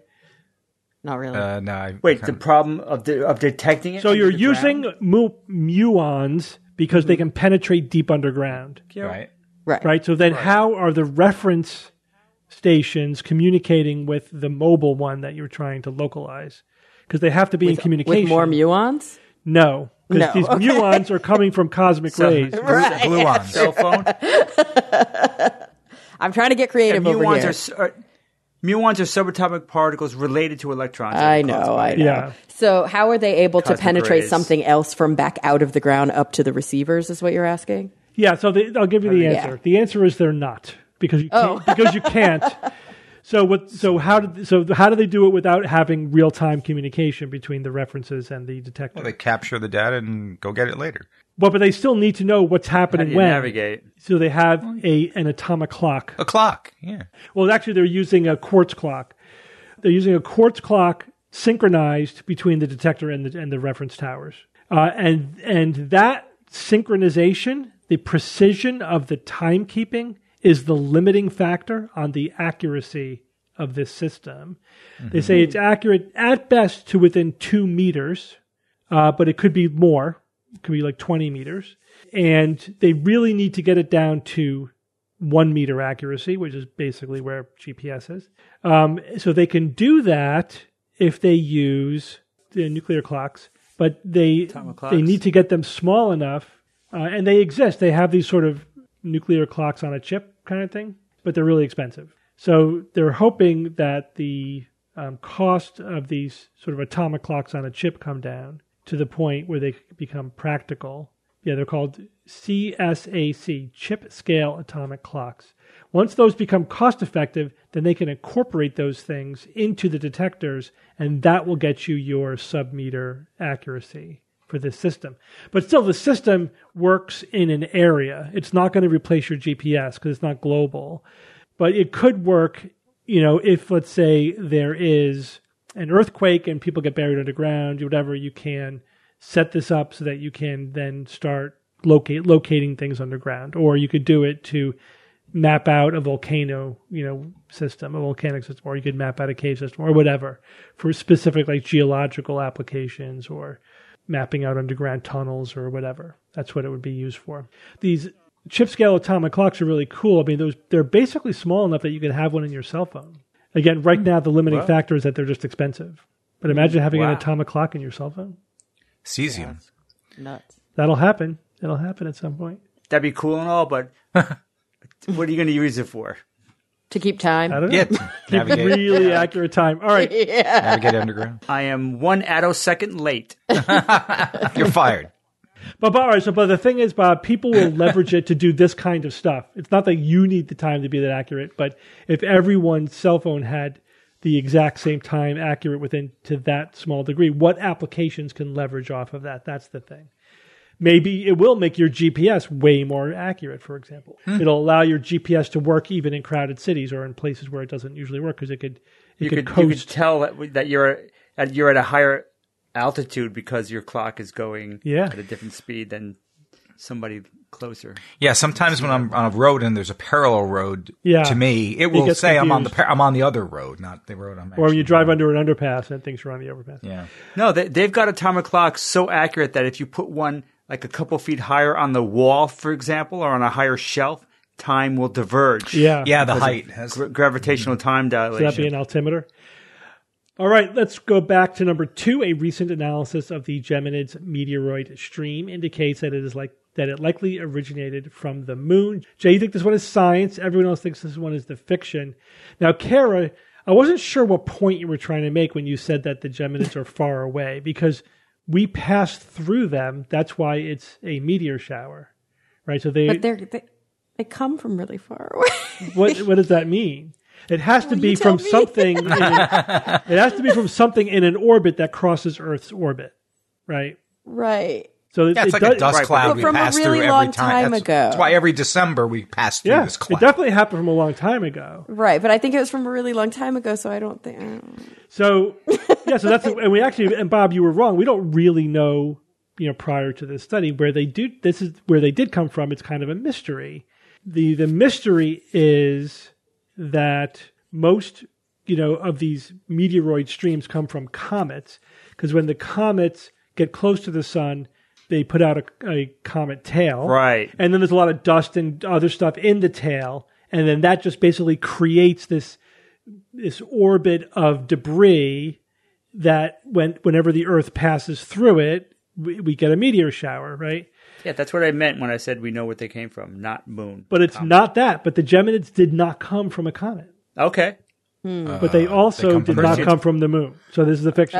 Not really. Uh, no, I Wait, the kinda- problem of de- of detecting it. So under you're the using ground? mu- muons because they can penetrate deep underground. right. Right. Right. So then how are the reference stations communicating with the mobile one that you're trying to localize? Because they have to be with, in communication. With more muons? No. Because No, these okay. muons are coming from cosmic So- rays. Right. Gluons. Cell phone. I'm trying to get creative over muons here. are, s- are muons are subatomic particles related to electrons. I that are caused know, by I it. know. Yeah. So how are they able to Cosmic penetrate rays. something else from back out of the ground up to the receivers is what you're asking? Yeah, so they, I'll give you the Yeah. answer. The answer is they're not because you Oh. can't, because you can't. So what? So how did? So how do they do it without having real time communication between the references and the detector? Well, they capture the data and go get it later. Well, but they still need to know what's How happening do you when. navigate? So they have a an atomic clock. A clock, yeah. Well, actually, they're using a quartz clock. They're using a quartz clock synchronized between the detector and the and the reference towers, uh, and and that synchronization, the precision of the timekeeping, is the limiting factor on the accuracy of this system. Mm-hmm. They say it's accurate at best to within two meters, uh, but it could be more. It could be like twenty meters, and they really need to get it down to one meter accuracy, which is basically where G P S is. Um, so they can do that if they use the nuclear clocks, but they Atomic clocks. they need to get them small enough, uh, and they exist. They have these sort of nuclear clocks on a chip kind of thing, but they're really expensive. So they're hoping that the um, cost of these sort of atomic clocks on a chip come down to the point where they become practical. Yeah, they're called C S A C, chip scale atomic clocks. Once those become cost effective, then they can incorporate those things into the detectors, and that will get you your sub-meter accuracy for this system. But still, the system works in an area. It's not going to replace your G P S because it's not global. But it could work, you know, if, let's say, there is an earthquake and people get buried underground, whatever, you can set this up so that you can then start locate locating things underground. Or you could do it to map out a volcano, you know, system, a volcanic system, or you could map out a cave system or whatever for specific like geological applications or mapping out underground tunnels or whatever. That's what it would be used for. These chip scale atomic clocks are really cool. I mean, those they're basically small enough that you could have one in your cell phone. Again, right now the limiting Wow. factor is that they're just expensive. But imagine having Wow. an atomic clock in your cell phone. Cesium. Nuts. That'll happen. It'll happen at some point. That'd be cool and all, but what are you going to use it for? To keep time? I don't know. Yeah, to navigate, Really accurate time. All right. navigate underground. I am one attosecond late. You're fired. But, but all right, so but the thing is, Bob, people will leverage it to do this kind of stuff. It's not that you need the time to be that accurate, but if everyone's cell phone had the exact same time accurate within to that small degree, what applications can leverage off of that? That's the thing. Maybe it will make your G P S way more accurate, for example. Hmm. It'll allow your G P S to work even in crowded cities or in places where it doesn't usually work because it could it You could could, you coast. could tell that, that you're at you're at a higher altitude because your clock is going Yeah. at a different speed than somebody closer. Yeah, sometimes when I'm on a road and there's a parallel road Yeah. to me, it will gets say I'm on the confused. par- I'm on the other road, not the road I'm. Or when actually you drive on. under an underpass and it thinks you're on the overpass. Yeah. No, they, they've got atomic clocks so accurate that if you put one like a couple feet higher on the wall, for example, or on a higher shelf, time will diverge. Yeah. Yeah, the height has. Gra- gravitational time So dilation. that'd be an altimeter. All right, let's go back to number two. A recent analysis of the Geminids meteoroid stream indicates that it is like that it likely originated from the moon. Jay, you think this one is science? Everyone else thinks this one is the fiction. Now, Kara, I wasn't sure what point you were trying to make when you said that the Geminids are far away because we passed through them. That's why it's a meteor shower, right? So they But they're, they they come from really far away. what what does that mean? It has to Well, be you from tell me. something. In a, it has to be from something in an orbit that crosses Earth's orbit, right? Right. So Yeah, it's like does, a dust right, cloud but we from a pass really through long every time. time that's, ago. that's why every December we pass through Yeah, this it cloud. definitely happened from a long time ago. Right. But I think it was from a really long time ago, so I don't think. I don't... So yeah, so that's and we actually and Bob, you were wrong. We don't really know, you know, prior to this study where they do. This is where they did come from. It's kind of a mystery. the The mystery is that most, you know, of these meteoroid streams come from comets, because when the comets get close to the sun, they put out a, a comet tail. Right. And then there's a lot of dust and other stuff in the tail. And then that just basically creates this this orbit of debris that when whenever the Earth passes through it, we, we get a meteor shower, right? Yeah, that's what I meant when I said we know where they came from, not moon. But it's comet. not that. But the Geminids did not come from a comet. Okay. Hmm. But they also they come did from not Earth. come from the moon. So this is a fiction.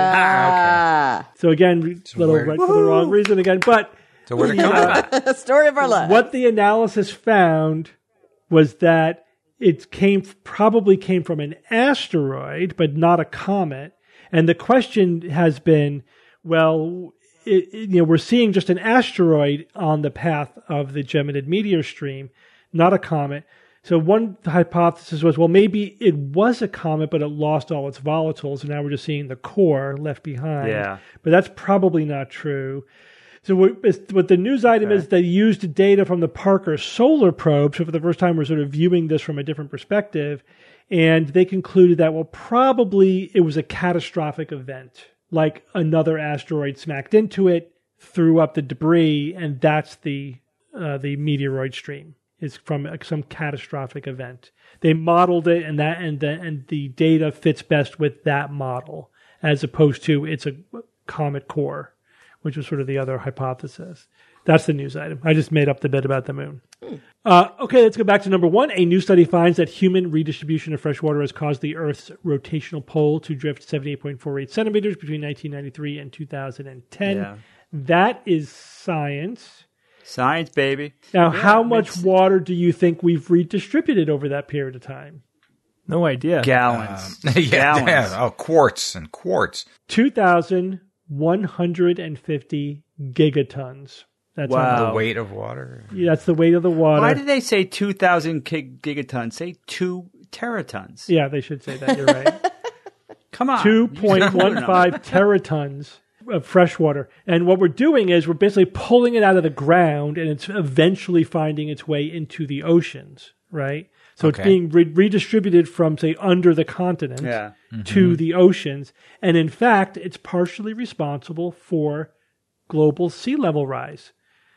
Ah, So again, little where- right for the wrong reason again. But So where did it come from? story of our life. what the analysis found was that it came probably came from an asteroid, but not a comet. And the question has been, well, it, it, you know, we're seeing just an asteroid on the path of the Geminid meteor stream, not a comet. So one hypothesis was, well, maybe it was a comet, but it lost all its volatiles, and now we're just seeing the core left behind. Yeah. But that's probably not true. So what, what the news item Okay. is, they used data from the Parker Solar Probe. So for the first time, we're sort of viewing this from a different perspective. And they concluded that, well, probably it was a catastrophic event, like another asteroid smacked into it, threw up the debris, and that's the uh, the meteoroid stream. It's from some catastrophic event. They modeled it, and that and the, and the data fits best with that model, as opposed to it's a comet core, which was sort of the other hypothesis. That's the news item. I just made up the bit about the moon. Uh, okay, let's go back to number one. A new study finds that human redistribution of fresh water has caused the Earth's rotational pole to drift seventy-eight point four eight centimeters between nineteen ninety-three and two thousand ten. Yeah. That is science. Science, baby. Now, Yeah, how it much makes- water do you think we've redistributed over that period of time? No idea. Gallons. Um, yeah, Gallons. yeah. Oh, quarts and quarts. two thousand one hundred fifty gigatons. That's Wow. The weight of water. Yeah, that's the weight of the water. Why did they say two thousand gig- gigatons? Say two teratons. Yeah, they should say that. You're right. Come on. two point one five teratons of fresh water. And what we're doing is we're basically pulling it out of the ground, and it's eventually finding its way into the oceans, right? So Okay. it's being re- redistributed from, say, under the continent Yeah. to the oceans. And in fact, it's partially responsible for global sea level rise.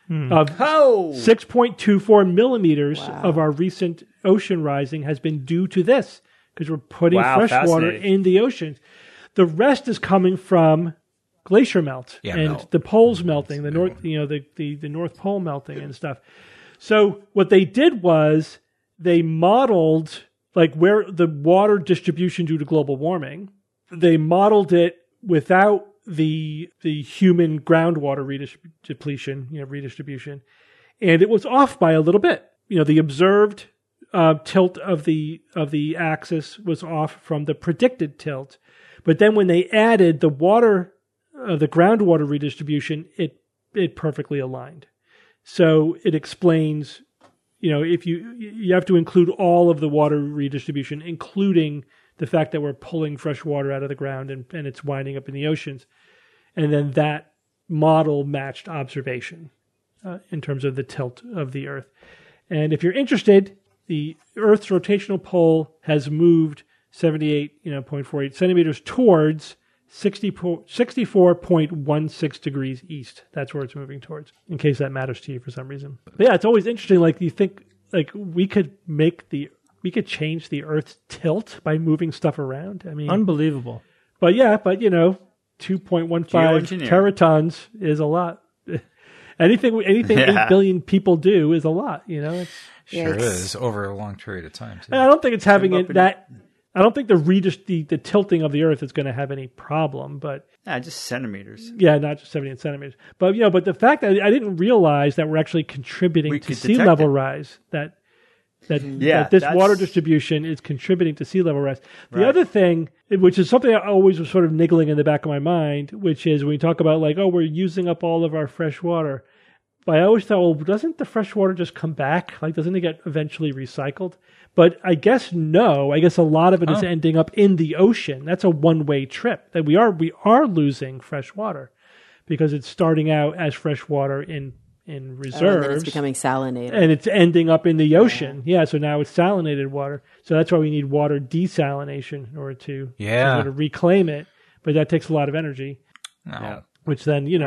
Of Oh! six point two four millimeters of our recent ocean rising has been due to this, because we're putting Wow, fresh water fascinating. in the oceans. The rest is coming from glacier melt Yeah, and melt. the poles melting, the north, you know, the, the, the North Pole melting and stuff. So what they did was they modeled like where the water distribution due to global warming. They modeled it without the the human groundwater redis- depletion, you know, redistribution, and it was off by a little bit. You know, the observed uh, tilt of the of the axis was off from the predicted tilt, but then when they added the water, uh, the groundwater redistribution, it it perfectly aligned. So it explains, you know, if you you have to include all of the water redistribution, including the fact that we're pulling fresh water out of the ground and, and it's winding up in the oceans. And then that model matched observation uh, in terms of the tilt of the Earth. And if you're interested, the Earth's rotational pole has moved seventy-eight, you know, point four eight centimeters towards sixty-four point one six degrees east. That's where it's moving towards, in case that matters to you for some reason. But yeah, it's always interesting. Like, you think, like, we could make the We could change the Earth's tilt by moving stuff around. I mean, Unbelievable. but yeah, but you know, two point one five Geoengineering. teratons is a lot. anything anything Yeah. eight billion people do is a lot. You know, it's, Sure Yikes. is over a long period of time too. I don't think it's having up it in- that. I don't think the, redist- the the tilting of the Earth is going to have any problem. But Yeah, just centimeters. yeah, not just seventy-eight centimeters. But you know, but the fact that I didn't realize that we're actually contributing We to could sea detect level it. rise. That that, Yeah, that this that's- water distribution is contributing to sea level rise. The Right. other thing, which is something I always was sort of niggling in the back of my mind, which is when we talk about like, oh, we're using up all of our fresh water. But I always thought, well, doesn't the fresh water just come back? Like, doesn't it get eventually recycled? But I guess no. I guess a lot of it is Oh. ending up in the ocean. That's a one-way trip. That we are we are losing fresh water because it's starting out as fresh water in in Oh, and reserves, then it's becoming salinated. and it's ending up in the ocean. Yeah, so now it's salinated water. So that's why we need water desalination in order to, Yeah. to sort of reclaim it. But that takes a lot of energy, No. Yeah. which then, you know,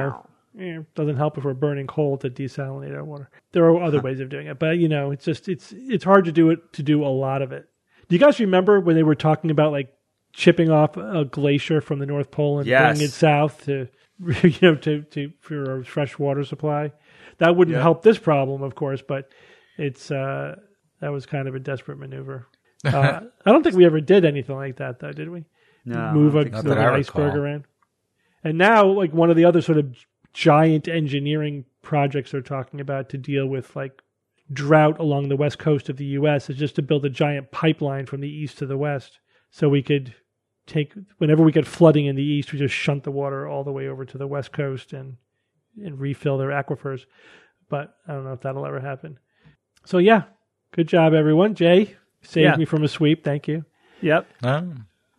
eh, it doesn't help if we're burning coal to desalinate our water. There are other ways of doing it, but you know, it's just it's it's hard to do it to do a lot of it. Do you guys remember when they were talking about like chipping off a glacier from the North Pole and Yes. bringing it south to you know to, to for a fresh water supply? That wouldn't Yeah. help this problem, of course, but it's uh, that was kind of a desperate maneuver. Uh, I don't think we ever did anything like that, though, did we? No, Move I a don't think Not move that an I iceberg recall. around. And now, like one of the other sort of giant engineering projects they're talking about to deal with like drought along the west coast of the U S is just to build a giant pipeline from the east to the west, so we could take whenever we get flooding in the east, we just shunt the water all the way over to the west coast and and refill their aquifers. But I don't know if that'll ever happen. So yeah, good job, everyone. Jay saved Yeah. me from a sweep. Thank you. Yep. Oh.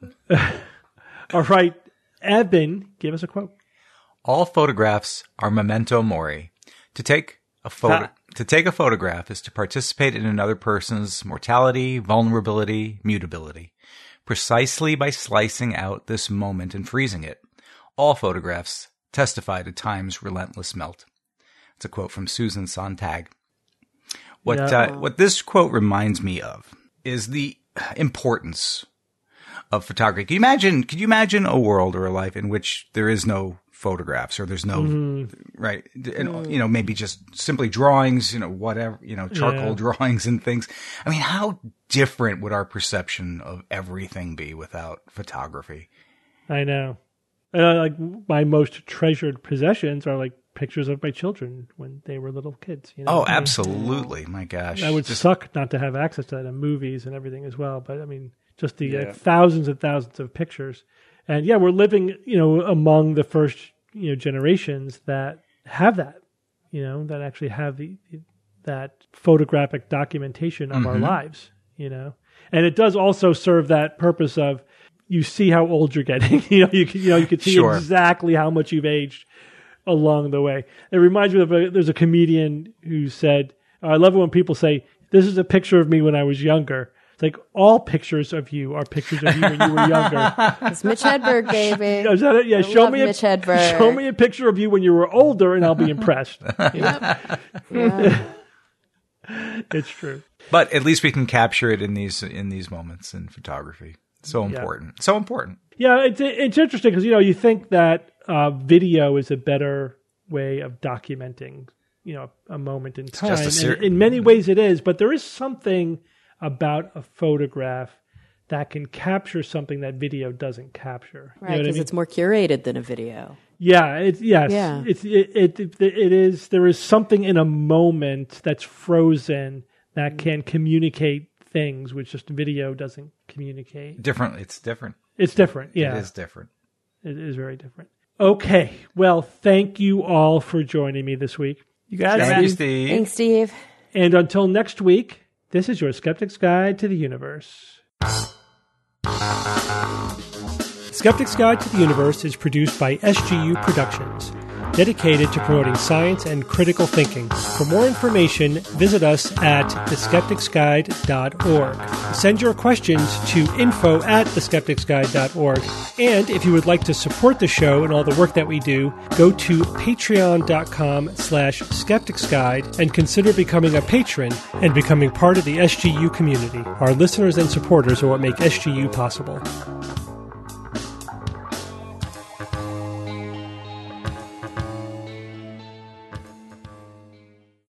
All right, Evan, give us a quote. All photographs are memento mori. To take a photo, Ha. to take a photograph is to participate in another person's mortality, vulnerability, mutability. Precisely by slicing out this moment and freezing it, all photographs testify to time's relentless melt. It's a quote from Susan Sontag. What Yeah. uh, what this quote reminds me of is the importance of photography. Can you imagine? Could you imagine a world or a life in which there is no photographs, or there's no Mm-hmm. right, and you know, maybe just simply drawings, you know, whatever, you know, charcoal Yeah. drawings and things. I mean, how different would our perception of everything be without photography? I know. Uh, like my most treasured possessions are like pictures of my children when they were little kids. You know? Oh, I mean, absolutely! My gosh, That would Just- suck not to have access to that in movies and everything as well. But I mean, just the uh, Yeah. thousands and thousands of pictures. And yeah, we're living, you know, among the first, you know, generations that have that, you know, that actually have the that photographic documentation of our lives, you know. And it does also serve that purpose of you see how old you're getting. you know, you can, you know, you can see Sure. exactly how much you've aged along the way. It reminds me of a, there's a comedian who said, I love it when people say, this is a picture of me when I was younger. It's like all pictures of you are pictures of you when you were younger. It's Mitch Hedberg, baby. Is that it? Yeah, I show love me a, Mitch Hedberg. show me a picture of you when you were older, and I'll be impressed. Yeah. It's true. but at least we can capture it in these in these moments in photography. So important, so important. Yeah, it's it's interesting because you know you think that uh, video is a better way of documenting, you know, a moment in time. just a ser- and in many ways, it is. But there is something about a photograph that can capture something that video doesn't capture. You know Right, what I because mean? it's more curated than a video. Yeah, it's yes, Yeah. it's it, it it it is. There is something in a moment that's frozen that can communicate things, which just video doesn't communicate. Different. It's different. It's different. Yeah, It is different. it is very different. Okay, well, thank you all for joining me this week, You got Thank you, it. Steve. Thanks, Steve. and until next week, this is your Skeptic's Guide to the Universe. Skeptic's Guide to the Universe is produced by S G U Productions, dedicated to promoting science and critical thinking. For more information, visit us at the skeptics guide dot org. Send your questions to info at the skeptics guide dot org. And if you would like to support the show and all the work that we do, go to patreon.com slash skepticsguide and consider becoming a patron and becoming part of the S G U community. Our listeners and supporters are what make S G U possible.